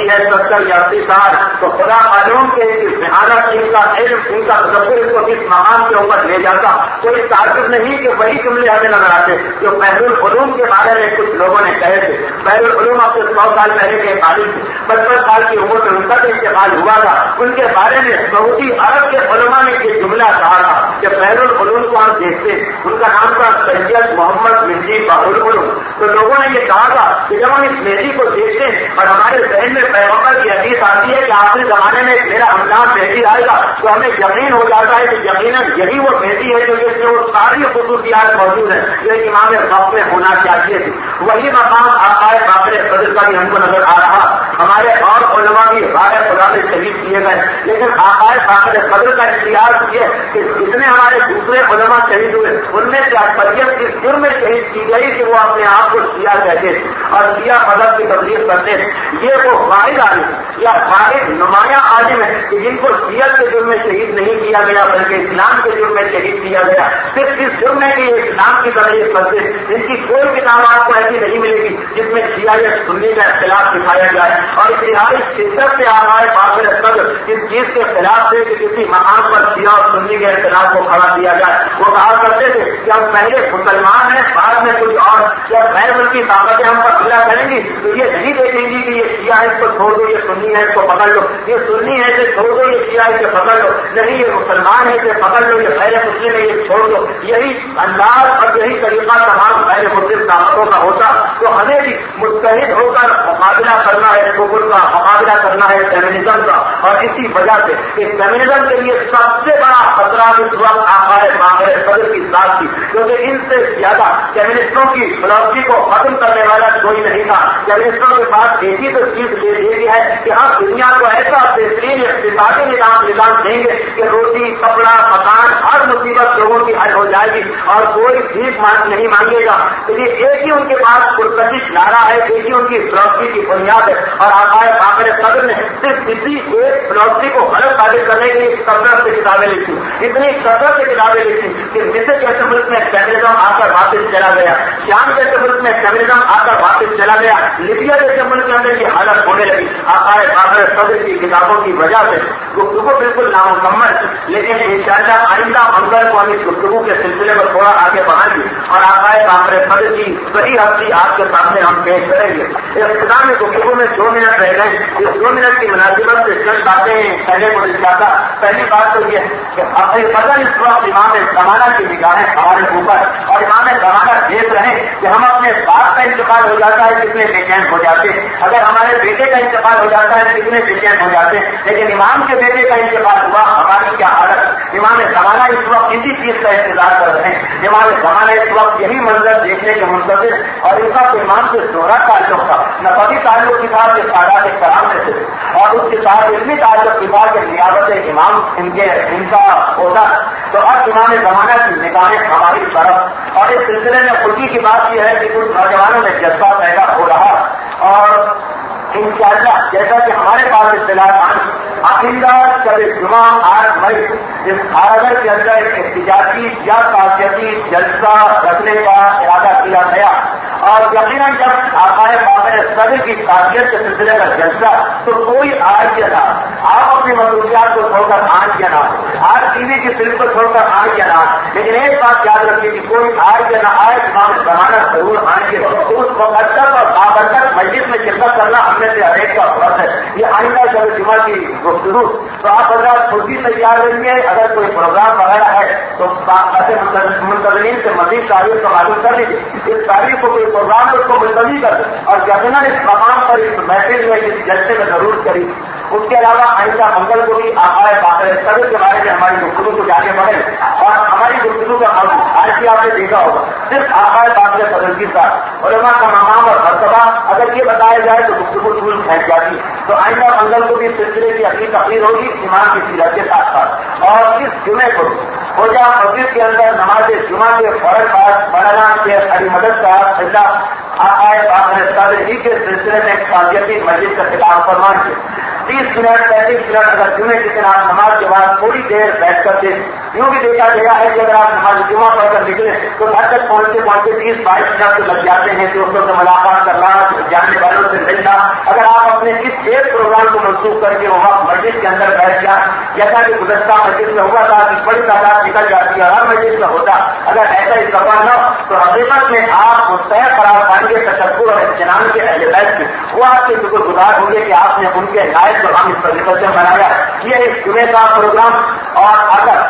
ہے 70 یا 80 سال، تو خدا معلوم کے ذہانت ان کا علم ان کا تصور ان کو کس مقام کے اوپر لے جاتا. کوئی تعجب نہیں کہ وہی جملے ہمیں نظر آتے جو بحر العلوم کے بارے میں کچھ لوگوں نے کہے تھے. بحر العلوم اب سے 100 سال پہلے کے قابل تھے، 55 سال کی عمر میں ان کا بھی انتقال ہوا تھا. ان کے بارے میں سعودی عرب کے علماء نے یہ جملہ کہا تھا کہ بحر العلوم کو ہم دیکھتے، ان کا نام تھا سید محمد مہدی بحر العلوم. تو لوگوں نے یہ کہا تھا کہ جب ہم اس مہدی کو دیکھتے ہیں اور ہمارے ذہن میں پیغمبر کی حدیث آتی ہے کہ آخری زمانے میں میرا ہمدان مہدی آئے گا، تو ہمیں یقین ہو جاتا ہے کہ یقیناً یہی وہ مہدی ہے جو اس میں وہ ساری خصوصیات موجود ہیں جو امام وقت میں ہونا چاہیے تھی. وہی مقام آقائے باقر صدر کا بھی ہم کو نظر آ رہا. ہمارے اور علماء بھی غار خدا میں شہید کیے گئے، لیکن آقائے باقر صدر کا اختیار یہ کہ جتنے ہمارے دوسرے علماء شہید ہوئے ان میں سے اکثریت اس جرم میں شہید کی گئی کہ وہ اپنے آپ کو شیعہ کہتے اور شیعہ مذہب کی تبلیغ کرتے. یہ وہ واحد عالم یا واحد نمایاں عالم ہے کہ جن کو شیعہ کے جرم میں شہید نہیں کیا گیا بلکہ اسلام کے جرم میں شہید کیا گیا. صرف اس جرم میں کہ یہ اسلام کی طرح یہ کرتے. ان کی کوئی کتاب آپ کو ایسی نہیں ملے گی جس میں شیعہ یا سنی کا اختلاف دکھایا جائے اور اتہائی شدت سے ہمارے باقر صدر اس چیز کے خلاف تھے کہ کسی مقام پر شیعہ اور سنی کے اختلاف کو کھڑا دیا جائے. وہ کہا کرتے تھے کہ ہم پہلے مسلمان ہیں بعد میں کچھ اور. جب غیر ملکی طاقتیں ہم پر حملہ کریں گی تو یہ نہیں دیکھیں گی کہ یہ شیعہ ہے اس کو چھوڑ دو، یہ سنی ہے اس کو پکڑ لو، یہ سنی ہے اسے چھوڑ دو، یہ شیعہ اسے پکڑ لو. نہیں، یہ مسلمان ہے اسے پکڑ لو، یہ غیر مسلم ہے یہ چھوڑ دو. یہی انداز اور یہی طریقہ تمام غیر مسلم طاقتوں کا ہوتا تو ہمیں بھی متحد ہو کر مقابلہ کرنا ہے کفر کا، مقابلہ کرنا ہے فیمنزم کا. اور اسی وجہ سے کہ فیمنزم کے لیے سب سے بڑا خطرہ اس وقت آقائے باقر صدر کی ذات تھی، کیونکہ ان سے زیادہ فیمنسٹوں کی فلسفی کو ختم کرنے والا کوئی نہیں تھا. فیمنسٹوں کے پاس ایک ہی تو چیز یہ ہے کہ ہم دنیا کو ایسا بہترین اقتصادی نظام دیں گے کہ روٹی کپڑا مکان ہر مصیبت لوگوں کی حل ہو جائے گی اور کوئی بھیک نہیں مانگے گا. تو یہ ایک ہی ان کے پاس پرکشش نعرہ ہے، ایک ہی ان کی فلسفی کی بنیاد ہے. اور آقائے باقر صدر نے صرف کسی ایک فلسفی کو غلط ثابت کرنے کے لیے کثرت سے کتابیں لکھی، اتنی کثرت سے کتابیں لکھی کہ مصر جیسے ملک میں فیمنزم آ کر واپس چلا گیا، شام جیسے ملک میں فیمنزم آ کر واپس چلا گیا، لیبیا جیسے ملک کے اندر یہ حالت ہونے لگی آقائے باقر صدر کی کتابوں کی وجہ سے. گفتگو بالکل نامکمل، لیکن انشاءاللہ آئندہ منگل کو ہم اس گفتگو کے سلسلے میں تھوڑا آگے بڑھائیں گے اور آقائے باقر صدر کی صحیح ہستی آپ کے سامنے ہم پیش کریں گے. اختتامی گفتگو میں 2 منٹ رہ گئے. اس 2 منٹ کی مناسبت سے چند باتیں پہلے کو چاہتا. پہلی بات تو یہ کہ بدن اس وقت امام زمانہ کی نگاہیں ہمارے اوپر اور امام زمانہ دیکھ رہے ہیں کہ ہم اپنے باپ کا انتقال ہو جاتا ہے کتنے بے چین ہو جاتے، اگر ہمارے بیٹے کا انتقال ہو جاتا ہے کتنے بے چین ہو جاتے. لیکن امام کے بیٹے کا انتقال ہوا ہماری کیا حالت. امام زمانہ اس وقت اسی چیز کا انتظار کر رہے ہیں. امام زمانہ اس وقت یہی منظر دیکھنے کے منتظر اور ان کا امام سے دوہرا تعلق تھا، نبوی تعلق کی بات کے سادات کرام میں سے اور اس کے ساتھ علمی تعلق کی بات کے نیابت امام ان کا ہوتا. تو اب امام زمانہ کی نگاہیں ہماری طرف اور اس سلسلے میں خوشی کی بات یہ ہے کہ کچھ نوجوانوں میں جذبہ پیدا ہو رہا اور انشاءاللہ جیسا کہ ہمارے پاس اطلاعات آئندہ شب جمعہ 8 مئی اس بھارت کے اندر ایک احتجاجی یا تعزیتی جلسہ رکھنے کا ارادہ کیا گیا اور یقیناً جب آقائے باقر صدر کی تعزیت کے سلسلے کا جلسہ تو کوئی آج یا نہ آپ اپنی مصروفیات کو چھوڑ کر آج یا نہ آج ٹی وی کی فلم کو چھوڑ کر آج یا نہ، لیکن ایک بات یاد رکھیے کہ کوئی آج یا نہ آئے امام زمانہ ضرور آئیں گے تو اس مقدس اور بابرکت مجلس میں شرکت کرنا ہم میں سے ہر ایک کا فرض ہے. یہ آئندہ شب جمعہ کی گفتگو تو آپ حضرات خود ہی تیار رہیں گے. اگر کوئی پروگرام وغیرہ ہے تو منتظمین سے مزید تاریخ کو معلوم کر لیجیے. اس تاریخ کو کوئی پروگرام ہے اس کو ملتوی کر دیں اور یقیناً اس مقام پر اس محفل میں اس جلسے میں ضرور کری. اس کے علاوہ آئندہ منگل کو بھی آقائے باقر صدر کے بارے میں ہماری گفتگو کو جانے بڑھے اور ہماری گفتگو کا موضوع آج بھی آپ نے دیکھا ہوگا صرف آقائے باقر صدر کے ساتھ علماء کا مقام اور مرتبہ اگر یہ بتایا جائے تو گفتگو ضرور پھینک جاتی. تو آئندہ منگل کو بھی اس سلسلے کی اپنی تقریر ہوگی امام کی سیرت کے ساتھ ساتھ اور اس جمعے کو خوجہ مسجد کے اندر نماز جمعہ کے فوراً بعد مولانا شیخ علی مدد صاحب اللہ آقائے باقر صدر ہی کے سلسلے میں ایک تعزیتی مجلس کا خطاب فرمائیں گے. 30 منٹ 35 منٹ اگر جمعے کے دن آپ نماز کے بعد تھوڑی دیر بیٹھ کر یوں بھی دیکھا گیا ہے کہ اگر آپ نماز جمعہ پڑھ کر نکلے تو گھر تک پہنچتے پہنچتے 30-22 منٹ لگ جاتے ہیں، دوستوں سے ملاقات کرنا، جاننے والوں سے ملنا۔ اگر آپ اپنے اس ایک پروگرام کو منسوخ کر کے وہ وقت مسجد کے اندر بیٹھ جائیں، جیسا کہ گزشتہ مسجد میں ہوا تھا کہ بڑی تعداد نکل جاتی ہے، ہر مسجد میں ہوتا، اگر ایسا اتفاق نہ تو حقیقت میں آپ مستحق قرار پائیں گے تشکر اور اجتناب کے اہل بیت کی۔ وہ آپ کے شکر گزار ہوں گے کہ آپ نے ان کے لائق کو ہم اس طریقے سے منایا۔ یہ ایک جمعے کا پروگرام، اور اگر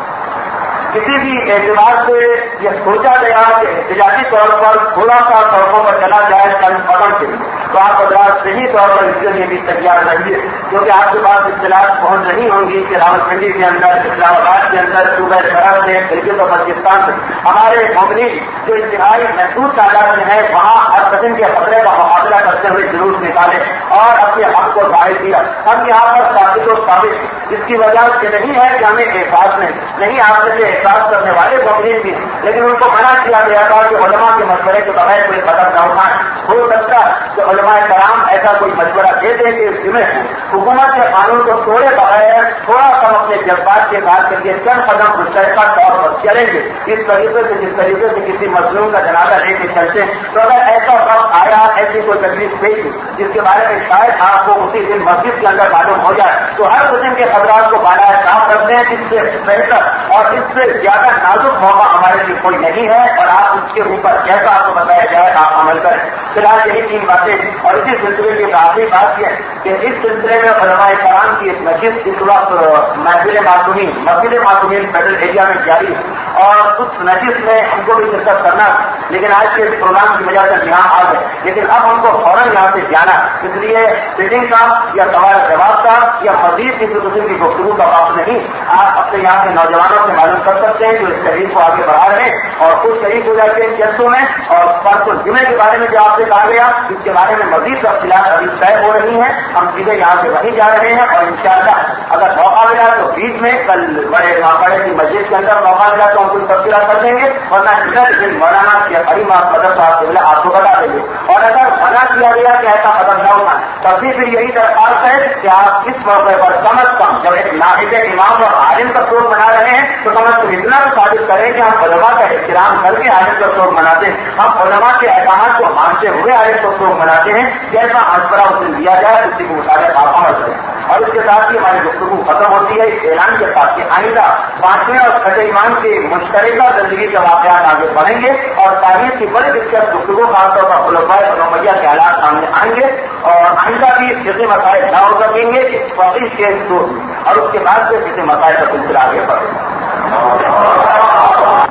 کسی بھی اعتبار سے یہ سوچا گیا کہ احتجاجی طور پر تھوڑا سا سڑکوں پر چلا جائے چند قدم سے، تو آپ حضرات صحیح طور پر اس کے لیے بھی تیار رہیے، کیونکہ آپ کے پاس اطلاعات پہنچ رہی ہوں گی کہ راولپنڈی کے اندر، اسلام آباد کے اندر، صوبہ شرح سے، گلگت اور بلتستان سے ہمارے مومنین جو انتہائی محدود تعداد میں ہے، وہاں ہر قسم کے خطرے کا مقابلہ کرتے ہوئے جلوس نکالے اور اپنے حق کو ظاہر کیا۔ ہم یہاں پر ثابت و ثابت اس کی وجہ سے نہیں ہے کہ ہمیں احساس نہیں آپ میں سے احساس کرنے والے مومنین بھی، لیکن ان کو منع کیا گیا تھا کہ علماء کے مشورے کے بغیر کوئی قدم نہ اٹھائیں۔ ہو سکتا کہ علماء کرام ایسا کوئی مشورہ دے دیں کہ اس جمعے حکومت کے قانون کو توڑے بغیر تھوڑا سا اپنے جذبات کے بات کر کے چند قدم مشترکہ طور پر چلیں گے، اس طریقے سے جس طریقے سے کسی مظلوم کا جنازہ لے کے چلتے ہیں۔ تو اگر ایسا وقت آیا، ایسی کوئی تکلیف پیش جس کے بارے میں شاید آپ کو اسی دن مسجد کے اندر معلوم ہو جائے، تو ہر قسم کے خطرات کو بالا صاف رکھتے ہیں۔ اس سے بہتر اور اس سے زیادہ نازک موقع ہمارے لیے کوئی نہیں ہے، اور آپ اس کے اوپر جیسا آپ کو بتایا جائے آپ عمل کریں۔ فی الحال یہی 3 باتیں، اور اسی سلسلے کی آخری بات یہ کہ اس سلسلے میں علماء کرام کی ایک مسجد اس وقت مسجد معصومین فیڈرل ایریا میں جاری ہے، اور اس مسجد میں ہم کو بھی شرکت کرنا، لیکن آج کے پروگرام کی وجہ سے یہاں آ گئے، لیکن اب ہم کو فوراً یہاں سے جانا، اس لیے سیٹنگ کا یا سوال جواب کا یا مزید کسی قسم کی گفتگو کا وقت نہیں۔ آپ اپنے یہاں کے نوجوانوں سے معلوم کر سکتے ہیں جو اس تحریک کو آگے بڑھا رہے ہیں، اور خود شریک ہو جاتے ہیں جلسوں میں۔ اور پرسوں جمعے کے بارے میں جو آپ سے کہا گیا، اس کے بارے میں مزید تفصیلات ابھی طے ہو رہی ہیں، ہم سیدھے یہاں سے وہیں جا رہے ہیں، اور انشاءاللہ اگر موقع ملا تو بیچ میں کل بڑے کی مسجد کے اندر موقع ملا تو ہم کچھ تفصیلات کر دیں گے، ورنہ مولانا یا قریب مدد صاحب آپ کو بتا دیں گے۔ اور اگر منع کیا گیا کہ ایسا قدم نہ اٹھائیں، تب بھی پھر یہی درخواست ہے کہ آپ اس موقع پر کم از کم جب ایک نائب امام اور عالم کا شوق منا رہے ہیں تو کم از کم اتنا تو ثابت کریں کہ ہم علماء کا احترام کر کے عالم کا شوق مناتے ہیں، ہم علماء کے احکامات کو مانتے ہوئے عالم کا شوق مناتے ہیں، جیسا مشورہ اسے دیا جائے اسی کے مطابق آپ عمل کریں۔ اور اس کے ساتھ ہی ہماری گفتگو ختم ہوتی ہے اس اعلان کے ساتھ کہ آئندہ 5ویں اور 6 ایمان کی مشترکہ زندگی کے واقعات آگے بڑھیں گے، اور تاریخ کی بڑی دلچسپ گفتگو خاص طور پر خلفائے رشیدین کے حالات سامنے آئیں گے، اور آئندہ بھی جیسے مسائل نہ ہو سکیں گے اس فقیر کے دور، اور اس کے بعد سے جیسے مسائل کا سلسلہ آگے بڑھے گا۔